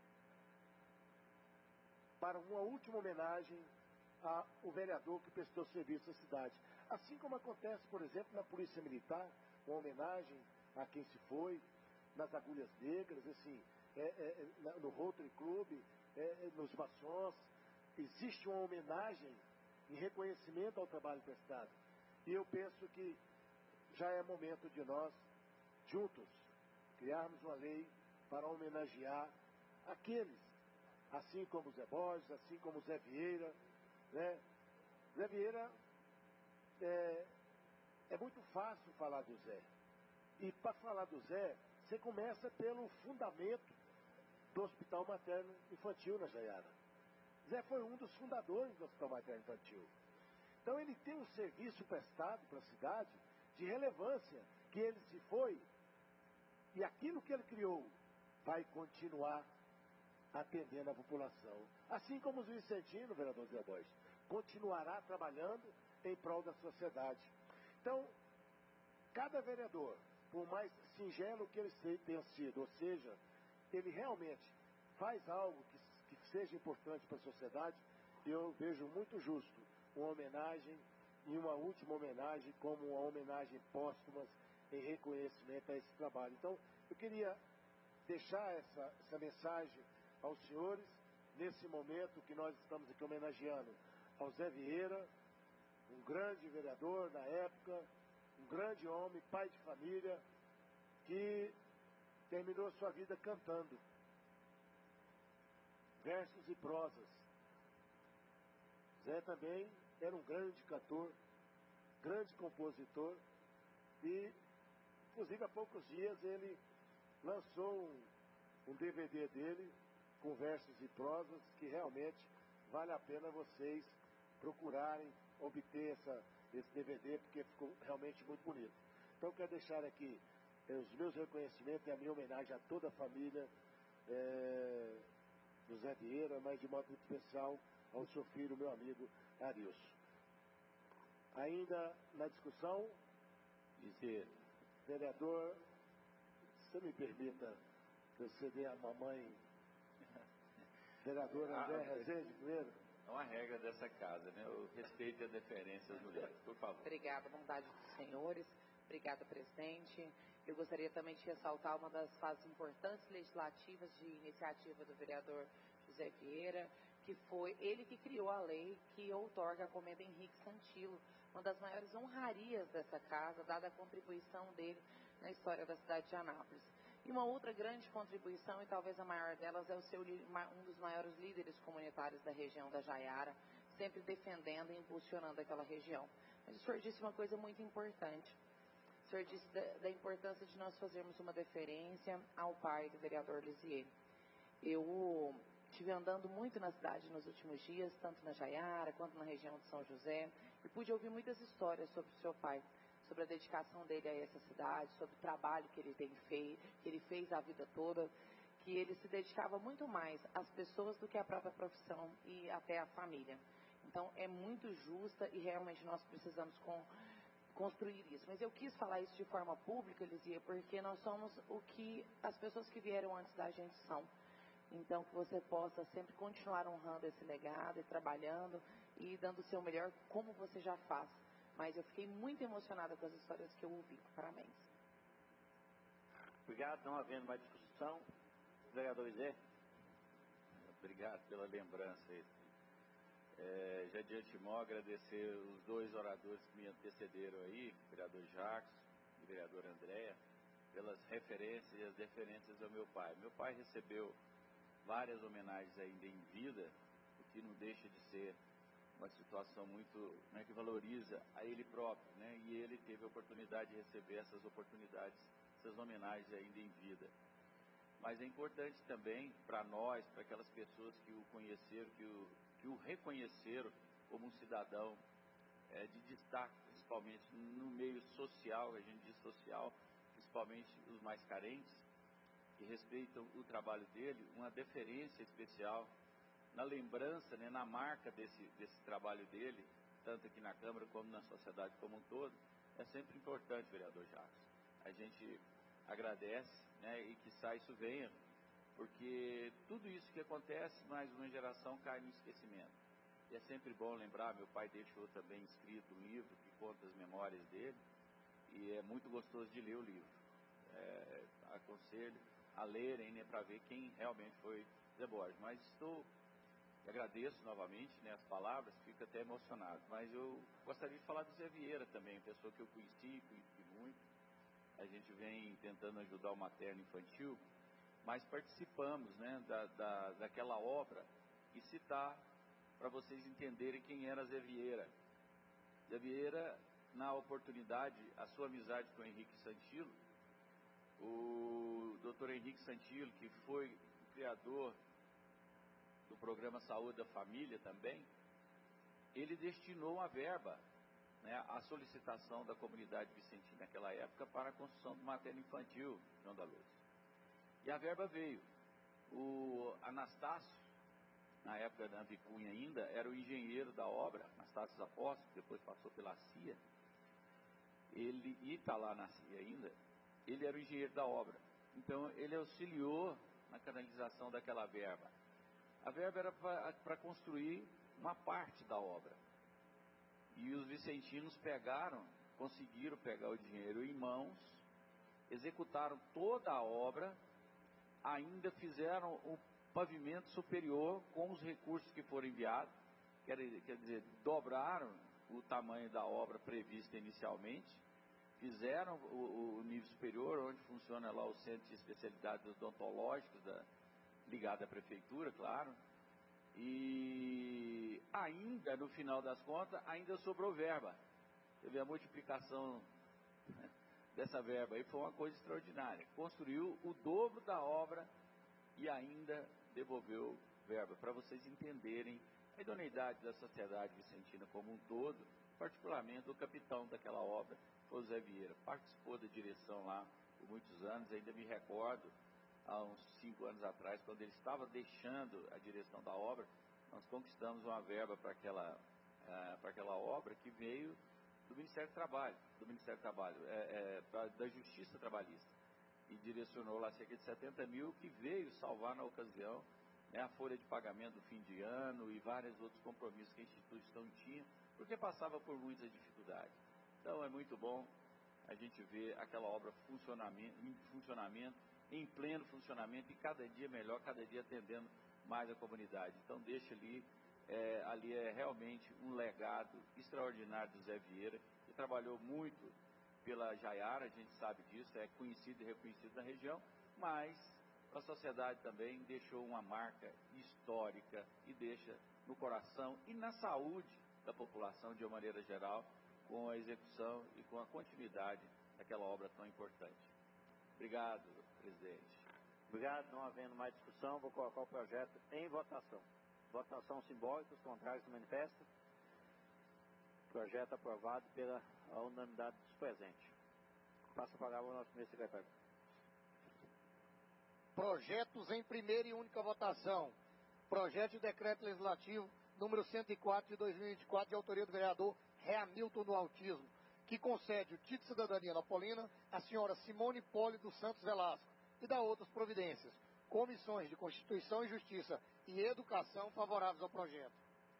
para uma última homenagem ao vereador que prestou serviço à cidade. Assim como acontece, por exemplo, na Polícia Militar, uma homenagem a quem se foi, nas Agulhas Negras, assim, é, é, no Rotary Club, é, é, nos maçons, existe uma homenagem em reconhecimento ao trabalho prestado. E eu penso que já é momento de nós, juntos, criarmos uma lei para homenagear aqueles, assim como o Zé Borges, assim como o Zé Vieira, né? Zé Vieira, é, é muito fácil falar do Zé. E para falar do Zé, você começa pelo fundamento do Hospital Materno Infantil na Jaiara. Zé foi um dos fundadores do Hospital Materno Infantil. Então ele tem um serviço prestado para a cidade de relevância, que ele se foi, e aquilo que ele criou vai continuar atendendo a população. Assim como o Vicentino, vereador Zé Borges, continuará trabalhando em prol da sociedade. Então, cada vereador, por mais singelo que ele tenha sido, ou seja, ele realmente faz algo que, que seja importante para a sociedade, eu vejo muito justo uma homenagem e uma última homenagem como uma homenagem póstuma em reconhecimento a esse trabalho. Então, eu queria deixar essa, essa mensagem aos senhores, nesse momento que nós estamos aqui homenageando ao Zé Vieira, um grande vereador na época, um grande homem, pai de família, que terminou sua vida cantando versos e prosas. Zé também era um grande cantor, grande compositor, e, inclusive, há poucos dias ele lançou um, um D V D dele com versos e prosas que realmente vale a pena vocês procurarem obter essa, esse D V D, porque ficou realmente muito bonito. Então, eu quero deixar aqui é, os meus reconhecimentos e a minha homenagem a toda a família é, do Zé Vieira, mas de modo muito especial ao seu filho, meu amigo Arilson. Ainda na discussão, dizer, vereador, se me permita que eu ceder a mamãe, vereadora André ah, Rezende, primeiro. É uma regra dessa casa, né? O respeito e a deferência às mulheres, por favor. Obrigada, bondade dos senhores. Obrigada, presidente. Eu gostaria também de ressaltar uma das fases importantes legislativas de iniciativa do vereador José Vieira, que foi ele que criou a lei que outorga a Comenda Henrique Santilo, uma das maiores honrarias dessa casa, dada a contribuição dele na história da cidade de Anápolis. E uma outra grande contribuição, e talvez a maior delas, é o seu, um dos maiores líderes comunitários da região da Jaiara, sempre defendendo e impulsionando aquela região. Mas o senhor disse uma coisa muito importante. O senhor disse da, da importância de nós fazermos uma deferência ao pai do vereador Lisier. Eu estive andando muito na cidade nos últimos dias, tanto na Jaiara quanto na região de São José, e pude ouvir muitas histórias sobre o seu pai, sobre a dedicação dele a essa cidade, sobre o trabalho que ele tem feito, que ele fez a vida toda, que ele se dedicava muito mais às pessoas do que à própria profissão e até à família. Então, é muito justa e realmente nós precisamos com, construir isso. Mas eu quis falar isso de forma pública, Lisier, porque nós somos o que as pessoas que vieram antes da gente são. Então, que você possa sempre continuar honrando esse legado e trabalhando e dando o seu melhor, como você já faz. Mas eu fiquei muito emocionada com as histórias que eu ouvi. Parabéns. Obrigado. Não havendo mais discussão, vereador Zé. Obrigado pela lembrança. É, já de antemão agradecer os dois oradores que me antecederam aí, o vereador Jacques e o vereador Andréa, pelas referências e as deferências ao meu pai. Meu pai recebeu várias homenagens ainda em vida, o que não deixa de ser uma situação muito, né, que valoriza a ele próprio, né, e ele teve a oportunidade de receber essas oportunidades, essas homenagens ainda em vida. Mas é importante também para nós, para aquelas pessoas que o conheceram, que o, que o reconheceram como um cidadão é, de destaque, principalmente no meio social, a gente diz social, principalmente os mais carentes, que respeitam o trabalho dele, uma deferência especial na lembrança, né, na marca desse, desse trabalho dele, tanto aqui na Câmara como na sociedade como um todo, é sempre importante, vereador Jacques, a gente agradece, né, e que sai isso venha, porque tudo isso que acontece, mais uma geração cai no esquecimento. E é sempre bom lembrar, meu pai deixou também escrito um livro que conta as memórias dele, e é muito gostoso de ler o livro. É, aconselho a lerem, né, para ver quem realmente foi Zé Borges. Mas estou, agradeço novamente, né, as palavras, fico até emocionado. Mas eu gostaria de falar do Zé Vieira também, pessoa que eu conheci, conheci muito. A gente vem tentando ajudar o materno infantil, mas participamos, né, da, da, daquela obra, e citar para vocês entenderem quem era Zé Vieira. Zé Vieira, na oportunidade, a sua amizade com o Henrique Santilo, o doutor Henrique Santilo, que foi o criador do programa Saúde da Família também, ele destinou uma verba, né, à solicitação da comunidade vicentina naquela época para a construção do materno infantil João da Luz. E a verba veio. O Anastácio, na época da Vicunha ainda, era o engenheiro da obra, Anastácio Apóstolo, que depois passou pela C I A, ele, e está lá na C I A ainda, ele era o engenheiro da obra. Então, ele auxiliou na canalização daquela verba. A verba era para construir uma parte da obra. E os vicentinos pegaram, conseguiram pegar o dinheiro em mãos, executaram toda a obra, ainda fizeram o pavimento superior com os recursos que foram enviados, quer, quer dizer, dobraram o tamanho da obra prevista inicialmente, fizeram o, o nível superior, onde funciona lá o centro de especialidades odontológicas, da, ligado à prefeitura, claro, e ainda, no final das contas, ainda sobrou verba. Você vê a multiplicação dessa verba aí, foi uma coisa extraordinária. Construiu o dobro da obra e ainda devolveu verba, para vocês entenderem a idoneidade da sociedade vicentina como um todo, particularmente o capitão daquela obra, foi o Zé Vieira. Participou da direção lá por muitos anos, ainda me recordo, há uns cinco anos atrás, quando ele estava deixando a direção da obra, nós conquistamos uma verba para aquela, uh, para aquela obra que veio do Ministério do Trabalho, do Ministério do Trabalho, é, é, pra, da Justiça Trabalhista, e direcionou lá cerca de setenta mil, que veio salvar na ocasião, né, a folha de pagamento do fim de ano e vários outros compromissos que a instituição tinha, porque passava por muitas dificuldades. Então é muito bom a gente ver aquela obra funcionamento, em funcionamento, em pleno funcionamento, e cada dia melhor, cada dia atendendo mais a comunidade. Então deixa ali, é, ali é realmente um legado extraordinário do Zé Vieira, que trabalhou muito pela Jaiara, a gente sabe disso, é conhecido e reconhecido na região, mas a sociedade também deixou uma marca histórica e deixa no coração e na saúde da população de uma maneira geral, com a execução e com a continuidade daquela obra tão importante. Obrigado, presidente. Obrigado. Não havendo mais discussão, vou colocar o projeto em votação. Votação simbólica, os contrários do manifesto. Projeto aprovado pela unanimidade dos presentes. Passa a palavra ao nosso primeiro secretário. Projetos em primeira e única votação. Projeto de decreto legislativo número cento e quatro de dois mil e vinte e quatro, de autoria do vereador Reamilton do Autismo, que concede o título de cidadania napolina à senhora Simone Poli dos Santos Velasco e dá outras providências. Comissões de Constituição e Justiça e Educação favoráveis ao projeto.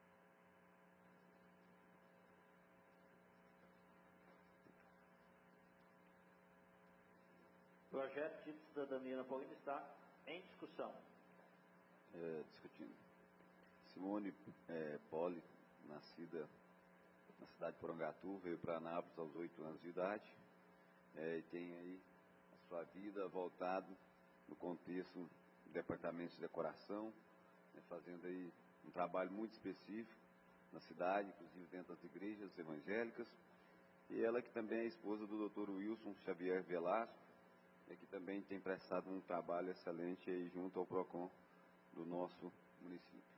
Projeto de título de cidadania napolina está em discussão. É, discutindo. Simone é, Poli, nascida na cidade de Porangatu, veio para Anápolis aos oito anos de idade, é, e tem aí a sua vida voltada no contexto do departamento de decoração, né, fazendo aí um trabalho muito específico na cidade, inclusive dentro das igrejas evangélicas, e ela que também é esposa do doutor Wilson Xavier Velasco, né, que também tem prestado um trabalho excelente aí junto ao PROCON do nosso município.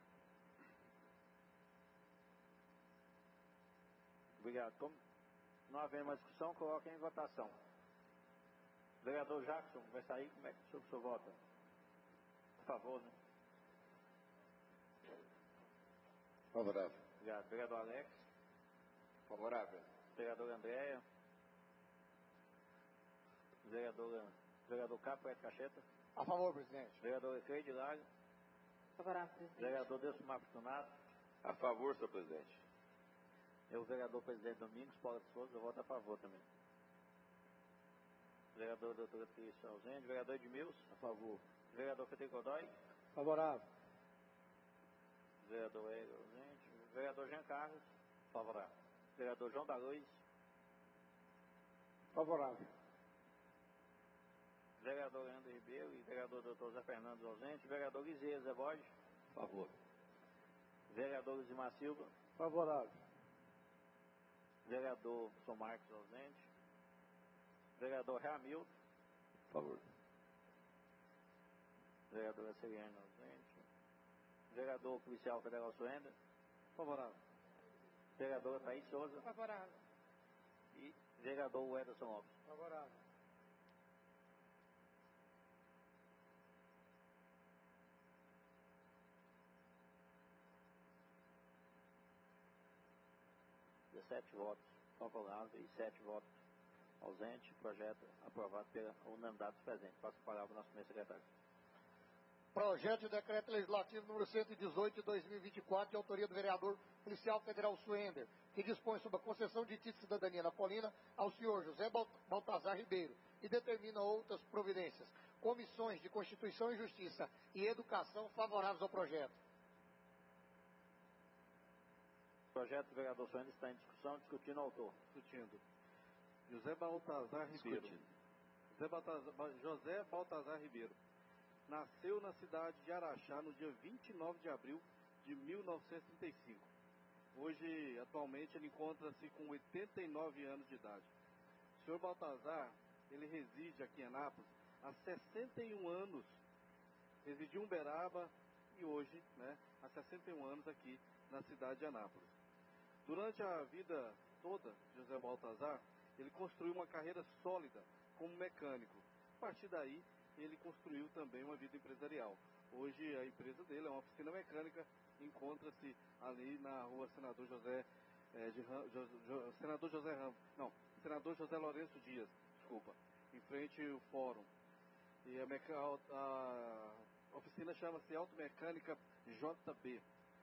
Obrigado. Como não havendo mais discussão, coloca em votação. Vereador Jackson, vai sair? Como é que o senhor, o senhor vota? Por favor, né? Favorável. Obrigado. Vereador Alex? Favorável. Vereador Andréia? Vereadora Vereador Capra Cacheta. A favor, presidente. Vereador Efeide Hilário. Favorável, presidente. Vereador Delcimar Fortunato. A favor, senhor presidente. Eu, vereador presidente Domingos Paula de Souza, eu voto a favor também. Vereador doutora Cris ausente. Vereador Edmilson. A favor. Vereador Federico Godoy. Favorável. Vereador Hélio ausente. Vereador Jean Carlos. Favorável. Vereador João da Luz. Favorável. Vereador Leandro Ribeiro e vereador doutor Zé Fernandes ausente. Vereador Guizê Zé Borges. Favor. Vereador Luzimar Silva. Favorável. Vereador São Marcos ausente. Vereador Ramildo. Favor. Vereadora Seriane ausente. Vereador Policial Federal Suenda. Favorável. Vereadora Thaís Souza. Favorável. E vereador Ederson Lopes. Favorável. dezessete votos favoráveis e sete votos ausentes. Projeto aprovado pela unanimidade dos presentes. Passo a palavra ao nosso primeiro secretário. Projeto de decreto legislativo número cento e dezoito de dois mil e vinte e quatro, de autoria do vereador policial federal Suender, que dispõe sobre a concessão de título de cidadania napolina ao senhor José Baltazar Ribeiro e determina outras providências. Comissões de Constituição e Justiça e Educação favoráveis ao projeto. O projeto do vereador Suender está em discussão, discutindo o autor. Discutindo. José Baltazar Ribeiro. Discutindo. José Baltazar, José Baltazar Ribeiro. Nasceu na cidade de Araxá no dia vinte e nove de abril de mil novecentos e trinta e cinco. Hoje, atualmente, ele encontra-se com oitenta e nove anos de idade. O senhor Baltazar, ele reside aqui em Anápolis há sessenta e um anos. Residiu em Uberaba e hoje, né, há sessenta e um anos aqui na cidade de Anápolis. Durante a vida toda de José Baltazar, ele construiu uma carreira sólida como mecânico. A partir daí, ele construiu também uma vida empresarial. Hoje, a empresa dele é uma oficina mecânica, encontra-se ali na rua Senador José, é, de Ram, jo, jo, Senador José Ramos, não, Senador José Lourenço Dias, desculpa, em frente ao Fórum. E a, meca, a, a oficina chama-se Automecânica J B.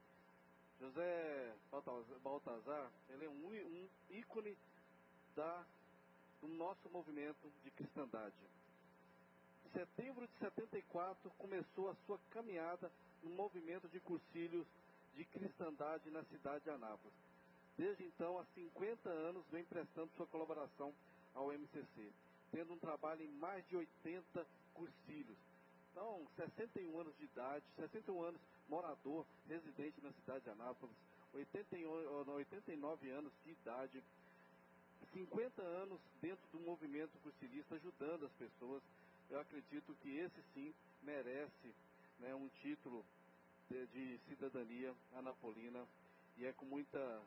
José Baltazar, ele é um, um ícone da, do nosso movimento de cristandade. Em setembro de setenta e quatro, começou a sua caminhada no movimento de cursilhos de cristandade na cidade de Anápolis. Desde então, há cinquenta anos, vem prestando sua colaboração ao M C C, tendo um trabalho em mais de oitenta cursilhos. Então, sessenta e um anos de idade, sessenta e um anos morador, residente na cidade de Anápolis, oitenta e nove anos de idade, cinquenta anos dentro do movimento cursilista, ajudando as pessoas. Eu acredito que esse sim merece, né, um título de, de cidadania anapolina, e é com muita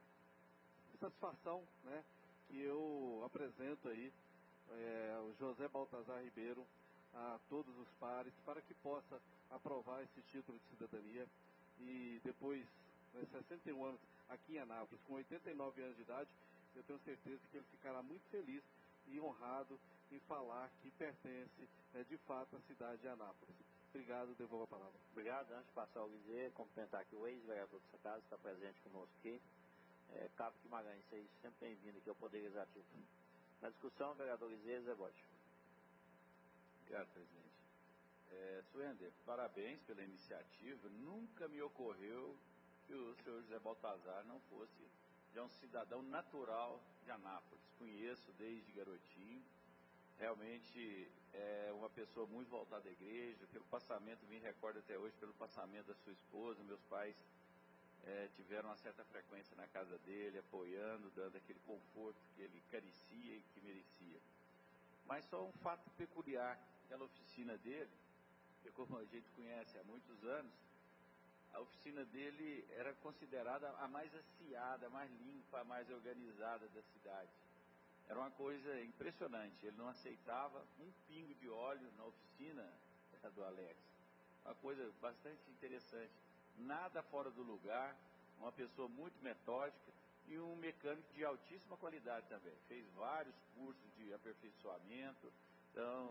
satisfação, né, que eu apresento aí é, o José Baltazar Ribeiro a todos os pares para que possa aprovar esse título de cidadania. E depois, né, sessenta e um anos aqui em Anápolis, com oitenta e nove anos de idade, eu tenho certeza que ele ficará muito feliz e honrado em falar que pertence, né, de fato, à cidade de Anápolis. Obrigado, devolvo a palavra. Obrigado. Antes de passar ao Guizê, cumprimentar aqui o ex-vereador dessa casa, está presente conosco aqui. É, Cabo Guimarães, seja sempre bem-vindo aqui ao Poder Executivo. Na discussão, vereador Guizê Zé Bote. Obrigado, presidente. É, Suender, parabéns pela iniciativa. Nunca me ocorreu que o senhor José Baltazar não fosse já um cidadão natural de Anápolis. Conheço desde garotinho. Realmente é uma pessoa muito voltada à igreja. Pelo passamento, me recordo até hoje, pelo passamento da sua esposa. Meus pais é, tiveram uma certa frequência na casa dele, apoiando, dando aquele conforto que ele carecia e que merecia. Mas só um fato peculiar, aquela oficina dele, que como a gente conhece há muitos anos, a oficina dele era considerada a mais aciada, a mais limpa, a mais organizada da cidade. Era uma coisa impressionante, ele não aceitava um pingo de óleo na oficina do Alex. Uma coisa bastante interessante, nada fora do lugar, uma pessoa muito metódica e um mecânico de altíssima qualidade também. Fez vários cursos de aperfeiçoamento, então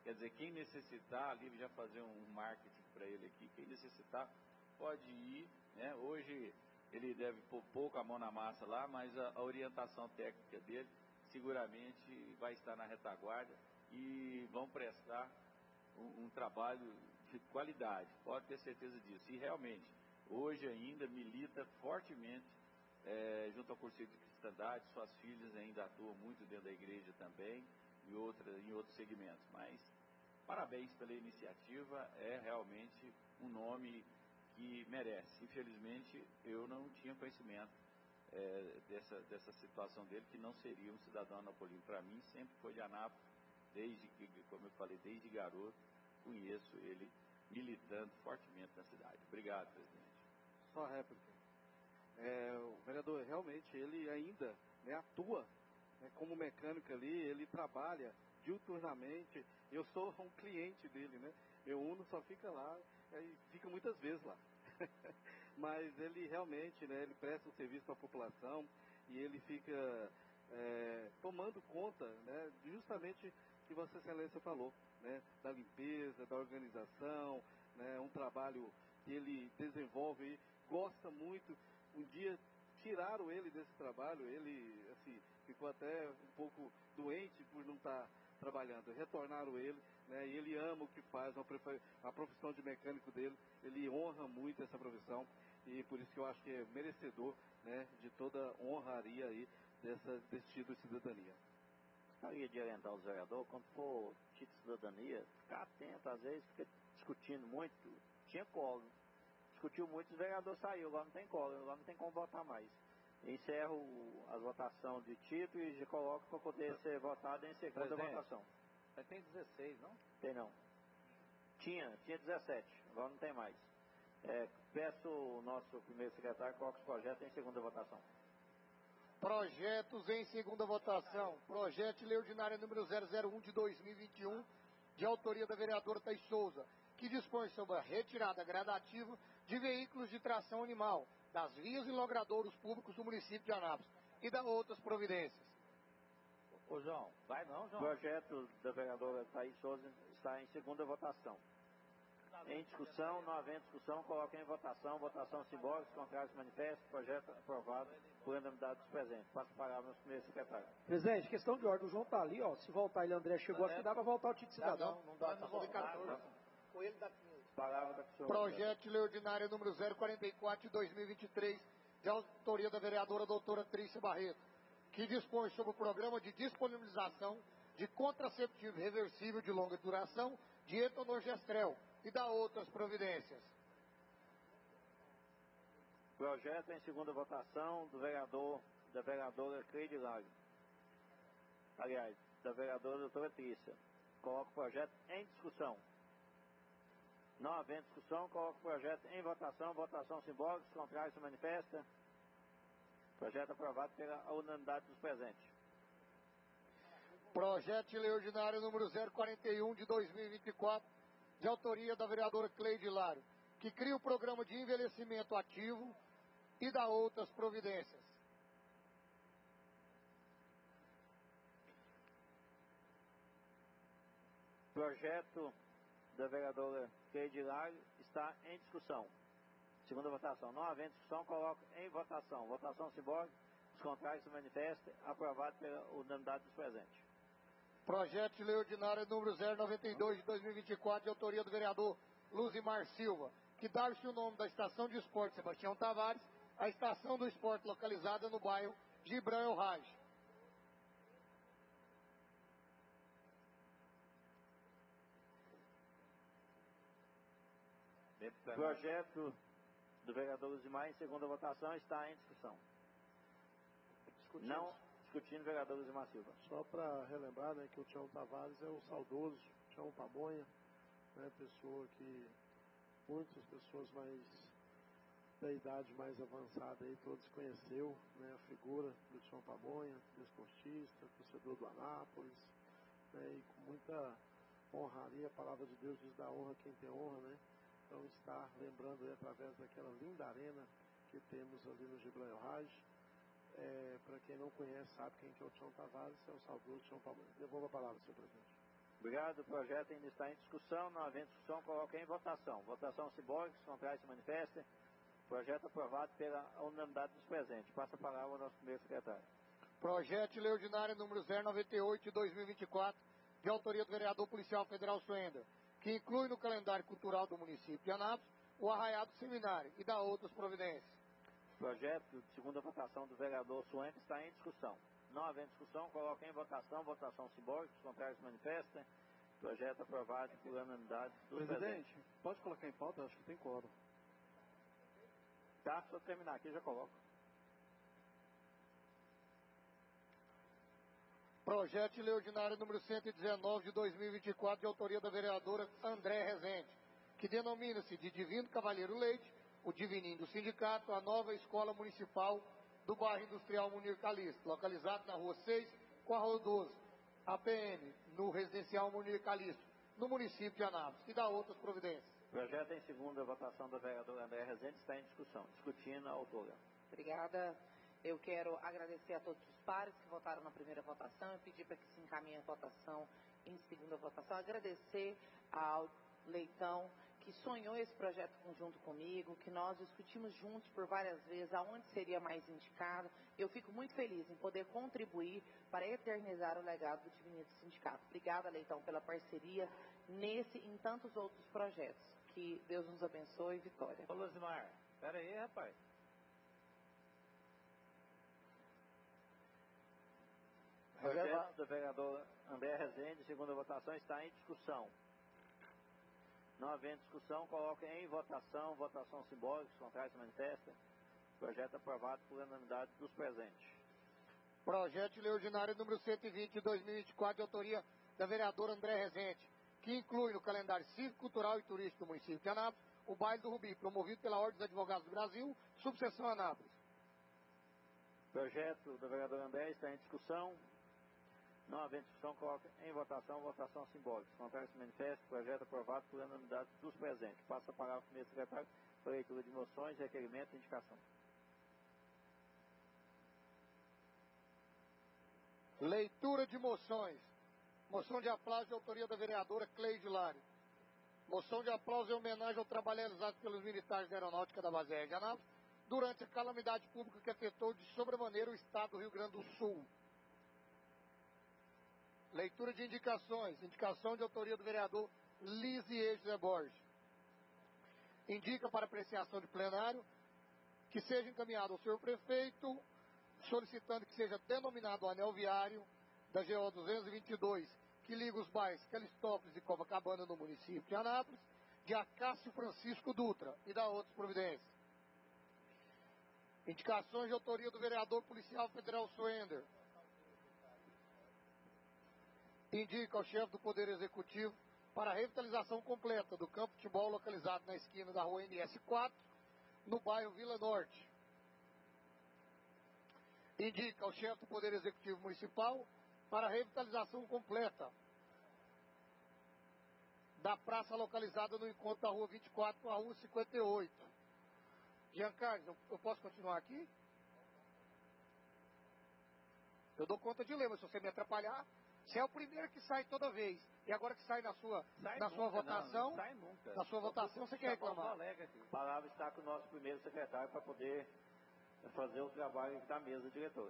Quer dizer, quem necessitar, ali já fazer um marketing para ele aqui, quem necessitar pode ir, né? Hoje ele deve pôr pouco a mão na massa lá, mas a, a orientação técnica dele seguramente vai estar na retaguarda e vão prestar um, um trabalho de qualidade, pode ter certeza disso. E realmente, hoje ainda milita fortemente é, junto ao Curso de Cristandade, suas filhas ainda atuam muito dentro da igreja também, e outra, em outros segmentos. Mas parabéns pela iniciativa, é realmente um nome que merece. Infelizmente, eu não tinha conhecimento é, dessa, dessa situação dele, que não seria um cidadão anapolino. Para mim, sempre foi de Anápolis, desde que, como eu falei, desde garoto, conheço ele militando fortemente na cidade. Obrigado, presidente. Só réplica. É, o vereador, realmente, ele ainda, né, atua, né, como mecânico ali, ele trabalha diuturnamente. Eu sou um cliente dele, né? Meu Uno só fica lá, e fica muitas vezes lá. Mas ele realmente, né, ele presta um serviço para a população e ele fica é, tomando conta, né, justamente que Vossa Excelência falou, né, da limpeza, da organização, né, um trabalho que ele desenvolve e gosta muito. Um dia tiraram ele desse trabalho, ele assim, ficou até um pouco doente por não estar trabalhando, retornaram ele, né, e ele ama o que faz, a profissão de mecânico dele, ele honra muito essa profissão, e por isso que eu acho que é merecedor, né, de toda honraria aí dessa, desse título de cidadania. Gostaria de orientar os vereadores, quando for título de cidadania, ficar atento, às vezes fica discutindo muito, tinha colo, discutiu muito, os vereadores saíram, agora não tem colo, agora não tem como votar mais. Encerro a votação de título e coloco para poder ser votado em segunda Presidente, votação. Mas tem dezesseis, não? Tem não. Tinha, tinha dezessete, agora não tem mais. É, peço o nosso primeiro secretário que coloque os projetos em segunda votação. Projetos em segunda votação. Projeto de lei ordinária número zero zero um de dois mil e vinte e um, de autoria da vereadora Thaís Souza, que dispõe sobre a retirada gradativa de veículos de tração animal das vias e logradouros públicos do município de Anápolis e da outras providências. Ô João, vai não, João. O projeto da vereadora Thaís Souza está em segunda votação. Em discussão, não havendo discussão, coloque em votação, votação simbólica, contrários manifestos, projeto aprovado por unanimidade dos presentes. Passo a palavra ao primeiro secretário. Presidente, questão de ordem, o João está ali, ó, se voltar ele, André chegou aqui, dá para voltar o título de cidadão. Não, não dá, está sobre quatorze. Com ele dá quinze. Palavra da pessoa. Projeto de lei ordinária número zero quarenta e quatro de dois mil e vinte e três, de autoria da vereadora doutora Trícia Barreto, que dispõe sobre o programa de disponibilização de contraceptivo reversível de longa duração de etonogestrel e da outras providências. Projeto em segunda votação do vereador, da vereadora Cleide Lário. Aliás, da vereadora doutora Trícia. Coloco o projeto em discussão. Não havendo discussão, coloco o projeto em votação. Votação simbólica, se contrário se manifesta. Projeto aprovado pela unanimidade dos presentes. Projeto de lei ordinário número zero quarenta e um de dois mil e vinte e quatro, de autoria da vereadora Cleide Lário, que cria o programa de envelhecimento ativo e da outras providências. Projeto da vereadora Cleide Lário está em discussão. Segunda votação. Não havendo discussão, coloco em votação. Votação simbólica, os contrários se manifestem, aprovado pela unanimidade dos presentes. Projeto de lei ordinária número zero noventa e dois de dois mil e vinte e quatro, de autoria do vereador Luzimar Silva, que dá-se o nome da Estação de Esporte Sebastião Tavares, a estação do esporte localizada no bairro Gibran El Raj. Projeto do vereador Luzimar em segunda votação está em discussão. Discutindo. Não discutindo, vereador Luzimar Silva. Só para relembrar, né, que o Tião Tavares é o saudoso Tião Pamonha, né, pessoa que muitas pessoas mais da idade mais avançada aí todos conheceu, né, a figura do Tião Pamonha, desportista, torcedor do Anápolis, né, e com muita honraria, a palavra de Deus diz da honra quem tem honra, né? Então está lembrando aí através daquela linda arena que temos ali no Gibran El Raj. É, para quem não conhece, sabe quem que é o Tião Tavares, é o saudoso Tião Pamonha. Devolvo a palavra, senhor presidente. Obrigado. O projeto ainda está em discussão. Não havendo discussão, coloque em votação. Votação simbólica, os contrários se manifestem. Projeto aprovado pela unanimidade dos presentes. Passa a palavra ao nosso primeiro secretário. Projeto de lei ordinária número zero noventa e oito de dois mil e vinte e quatro, de autoria do vereador policial federal Suender, que inclui no calendário cultural do município de Anápolis o Arraiado Seminário e dá outras providências. Projeto de segunda votação do vereador Suender está em discussão. Não havendo discussão, coloque em votação. Votação simbólica, os contrários se manifestem. Projeto aprovado por unanimidade dos Presidente, presentes. pode colocar em pauta? Eu acho que tem quórum. Tá, só terminar aqui já coloco. Projeto de lei ordinária número cento e dezenove de dois mil e vinte e quatro, de autoria da vereadora André Rezende, que denomina-se de Divino Cavalheiro Leite, o Divininho do Sindicato, a nova escola municipal do bairro industrial Munir Calixto, localizado na rua seis com a rua doze, A P M, no residencial Munir Calixto, no município de Anápolis, e dá outras providências. Projeto em segunda votação do vereador André Rezende está em discussão. Discutindo a autora. Obrigada. Eu quero agradecer a todos os pares que votaram na primeira votação e pedir para que se encaminhe a votação em segunda votação. Agradecer ao Leitão, que sonhou esse projeto conjunto comigo, que nós discutimos juntos por várias vezes aonde seria mais indicado. Eu fico muito feliz em poder contribuir para eternizar o legado do Divininho do Sindicato. Obrigada, Leitão, pela parceria nesse e em tantos outros projetos. Que Deus nos abençoe e vitória. Ô, Luzimar, pera aí, rapaz. O projeto do vereador André Rezende, segunda votação, está em discussão. Não havendo discussão, coloque em votação. Votação simbólica, os contrários se manifestam. Projeto aprovado por unanimidade dos presentes. Projeto de lei ordinária número cento e vinte de dois mil e vinte e quatro, de autoria da vereadora André Rezende, que inclui no calendário cívico, cultural e turístico do município de Anápolis o Baile do Rubi, promovido pela Ordem dos Advogados do Brasil, subseção Anápolis. Projeto do vereador André está em discussão. Não havendo discussão, coloque em votação. Votação simbólica. Os contrários se manifestam. Projeto aprovado por unanimidade dos presentes. Passa a palavra ao primeiro secretário para leitura de moções, requerimento e indicação. Leitura de moções. Moção de aplauso de autoria da vereadora Cleide Lário. Moção de aplauso em homenagem ao trabalho realizado pelos militares da Aeronáutica da Base Aérea de Anápolis durante a calamidade pública que afetou de sobremaneira o estado do Rio Grande do Sul. Leitura de indicações. Indicação de autoria do vereador Lisier José Borges. Indica para apreciação de plenário que seja encaminhado ao senhor prefeito, solicitando que seja denominado o anel viário da G O duzentos e vinte e dois, que liga os bairros Calistópolis e Copacabana no município de Anápolis, de Acácio Francisco Dutra, e dá outras providências. Indicações de autoria do vereador policial federal Suender. Indica ao chefe do Poder Executivo para a revitalização completa do campo de futebol localizado na esquina da rua M S quatro, no bairro Vila Norte. Indica ao chefe do Poder Executivo Municipal para a revitalização completa da praça localizada no encontro da rua vinte e quatro com a rua cinquenta e oito. Jean Carlos, eu, eu posso continuar aqui? Eu dou conta de ler, mas se você me atrapalhar, você é o primeiro que sai toda vez. E agora que sai na sua, sai na nunca, sua votação, não, não sai nunca. na sua votação, você quer reclamar? A palavra está com o nosso primeiro secretário para poder fazer o trabalho da mesa diretora.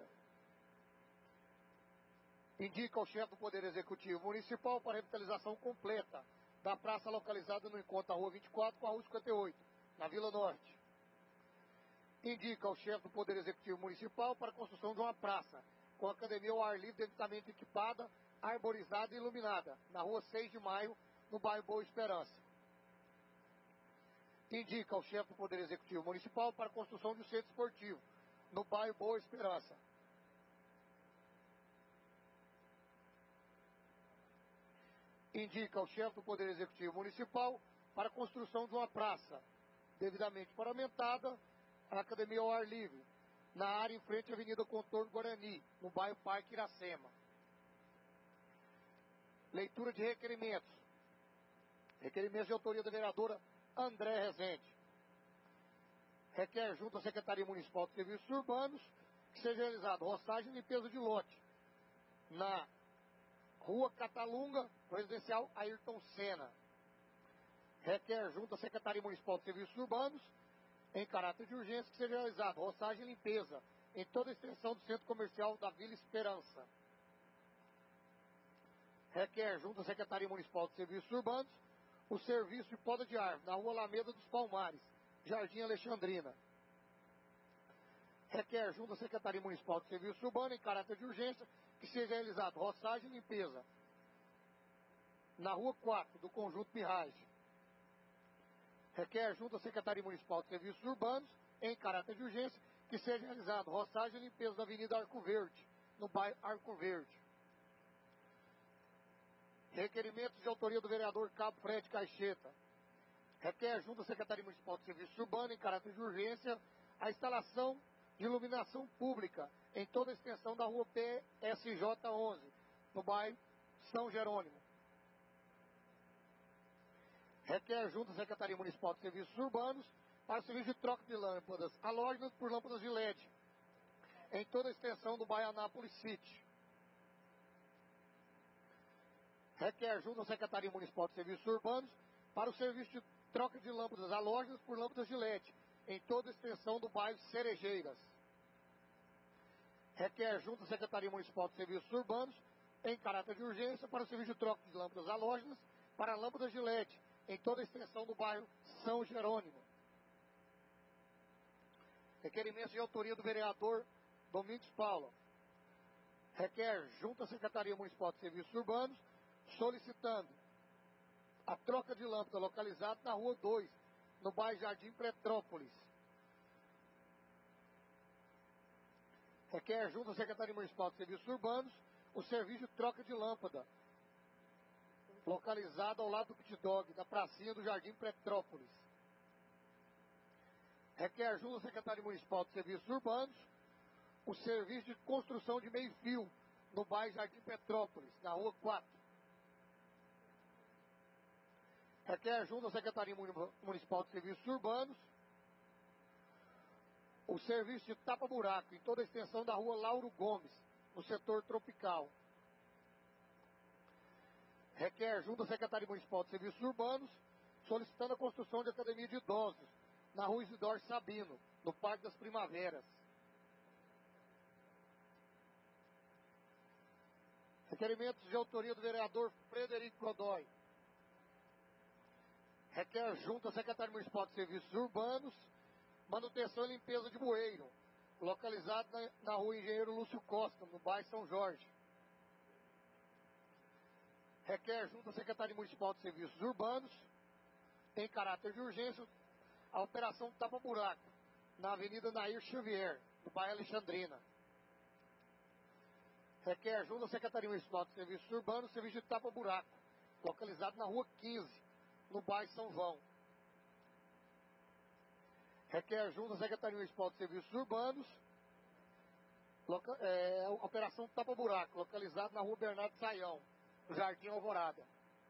Indica ao chefe do Poder Executivo Municipal para a revitalização completa da praça localizada no encontro da rua vinte e quatro com a rua cinquenta e oito, na Vila Norte. Indica ao chefe do Poder Executivo Municipal para a construção de uma praça com academia ao ar livre, devidamente equipada, arborizada e iluminada, na rua seis de maio, no bairro Boa Esperança. Indica ao chefe do Poder Executivo Municipal para a construção de um centro esportivo, no bairro Boa Esperança. Indica ao chefe do Poder Executivo Municipal para a construção de uma praça, devidamente paramentada, a academia ao ar livre, na área em frente à Avenida Contorno Guarani, no bairro Parque Iracema. Leitura de requerimentos. Requerimentos de autoria da vereadora André Rezende. Requer junto à Secretaria Municipal de Serviços Urbanos que seja realizada roçagem e limpeza de lote na Rua Catalunga, residencial Ayrton Senna. Requer junto à Secretaria Municipal de Serviços Urbanos, em caráter de urgência, que seja realizado roçagem e limpeza em toda a extensão do centro comercial da Vila Esperança. Requer junto à Secretaria Municipal de Serviços Urbanos o serviço de poda de árvore na Rua Alameda dos Palmares, Jardim Alexandrina. Requer junto à Secretaria Municipal de Serviços Urbanos, em caráter de urgência, que seja realizado roçagem e limpeza na Rua quatro do Conjunto Mirage. Requer junto à Secretaria Municipal de Serviços Urbanos, em caráter de urgência, que seja realizado roçagem e limpeza da Avenida Arco Verde, no bairro Arco Verde. Requerimentos de autoria do vereador Cabo Fred Caixeta. Requer junto à Secretaria Municipal de Serviços Urbanos, em caráter de urgência, a instalação de iluminação pública em toda a extensão da Rua P S J onze, no bairro São Jerônimo. Requer junto à Secretaria Municipal de Serviços Urbanos para o serviço de troca de lâmpadas halógenas por lâmpadas de L E D em toda a extensão do bairro Anápolis City. Requer junto à Secretaria Municipal de Serviços Urbanos para o serviço de troca de lâmpadas halógenas por lâmpadas de L E D em toda a extensão do bairro Cerejeiras. Requer junto à Secretaria Municipal de Serviços Urbanos, em caráter de urgência, para o serviço de troca de lâmpadas halógenas para lâmpadas de L E D em toda a extensão do bairro São Jerônimo. Requerimentos de autoria do vereador Domingos Paulo. Requer junto à Secretaria Municipal de Serviços Urbanos, solicitando a troca de lâmpada localizada na Rua dois, no bairro Jardim Petrópolis. Requer junto à Secretaria Municipal de Serviços Urbanos o serviço de troca de lâmpada, localizado ao lado do Pit Dog, na pracinha do Jardim Petrópolis. Requer junto à Secretaria Municipal de Serviços Urbanos o serviço de construção de meio-fio no bairro Jardim Petrópolis, na Rua quatro. Requer junto à Secretaria Municipal de Serviços Urbanos o serviço de tapa-buraco em toda a extensão da Rua Lauro Gomes, no setor tropical. Requer junto à Secretaria Municipal de Serviços Urbanos solicitando a construção de academia de idosos na Rua Isidoro Sabino, no Parque das Primaveras. Requerimentos de autoria do vereador Frederico Godoy. Requer junto à Secretaria Municipal de Serviços Urbanos manutenção e limpeza de bueiro, localizado na, na Rua Engenheiro Lúcio Costa, no bairro São Jorge. Requer junto à Secretaria Municipal de Serviços Urbanos, em caráter de urgência, a operação tapa-buraco na Avenida Nair Xavier, no bairro Alexandrina. Requer junto à Secretaria Municipal de Serviços Urbanos, serviço de tapa-buraco, localizado na Rua quinze, no bairro São João. Requer junto à Secretaria Municipal de Serviços Urbanos, loca, é, operação tapa-buraco, localizado na Rua Bernardo Saião, no Jardim Alvorada.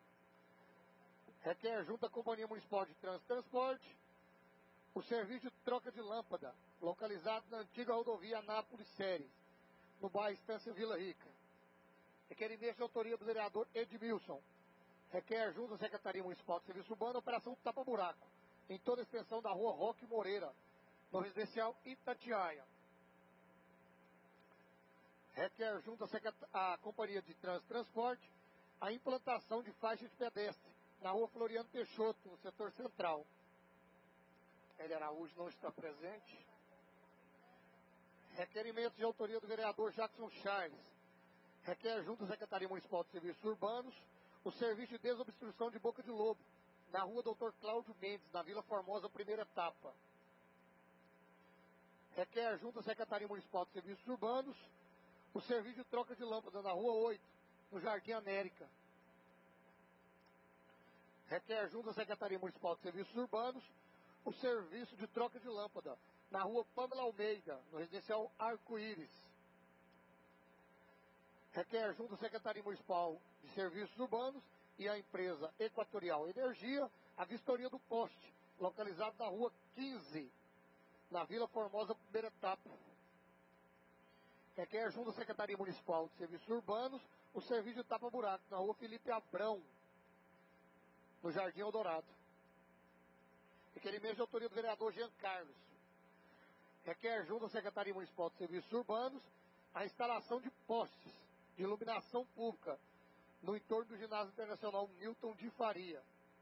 Requer junto à Companhia Municipal de Trânsito e Transporte o serviço de troca de lâmpada, localizado na antiga rodovia Anápolis Séries, no bairro Estância Vila Rica. Requerimento de autoria do vereador Edmilson. Requer junto à Secretaria Municipal de Serviço Urbano operação tapa-buraco em toda a extensão da Rua Roque Moreira, no residencial Itatiaia. Requer junto à, à Companhia de Trânsito e Transporte a implantação de faixa de pedestre na Rua Floriano Peixoto, no setor central. Ele Araújo não está presente. Requerimento de autoria do vereador Jackson Charles. Requer junto à Secretaria Municipal de Serviços Urbanos o serviço de desobstrução de Boca de Lobo, na Rua doutor Cláudio Mendes, na Vila Formosa, primeira etapa. Requer junto à Secretaria Municipal de Serviços Urbanos o serviço de troca de lâmpada na Rua oito, no Jardim América. Requer junto à Secretaria Municipal de Serviços Urbanos o serviço de troca de lâmpada na Rua Pamela Almeida, no residencial Arco-Íris. Requer junto à Secretaria Municipal de Serviços Urbanos e à empresa Equatorial Energia a vistoria do poste, localizado na Rua quinze, na Vila Formosa, primeira etapa. Requer junto à Secretaria Municipal de Serviços Urbanos o serviço de tapa-buraco na rua Felipe Abrão, no Jardim Eldorado. Requerimento de autoria do vereador Jean Carlos. Requer junto à Secretaria Municipal de Serviços Urbanos a instalação de postes de iluminação pública no entorno do Ginásio Internacional Newton de Faria.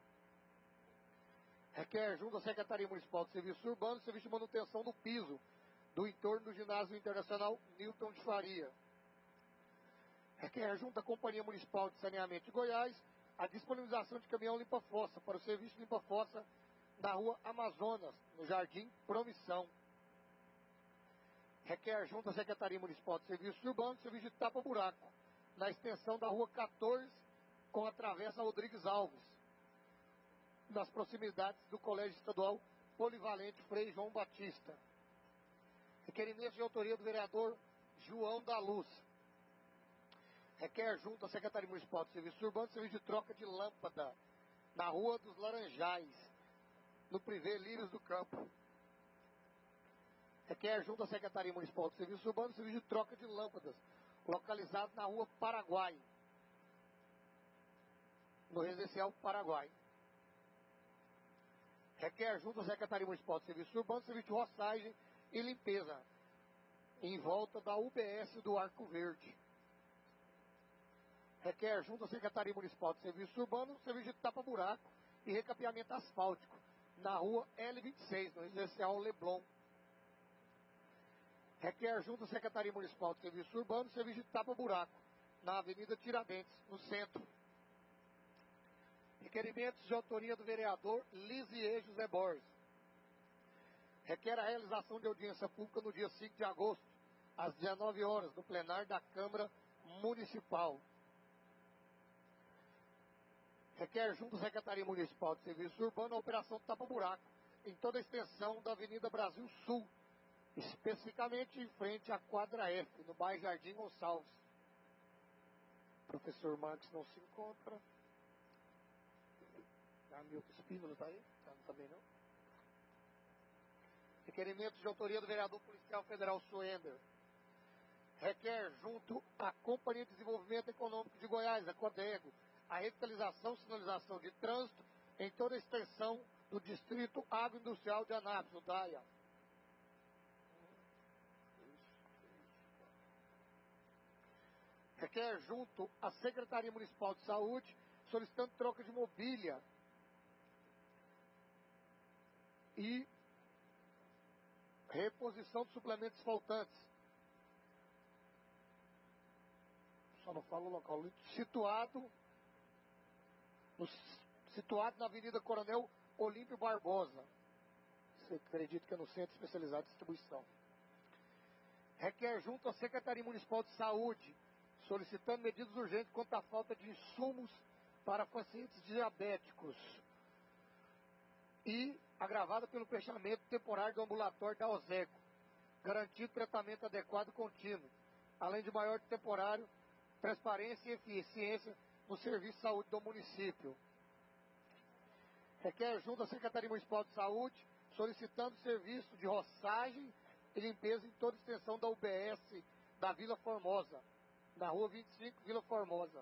Requer junto à Secretaria Municipal de Serviços Urbanos o serviço de manutenção do piso do entorno do Ginásio Internacional Newton de Faria. Requer junto à Companhia Municipal de Saneamento de Goiás a disponibilização de caminhão limpa-fossa para o serviço limpa-fossa na rua Amazonas, no Jardim Promissão. Requer junto à Secretaria Municipal de Serviços Urbanos serviço de tapa-buraco na extensão da rua quatorze com a travessa Rodrigues Alves, nas proximidades do Colégio Estadual Polivalente Frei João Batista. Requerimento de autoria do vereador João da Luz. Requer junto à Secretaria Municipal de Serviços Urbanos serviço de troca de lâmpada na Rua dos Laranjais, no Privé Lírios do Campo. Requer junto à Secretaria Municipal de Serviços Urbanos serviço de troca de lâmpadas, localizado na Rua Paraguai, no Residencial Paraguai. Requer junto à Secretaria Municipal de Serviços Urbanos serviço de roçagem e limpeza em volta da U B S do Arco Verde. Requer junto à Secretaria Municipal de Serviços Urbanos serviço de tapa-buraco e recapeamento asfáltico na Rua L vinte e seis, no Residencial Leblon. Requer junto à Secretaria Municipal de Serviços Urbanos serviço de tapa-buraco na Avenida Tiradentes, no centro. Requerimentos de autoria do vereador Lisier José Borges. Requer a realização de audiência pública no dia cinco de agosto, às dezenove horas, no plenário da Câmara Municipal. Requer junto à Secretaria Municipal de Serviços Urbanos a operação tapa-buraco em toda a extensão da Avenida Brasil Sul, especificamente em frente à quadra F, no bairro Jardim Gonçalves. O professor Marcos não se encontra. A Milton Espínola está aí? Tá, não também não. Requerimento de autoria do vereador policial federal Soender. Requer junto à Companhia de Desenvolvimento Econômico de Goiás, a CODEGO, a revitalização e sinalização de trânsito em toda a extensão do Distrito Agroindustrial de Anápolis, o DAIA. Requer junto à Secretaria Municipal de Saúde solicitando troca de mobília e reposição de suplementos faltantes. Só não falo o local. Situado, no, situado na Avenida Coronel Olímpio Barbosa. Você acredita que é no Centro Especializado de Distribuição. Requer junto à Secretaria Municipal de Saúde solicitando medidas urgentes quanto à falta de insumos para pacientes diabéticos e agravada pelo fechamento temporário do ambulatório da OSEGO, garantindo tratamento adequado e contínuo, além de maior temporário, transparência e eficiência no serviço de saúde do município. Requer junto à Secretaria Municipal de Saúde solicitando serviço de roçagem e limpeza em toda a extensão da U B S da Vila Formosa, na Rua vinte e cinco, Vila Formosa.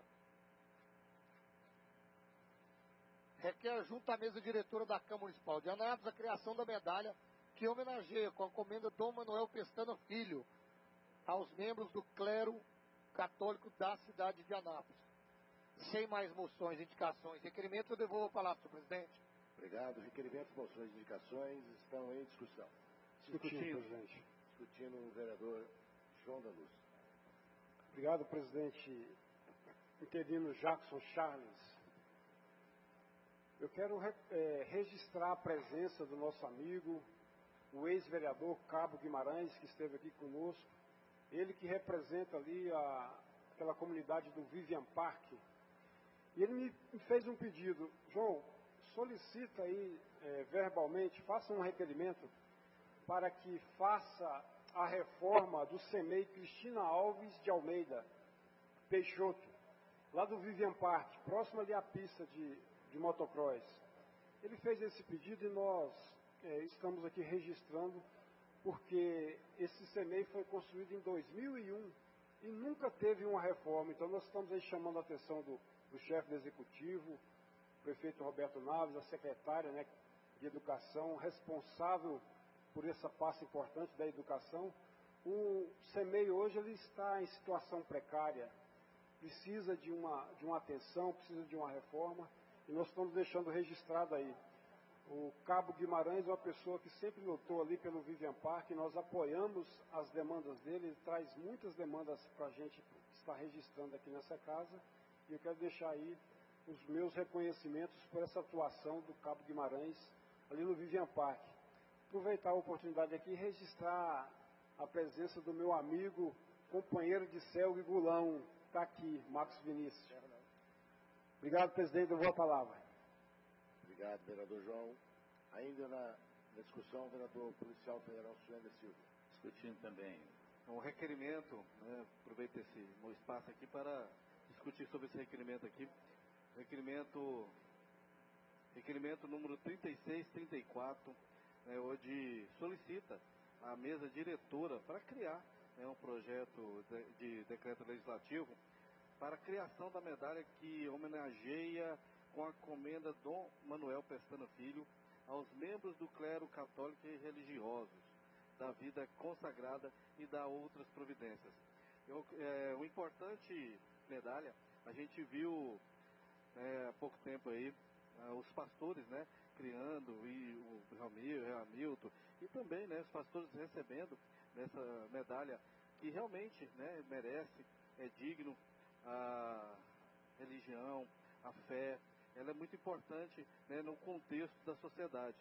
Requer junto à mesa diretora da Câmara Municipal de Anápolis a criação da medalha que homenageia com a comenda Dom Manuel Pestana Filho aos membros do clero católico da cidade de Anápolis. Sem mais moções, indicações, requerimentos, eu devolvo a palavra, senhor presidente. Obrigado. Requerimentos, moções e indicações estão em discussão. Discutindo, presidente. Discutindo o vereador João da Luz. Obrigado, presidente. Interino Jackson Charles. Eu quero é, registrar a presença do nosso amigo, o ex-vereador Cabo Guimarães, que esteve aqui conosco. Ele que representa ali a, aquela comunidade do Vivian Park. E ele me, me fez um pedido. João, solicita aí é, verbalmente, faça um requerimento para que faça a reforma do CEMEI Cristina Alves de Almeida Peixoto, lá do Vivian Park, próximo ali à pista de, de motocross. Ele fez esse pedido e nós é, estamos aqui registrando porque esse C M E I foi construído em dois mil e um e nunca teve uma reforma. Então nós estamos aí chamando a atenção do, do chefe do executivo, o prefeito Roberto Naves, a secretária, né, de educação, responsável por essa pasta importante da educação. O C M E I hoje ele está em situação precária, precisa de uma, de uma atenção, precisa de uma reforma, e nós estamos deixando registrado aí. O Cabo Guimarães é uma pessoa que sempre lutou ali pelo Vivian Park, nós apoiamos as demandas dele, ele traz muitas demandas para a gente que está registrando aqui nessa casa, e eu quero deixar aí os meus reconhecimentos por essa atuação do Cabo Guimarães ali no Vivian Park. Aproveitar a oportunidade aqui e registrar a presença do meu amigo, companheiro de céu e gulão, está aqui, Marcos Vinícius. Obrigado, presidente, eu vou a palavra. Obrigado, vereador João. Ainda na, na discussão, o vereador policial federal Suênia Silva. Discutindo também um requerimento, né, aproveito esse meu espaço aqui para discutir sobre esse requerimento aqui. Requerimento, requerimento número trinta e seis trinta e quatro, né, onde solicita a mesa diretora para criar, né, um projeto de, de decreto legislativo para a criação da medalha que homenageia com a comenda Dom Manuel Pestana Filho aos membros do clero católico e religiosos da vida consagrada e da outras providências. Eu, é, uma importante medalha, a gente viu é, há pouco tempo aí ah, os pastores, né, criando, e o Ramiro, o Hamilton, e também, né, os pastores recebendo essa medalha que realmente, né, merece, é digno. A religião, a fé, ela é muito importante, né, no contexto da sociedade.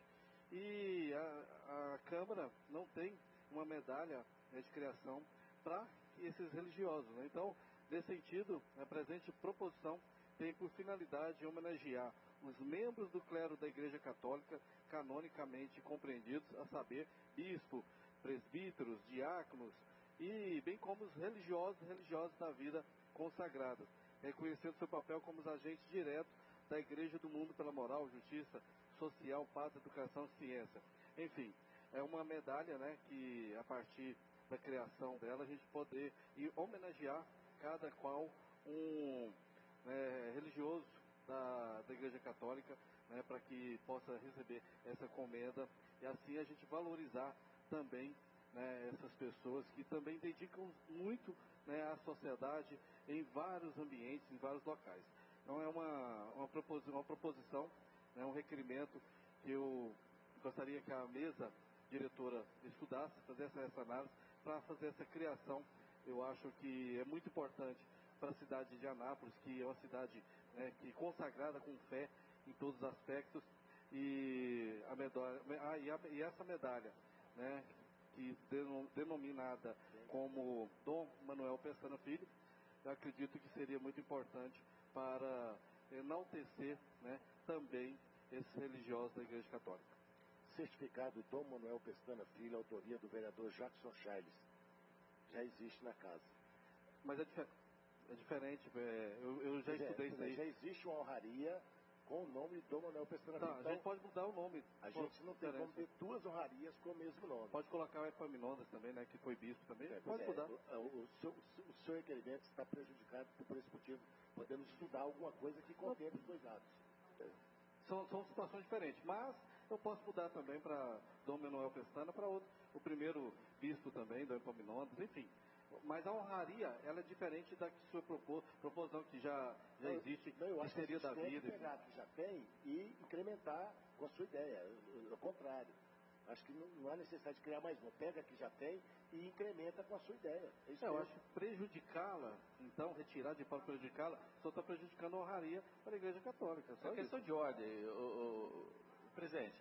E a, a Câmara não tem uma medalha, né, de criação para esses religiosos, né? Então, nesse sentido, a presente proposição tem por finalidade homenagear os membros do clero da Igreja Católica canonicamente compreendidos, a saber, bispo, presbíteros, diáconos, e bem como os religiosos e religiosas da vida consagrada, reconhecendo seu papel como os agentes diretos da Igreja do mundo pela moral, justiça, social, paz, educação, ciência. Enfim, é uma medalha, né, que a partir da criação dela a gente poder ir homenagear cada qual um é, religioso da, da Igreja Católica, né, para que possa receber essa comenda e assim a gente valorizar também, né, essas pessoas que também dedicam muito, né, à sociedade em vários ambientes, em vários locais. Então é uma, uma, propos, uma proposição, né, um requerimento que eu gostaria que a mesa diretora estudasse, fizesse essa análise, para fazer essa criação. Eu acho que é muito importante para a cidade de Anápolis, que é uma cidade, né, que consagrada com fé em todos os aspectos, e, a medalha, ah, e, a, e essa medalha, né, que denominada como Dom Manuel Pestana Filho, eu acredito que seria muito importante para enaltecer, né, também esses religiosos da Igreja Católica. Certificado Dom Manuel Pestana Filho, autoria do vereador Jackson Charles. Já existe na casa. Mas é, difer é diferente, é, eu, eu já é, estudei isso aí. Já existe uma honraria com o nome de Dom Manuel Pestana tá, Filho. Então, a gente pode mudar o nome. A gente não tem como ter duas honrarias com o mesmo nome. Pode colocar o Epaminondas também, né, que foi bispo também. É, pode é, mudar. O, o, seu, o seu requerimento está prejudicado por esse motivo. Podemos estudar alguma coisa que contemple os dois lados. É. São, são situações diferentes, mas eu posso mudar também para Dom Manuel Pestana, para outro, o primeiro bispo também, Dom Epaminondas, enfim. Mas a honraria, ela é diferente da que sua propor, proposição que já, já não, existe, não, eu que acho seria que a da gente vida. Tem que pegar que já tem e incrementar com a sua ideia, ao contrário. Acho que não, não há necessidade de criar mais uma. Pega que já tem e incrementa com a sua ideia. É isso é, eu mesmo. acho que prejudicá-la, então, retirar de para prejudicá-la, só está prejudicando a honraria para a Igreja Católica. Só é questão de ordem, o, o, o presidente.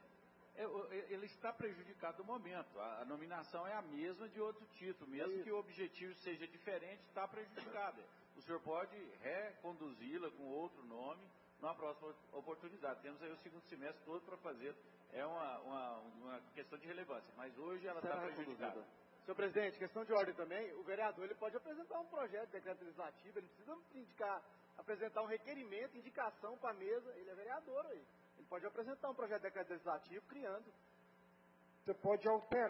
Ele está prejudicado no momento. A nominação é a mesma de outro título. Mesmo é que o objetivo seja diferente, está prejudicado. O senhor pode reconduzi-la com outro nome numa próxima oportunidade. Temos aí o segundo semestre todo para fazer. É uma, uma, uma questão de relevância, mas hoje ela está prejudicada. Senhor presidente, questão de ordem também. O vereador ele pode apresentar um projeto de decreto legislativo, ele precisa indicar, apresentar um requerimento, indicação para a mesa. Ele é vereador aí. Ele pode apresentar um projeto de decreto legislativo criando. Você pode alterar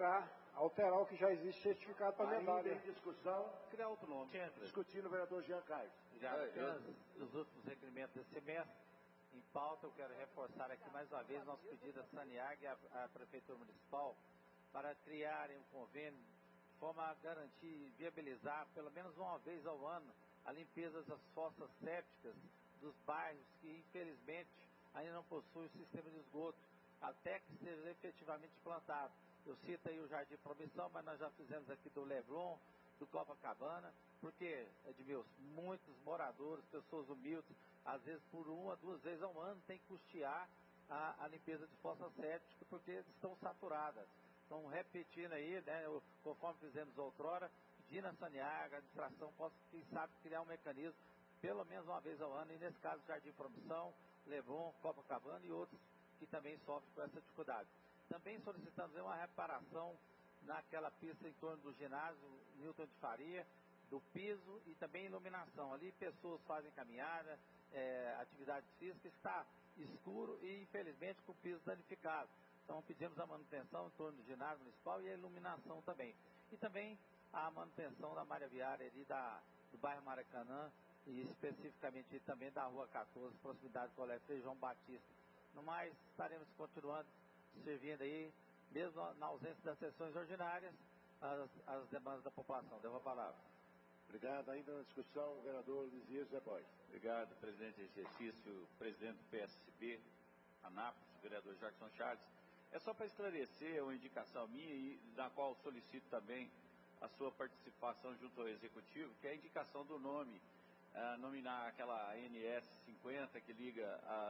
alterar o que já existe certificado para medalha. Ainda em discussão, criar outro nome. Discutindo o vereador Jean Carlos. Já apenas os últimos requerimentos desse semestre, em pauta, eu quero reforçar aqui mais uma vez nosso pedido à Saniag e à, à Prefeitura Municipal para criarem um convênio de forma a garantir e viabilizar, pelo menos uma vez ao ano, a limpeza das fossas sépticas dos bairros que, infelizmente, ainda não possuem o sistema de esgoto, até que seja efetivamente implantado. Eu cito aí o Jardim Promissão, mas nós já fizemos aqui do Leblon, do Copacabana, porque, Edmilson, muitos moradores, pessoas humildes, às vezes por uma, duas vezes ao ano, tem que custear a, a limpeza de fossas sépticas, porque estão saturadas. Então, repetindo aí, né, conforme fizemos outrora, pedindo a Saniag, a administração possa, quem sabe, criar um mecanismo, pelo menos uma vez ao ano, e nesse caso, Jardim Promissão, Leblon, Copacabana e outros que também sofrem com essa dificuldade. Também solicitamos uma reparação naquela pista em torno do ginásio Newton de Faria, do piso e também iluminação. Ali pessoas fazem caminhada, é, atividade física, está escuro e infelizmente com o piso danificado. Então pedimos a manutenção em torno do ginásio municipal e a iluminação também. E também a manutenção da malha viária ali da, do bairro Maracanã e especificamente também da Rua quatorze, proximidade do Colégio Frei João Batista. No mais, estaremos continuando servindo aí, mesmo na ausência das sessões ordinárias, as, as demandas da população. Devo a palavra. Obrigado. Ainda na discussão, o vereador Luiz Zé Bois. Obrigado, presidente de exercício, presidente do P S B, Anápolis, vereador Jackson Charles. É só para esclarecer uma indicação minha, e na qual solicito também a sua participação junto ao Executivo, que é a indicação do nome, uh, nominar aquela N S cinquenta que liga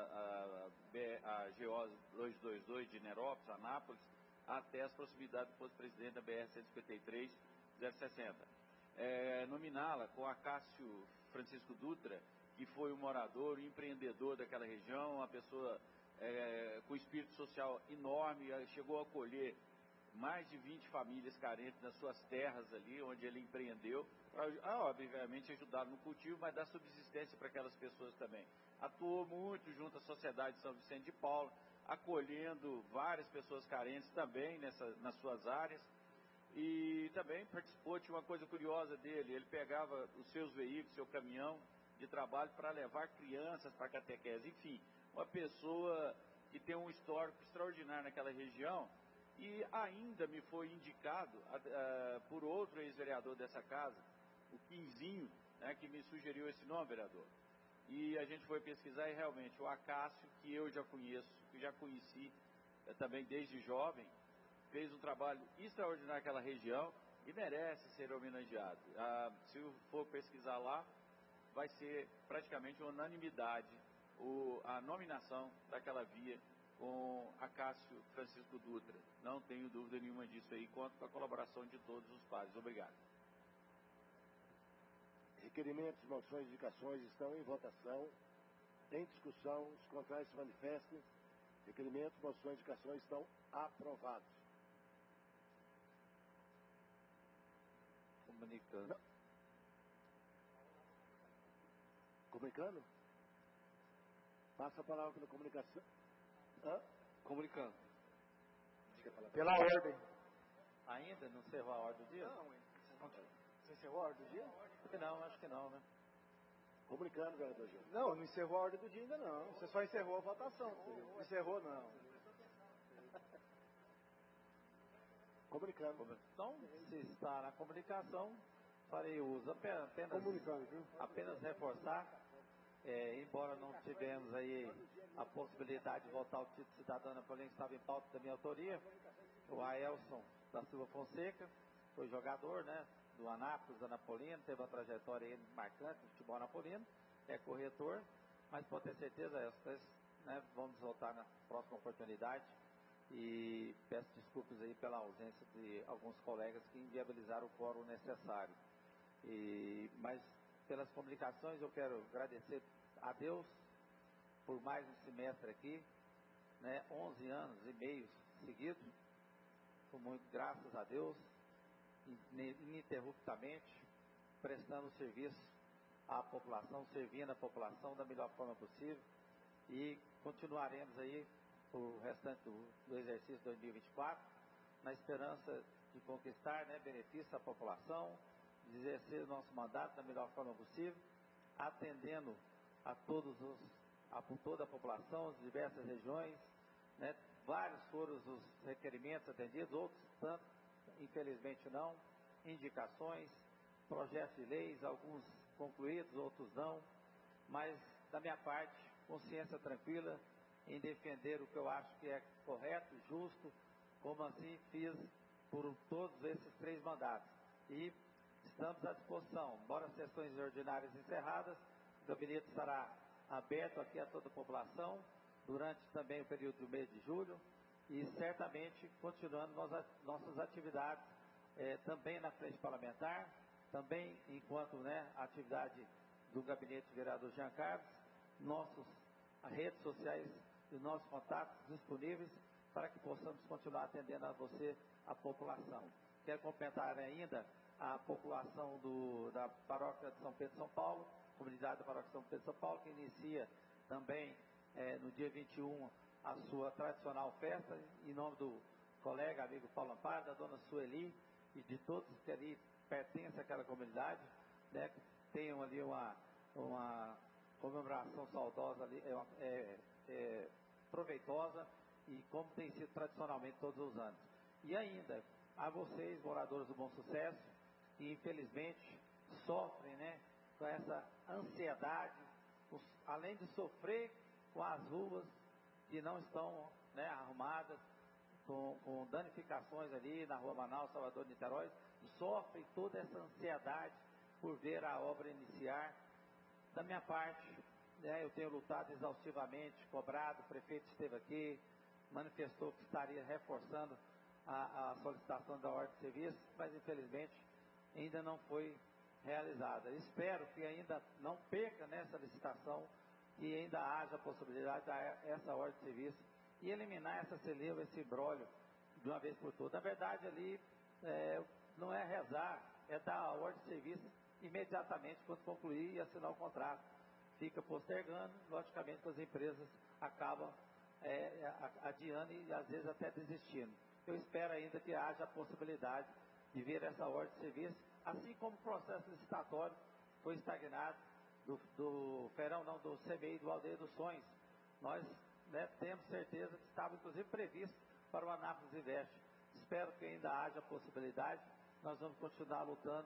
a, a, a G O duzentos e vinte e dois de Nerópolis, Anápolis, até as proximidades do posto presidente da B R cento e cinquenta e três zero sessenta. É, nominá-la com a Cássio Francisco Dutra, que foi um morador, um empreendedor daquela região, uma pessoa é, com espírito social enorme, chegou a acolher mais de vinte famílias carentes nas suas terras ali, onde ele empreendeu, ah, obviamente ajudar no cultivo, mas dar subsistência para aquelas pessoas também. Atuou muito junto à Sociedade de São Vicente de Paula, acolhendo várias pessoas carentes também nessa, nas suas áreas, e também participou, tinha uma coisa curiosa dele, ele pegava os seus veículos, seu caminhão de trabalho para levar crianças para a catequese, enfim, uma pessoa que tem um histórico extraordinário naquela região. E ainda me foi indicado uh, por outro ex-vereador dessa casa, o Quinzinho, né, que me sugeriu esse nome, vereador. E a gente foi pesquisar e realmente o Acácio, que eu já conheço, que já conheci uh, também desde jovem, fez um trabalho extraordinário naquela região e merece ser homenageado. Uh, se for pesquisar lá, vai ser praticamente uma unanimidade o, a nominação daquela via com Acácio Francisco Dutra. Não tenho dúvida nenhuma disso aí, conto com a colaboração de todos os pares. Obrigado. Requerimentos, moções e indicações estão em votação. Em discussão, os contrários se manifestem. Requerimentos, moções e indicações estão aprovados. Comunicando. Não. Comunicando? Passa a palavra pela comunicação. Hã? Comunicando. Pela ordem. Ainda não encerrou a ordem do dia? Não, você encerrou a ordem do dia? Não, acho que não, né? Comunicando, vereador Gil. Não, não encerrou a ordem do dia ainda não. Você só encerrou a votação. Não encerrou, não. Comunicando. Então, se está na comunicação, farei uso apenas, apenas, apenas reforçar. É, embora não tivemos aí a possibilidade de votar o título de cidadão napolitano, que estava em pauta da minha autoria, o Aelson da Silva Fonseca, foi jogador, né, do Anápolis, da Napolino, teve uma trajetória aí marcante no futebol napolino, é corretor, mas pode ter certeza, Aelson, né, vamos votar na próxima oportunidade e peço desculpas aí pela ausência de alguns colegas que inviabilizaram o quórum necessário. E, mas pelas comunicações, eu quero agradecer a Deus por mais um semestre aqui, né, onze anos e meio seguidos, com muito graças a Deus, ininterruptamente, prestando serviço à população, servindo a população da melhor forma possível, e continuaremos aí o restante do, do exercício dois mil e vinte e quatro, na esperança de conquistar, né, benefícios à população, de exercer o nosso mandato da melhor forma possível, atendendo a todos os, a toda a população, as diversas regiões, né? Vários foram os requerimentos atendidos, outros tanto, infelizmente não, indicações, projetos de leis, alguns concluídos, outros não, mas da minha parte, consciência tranquila em defender o que eu acho que é correto, justo, como assim fiz por todos esses três mandatos. E estamos à disposição, embora as sessões ordinárias encerradas, o gabinete estará aberto aqui a toda a população, durante também o período do mês de julho, e certamente continuando nossas, nossas atividades eh, também na frente parlamentar, também enquanto, né, a atividade do gabinete do vereador Jean Carlos, nossas redes sociais e nossos contatos disponíveis para que possamos continuar atendendo a você, a população. Quero complementar ainda a população do, da paróquia de São Pedro de São Paulo, comunidade da paróquia de São Pedro de São Paulo, que inicia também é, no dia vinte e um a sua tradicional festa, em nome do colega, amigo Paulo Amparo, da dona Sueli e de todos que ali pertencem àquela comunidade, né, que tenham ali uma, uma comemoração saudosa ali, é, é, é, proveitosa, e como tem sido tradicionalmente todos os anos. E ainda, a vocês, moradores do Bom Sucesso, que infelizmente sofrem, né, com essa ansiedade, os, além de sofrer com as ruas que não estão, né, arrumadas, com, com danificações ali na Rua Manaus, Salvador, Niterói, sofrem toda essa ansiedade por ver a obra iniciar. Da minha parte, né, eu tenho lutado exaustivamente, cobrado, o prefeito esteve aqui, manifestou que estaria reforçando a, a solicitação da ordem de serviço, mas infelizmente ainda não foi realizada. Espero que ainda não perca nessa licitação, que ainda haja a possibilidade de dar essa ordem de serviço e eliminar essa celeuma, esse imbróglio de uma vez por todas. Na verdade, ali é, não é rezar, é dar a ordem de serviço imediatamente quando concluir e assinar o contrato. Fica postergando, logicamente que as empresas acabam é, adiando e às vezes até desistindo. Eu espero ainda que haja a possibilidade de ver essa ordem de serviço, assim como o processo licitatório foi estagnado do, do Ferão, não, do C M I, do Aldeia dos Sonhos. Nós, né, temos certeza que estava inclusive previsto para o Anápolis Invest. Espero que ainda haja a possibilidade, nós vamos continuar lutando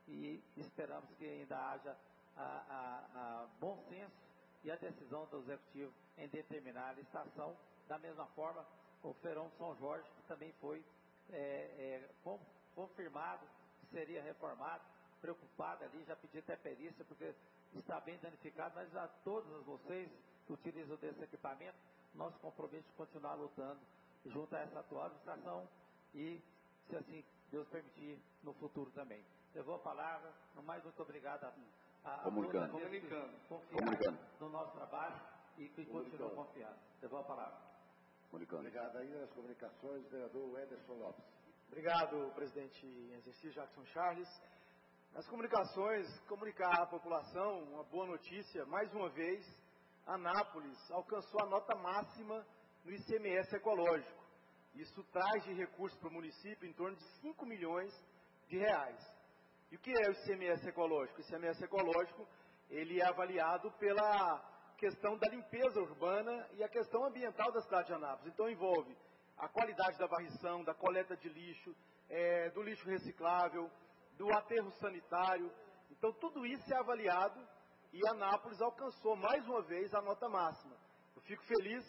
e esperamos que ainda haja a, a, a bom senso e a decisão do Executivo em determinar a licitação. Da mesma forma, o Ferão de São Jorge, que também foi é, é, com, confirmado que seria reformado, preocupado ali, já pedi até perícia, porque está bem danificado, mas a todos vocês que utilizam desse equipamento, nosso compromisso de continuar lutando junto a essa atual licitação e, se assim Deus permitir, no futuro também. Eu vou a palavra, no mais muito obrigado a, a, a todos aqueles que confiaram no nosso trabalho e que continuam confiando. Eu vou a palavra. Obrigado. Ainda nas comunicações, vereador Ederson Lopes. Obrigado, presidente em exercício Jackson Charles. Nas comunicações, comunicar à população uma boa notícia. Mais uma vez, Anápolis alcançou a nota máxima no I C M S ecológico. Isso traz de recursos para o município em torno de cinco milhões de reais. E o que é o I C M S ecológico? O I C M S ecológico, ele é avaliado pela questão da limpeza urbana e a questão ambiental da cidade de Anápolis. Então envolve a qualidade da varrição, da coleta de lixo, é, do lixo reciclável, do aterro sanitário. Então tudo isso é avaliado e Anápolis alcançou mais uma vez a nota máxima. Eu fico feliz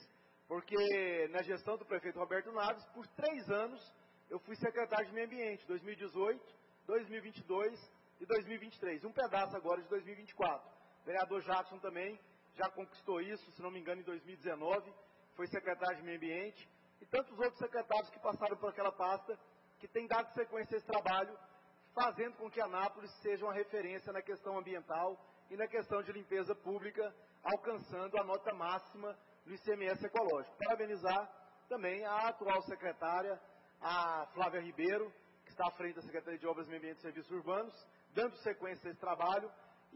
porque na gestão do prefeito Roberto Naves, por três anos, eu fui secretário de Meio Ambiente, dois mil e dezoito, dois mil e vinte e dois e dois mil e vinte e três. Um pedaço agora de dois mil e vinte e quatro. O vereador Jackson também já conquistou isso, se não me engano, em dois mil e dezenove, foi secretário de Meio Ambiente, e tantos outros secretários que passaram por aquela pasta, que têm dado sequência a esse trabalho, fazendo com que Anápolis seja uma referência na questão ambiental e na questão de limpeza pública, alcançando a nota máxima no I C M S ecológico. Parabenizar também a atual secretária, a Flávia Ribeiro, que está à frente da Secretaria de Obras, Meio Ambiente e Serviços Urbanos, dando sequência a esse trabalho,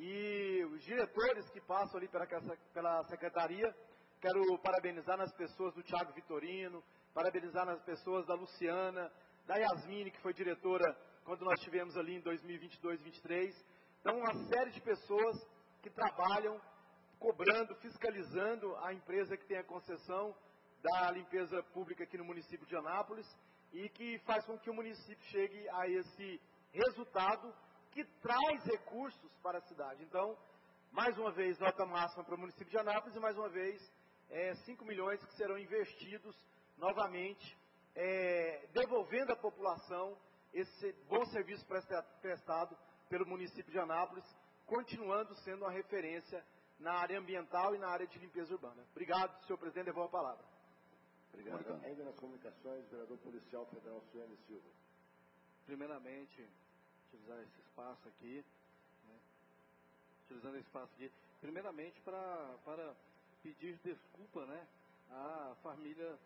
e os diretores que passam ali pela, pela secretaria. Quero parabenizar nas pessoas do Thiago Vitorino, parabenizar nas pessoas da Luciana, da Yasmine, que foi diretora quando nós tivemos ali em dois mil e vinte e dois, vinte e três. Então, uma série de pessoas que trabalham cobrando, fiscalizando a empresa que tem a concessão da limpeza pública aqui no município de Anápolis e que faz com que o município chegue a esse resultado que traz recursos para a cidade. Então, mais uma vez, nota máxima para o município de Anápolis e mais uma vez, é, cinco milhões que serão investidos novamente, é, devolvendo à população esse bom serviço prestado pelo município de Anápolis, continuando sendo uma referência na área ambiental e na área de limpeza urbana. Obrigado, senhor presidente, devolvo a palavra. Obrigado. Ainda nas comunicações, vereador policial federal Sueli Silva. Primeiramente, utilizar esse espaço aqui, né, utilizando esse espaço aqui, primeiramente para, para pedir desculpa, né, à família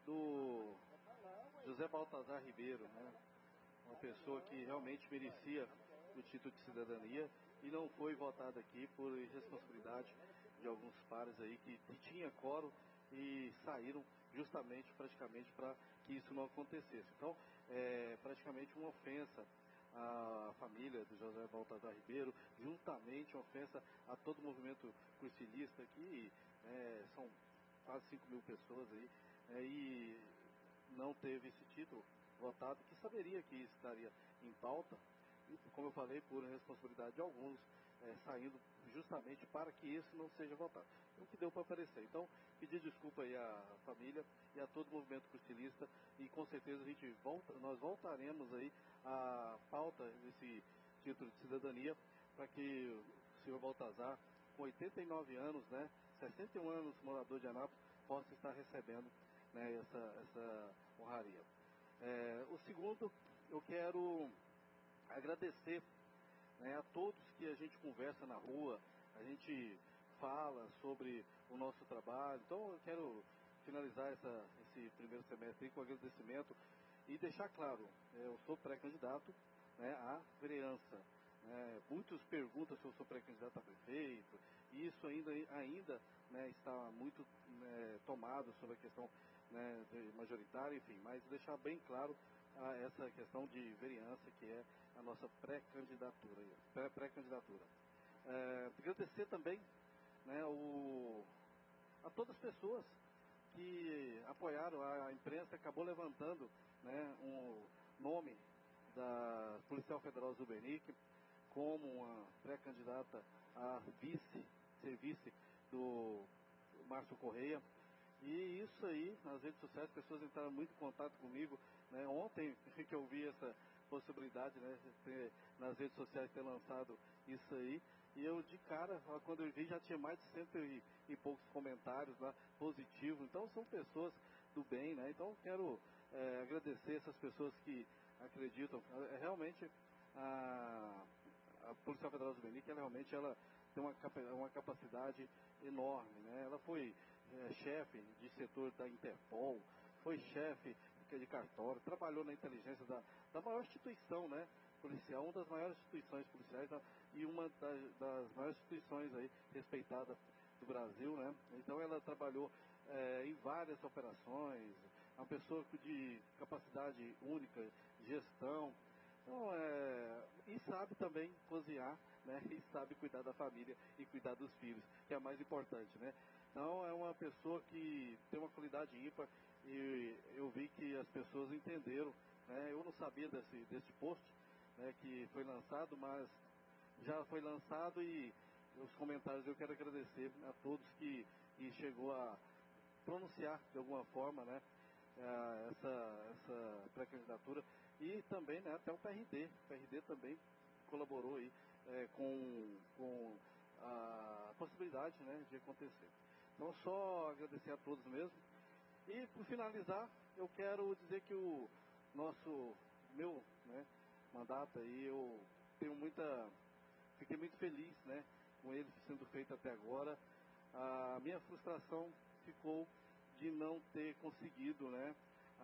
do José Baltazar Ribeiro, né, uma pessoa que realmente merecia o título de cidadania e não foi votada aqui por irresponsabilidade de alguns pares aí que, que tinha quórum e saíram justamente, praticamente, para que isso não acontecesse. Então, é praticamente uma ofensa à família do José Baltazar Ribeiro, juntamente uma ofensa a todo o movimento cursilista, que é, são quase cinco mil pessoas aí, é, e não teve esse título votado, que saberia que estaria em pauta, e, como eu falei, por responsabilidade de alguns, é, saindo justamente para que isso não seja votado. O que deu para aparecer. Então, pedir desculpa aí à família e a todo o movimento cursilista, e com certeza a gente volta, nós voltaremos aí à pauta desse título de cidadania, para que o senhor Baltazar, com oitenta e nove anos, né, sessenta e um anos, morador de Anápolis, possa estar recebendo, né, essa, essa honraria. É, o segundo, eu quero agradecer, né, a todos que a gente conversa na rua, a gente fala sobre o nosso trabalho. Então eu quero finalizar essa, esse primeiro semestre com agradecimento e deixar claro, eu sou pré-candidato, né, à vereança. É, muitos perguntam se eu sou pré-candidato a prefeito, e isso ainda, ainda né, está muito né, tomado sobre a questão né, majoritária, enfim, mas deixar bem claro a essa questão de vereança, que é a nossa pré-candidatura. Pré-candidatura. É, agradecer também, né, o, a todas as pessoas que apoiaram, a, a imprensa acabou levantando, né, um nome da Policial Federal Zubernick como uma pré-candidata a vice, ser vice do Márcio Correia. E isso aí, nas redes sociais, as pessoas entraram muito em contato comigo, né, ontem que eu vi essa possibilidade, né, ter, nas redes sociais ter lançado isso aí, e eu de cara, quando eu vi, já tinha mais de cento e, e poucos comentários lá, positivos. Então são pessoas do bem, né? Então quero é, agradecer essas pessoas que acreditam. É, realmente a, a Polícia Federal do Benic, ela realmente ela tem uma, uma capacidade enorme, né? Ela foi é, chefe de setor da Interpol, foi chefe de cartório, trabalhou na inteligência da, da maior instituição, né, policial, uma das maiores instituições policiais, tá, e uma das, das maiores instituições aí respeitada do Brasil, né? Então ela trabalhou é, em várias operações, uma pessoa de capacidade única, gestão, então, é, e sabe também cozinhar, né? E sabe cuidar da família e cuidar dos filhos, que é mais importante, né? Então é uma pessoa que tem uma qualidade ímpar, e eu vi que as pessoas entenderam, né? Eu não sabia desse, desse post, né, que foi lançado, mas já foi lançado, e os comentários eu quero agradecer a todos que, que chegou a pronunciar de alguma forma, né, essa, essa pré-candidatura, e também, né, até o P R D, o P R D também colaborou aí é, com, com a possibilidade, né, de acontecer. Então só agradecer a todos mesmo. E por finalizar, eu quero dizer que o nosso, meu, né, mandato aí, eu tenho muita, fiquei muito feliz, né, com ele sendo feito até agora. A minha frustração ficou de não ter conseguido, né,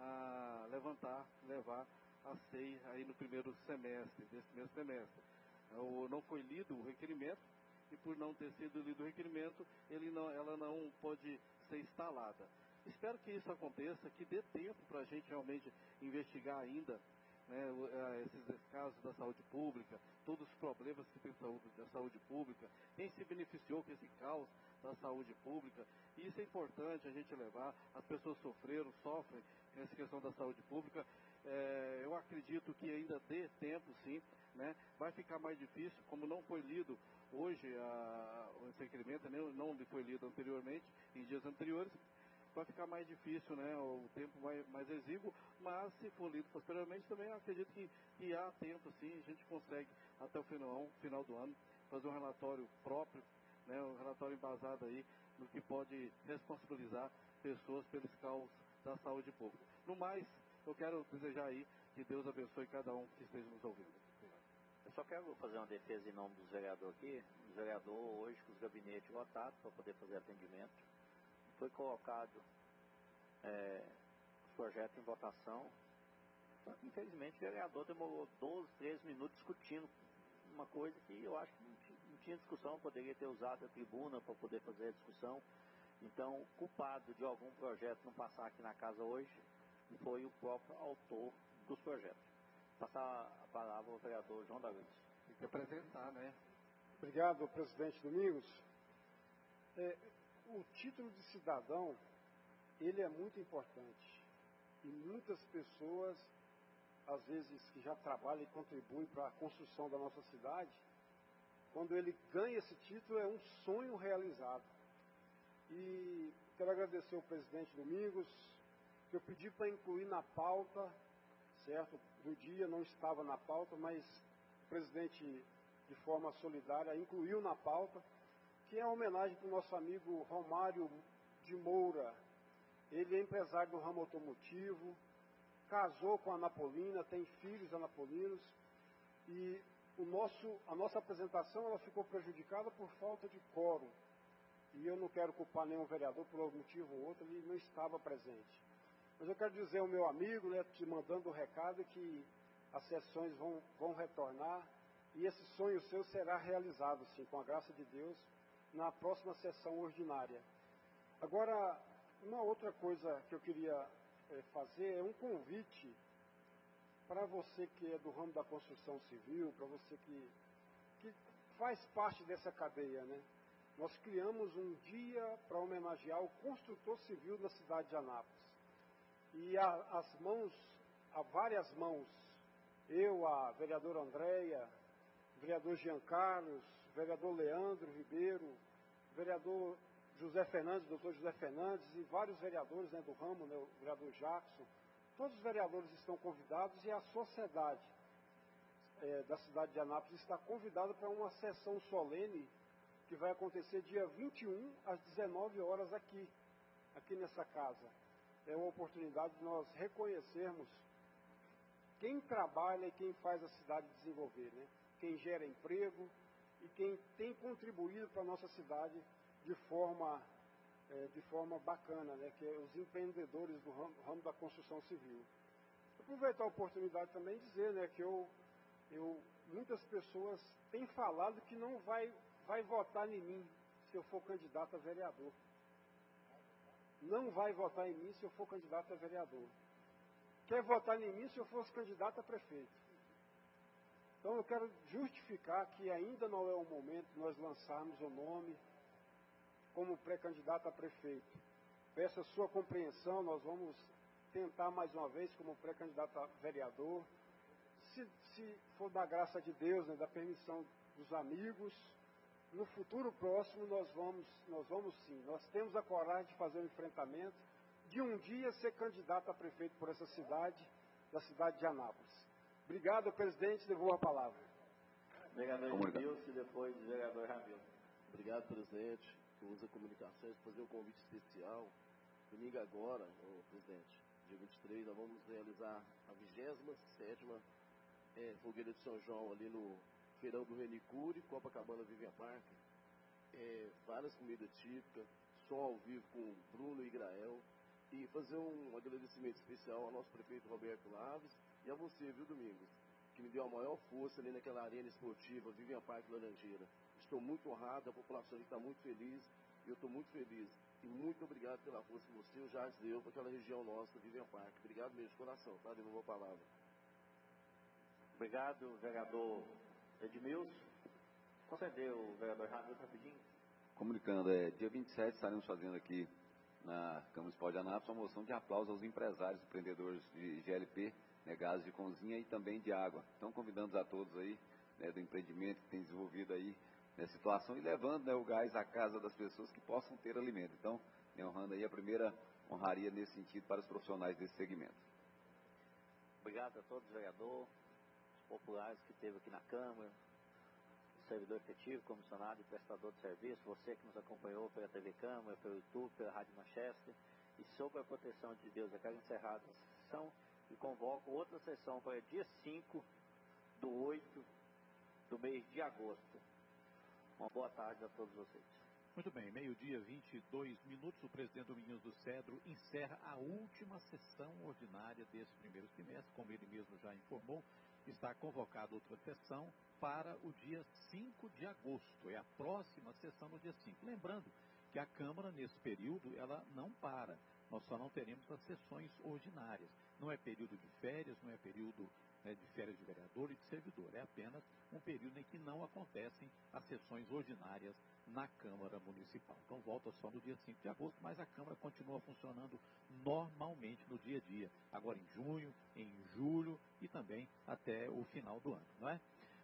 a levantar, levar a C E I aí no primeiro semestre, desse primeiro semestre. Eu, não foi lido o requerimento, e por não ter sido lido o requerimento, ele não, ela não pode ser instalada. espero que isso aconteça, que dê tempo para a gente realmente investigar ainda, né, esses casos da saúde pública, todos os problemas que tem saúde, da saúde pública, quem se beneficiou com esse caos da saúde pública. E isso é importante a gente levar. As pessoas sofreram, sofrem com essa questão da saúde pública. É, eu acredito que ainda dê tempo, sim, né? Vai ficar mais difícil, como não foi lido hoje a, esse requerimento, né? Não foi lido anteriormente, em dias anteriores. Vai ficar mais difícil, né, o tempo mais, mais exíguo, mas se for lido posteriormente também acredito que, que há tempo, sim, a gente consegue até o final, final do ano fazer um relatório próprio, né, um relatório embasado aí no que pode responsabilizar pessoas pelos caos da saúde pública. No mais, eu quero desejar aí que Deus abençoe cada um que esteja nos ouvindo. Eu só quero fazer uma defesa em nome dos vereadores aqui. O vereador hoje com os gabinetes lotados para poder fazer atendimento. Foi colocado é, o projeto em votação. Infelizmente o vereador demorou doze, treze minutos discutindo uma coisa que eu acho que não tinha, não tinha discussão, poderia ter usado a tribuna para poder fazer a discussão. Então, culpado de algum projeto não passar aqui na casa hoje foi o próprio autor dos projetos. Passar a palavra ao vereador João Davi. Tem que apresentar, né? Obrigado, presidente Domingos. É, o título de cidadão, ele é muito importante. E muitas pessoas, às vezes, que já trabalham e contribuem para a construção da nossa cidade, quando ele ganha esse título, é um sonho realizado. E quero agradecer ao presidente Domingos, que eu pedi para incluir na pauta, certo? Do dia não estava na pauta, mas o presidente, de forma solidária, incluiu na pauta, que é uma homenagem para o nosso amigo Romário de Moura. Ele é empresário do ramo automotivo, casou com a Anapolina, tem filhos anapolinos, e o nosso, a nossa apresentação ela ficou prejudicada por falta de quórum. E eu não quero culpar nenhum vereador por algum motivo ou outro, ele não estava presente. Mas eu quero dizer ao meu amigo, né, te mandando o recado, que as sessões vão, vão retornar, e esse sonho seu será realizado, sim, com a graça de Deus, na próxima sessão ordinária. Agora, uma outra coisa que eu queria é, fazer é um convite para você que é do ramo da construção civil, para você que, que faz parte dessa cadeia, né? Nós criamos um dia para homenagear o construtor civil da cidade de Anápolis. E a, as mãos, a várias mãos, eu, a vereadora Andréia, vereador Jean Carlos, vereador Leandro Ribeiro, vereador José Fernandes, doutor José Fernandes, e vários vereadores, né, do ramo, né, o vereador Jackson, todos os vereadores estão convidados e a sociedade é, da cidade de Anápolis está convidada para uma sessão solene que vai acontecer dia vinte e um às dezenove horas aqui, aqui nessa casa. É uma oportunidade de nós reconhecermos quem trabalha e quem faz a cidade desenvolver, né? Quem gera emprego e quem tem contribuído para a nossa cidade de forma, é, de forma bacana, né? Que é os empreendedores do ramo, ramo da construção civil. Aproveitar a oportunidade também e dizer, né, que eu, eu, muitas pessoas têm falado que não vai, vai votar em mim se eu for candidato a vereador. Não vai votar em mim se eu for candidato a vereador. Quer votar em mim se eu fosse candidato a prefeito. Então eu quero justificar que ainda não é o momento de nós lançarmos o nome como pré-candidato a prefeito. Peço a sua compreensão, nós vamos tentar mais uma vez como pré-candidato a vereador. Se, se for da graça de Deus, né, da permissão dos amigos, no futuro próximo nós vamos, nós vamos sim, nós temos a coragem de fazer o enfrentamento, de um dia ser candidato a prefeito por essa cidade, da cidade de Anápolis. Obrigado, presidente, devolvo a palavra. Vereador Ramilson e depois vereador Ramilson. Obrigado, presidente, que usa comunicações, fazer um convite especial. Domingo agora, ô, presidente, dia vinte e três, nós vamos realizar a vigésima sétima é, fogueira de São João ali no Feirão do Renicure, Copacabana Vivian Park. É, várias comidas típicas, som ao vivo com Bruno e Grael. E fazer um agradecimento especial ao nosso prefeito Roberto Laves e a você, viu, Domingos, que me deu a maior força ali naquela arena esportiva Vivian Park Laranjeira. Estou muito honrado, a população está muito feliz Eu estou muito feliz. E muito obrigado pela força que você, o Jardim deu para aquela região nossa, Vivian Park. Obrigado mesmo de coração, tá? De novo a palavra. Obrigado, vereador Edmilson. Conceder o vereador Ramiro rapidinho. Comunicando, é, dia vinte e sete estaremos fazendo aqui na Câmara Municipal de Anápolis uma moção de aplauso aos empresários, empreendedores de G L P, né, gases de cozinha e também de água. Então convidamos a todos aí, né, do empreendimento que tem desenvolvido aí a situação e levando, né, o gás à casa das pessoas que possam ter alimento. Então, né, honrando aí a primeira honraria nesse sentido para os profissionais desse segmento. Obrigado a todos, vereador, os populares que esteve aqui na Câmara, o servidor efetivo, comissionado e prestador de serviço, você que nos acompanhou pela T V Câmara, pelo YouTube, pela Rádio Manchester, e sob a proteção de Deus, eu quero encerrar a sessão e convoco outra sessão para dia cinco do oito do mês de agosto. Uma boa tarde a todos vocês. Muito bem, meio-dia, vinte e dois minutos, o presidente Domingos do Cedro encerra a última sessão ordinária desse primeiro semestre, como ele mesmo já informou, está convocada outra sessão para o dia cinco de agosto, é a próxima sessão no dia cinco. Lembrando que a Câmara, nesse período, ela não para, nós só não teremos as sessões ordinárias. Não é período de férias, não é período, né, de férias de vereador e de servidor, é apenas um período em que não acontecem as sessões ordinárias na Câmara Municipal. Então volta só no dia cinco de agosto, mas a Câmara continua funcionando normalmente no dia a dia, agora em junho, em julho e também até o final do ano, não é?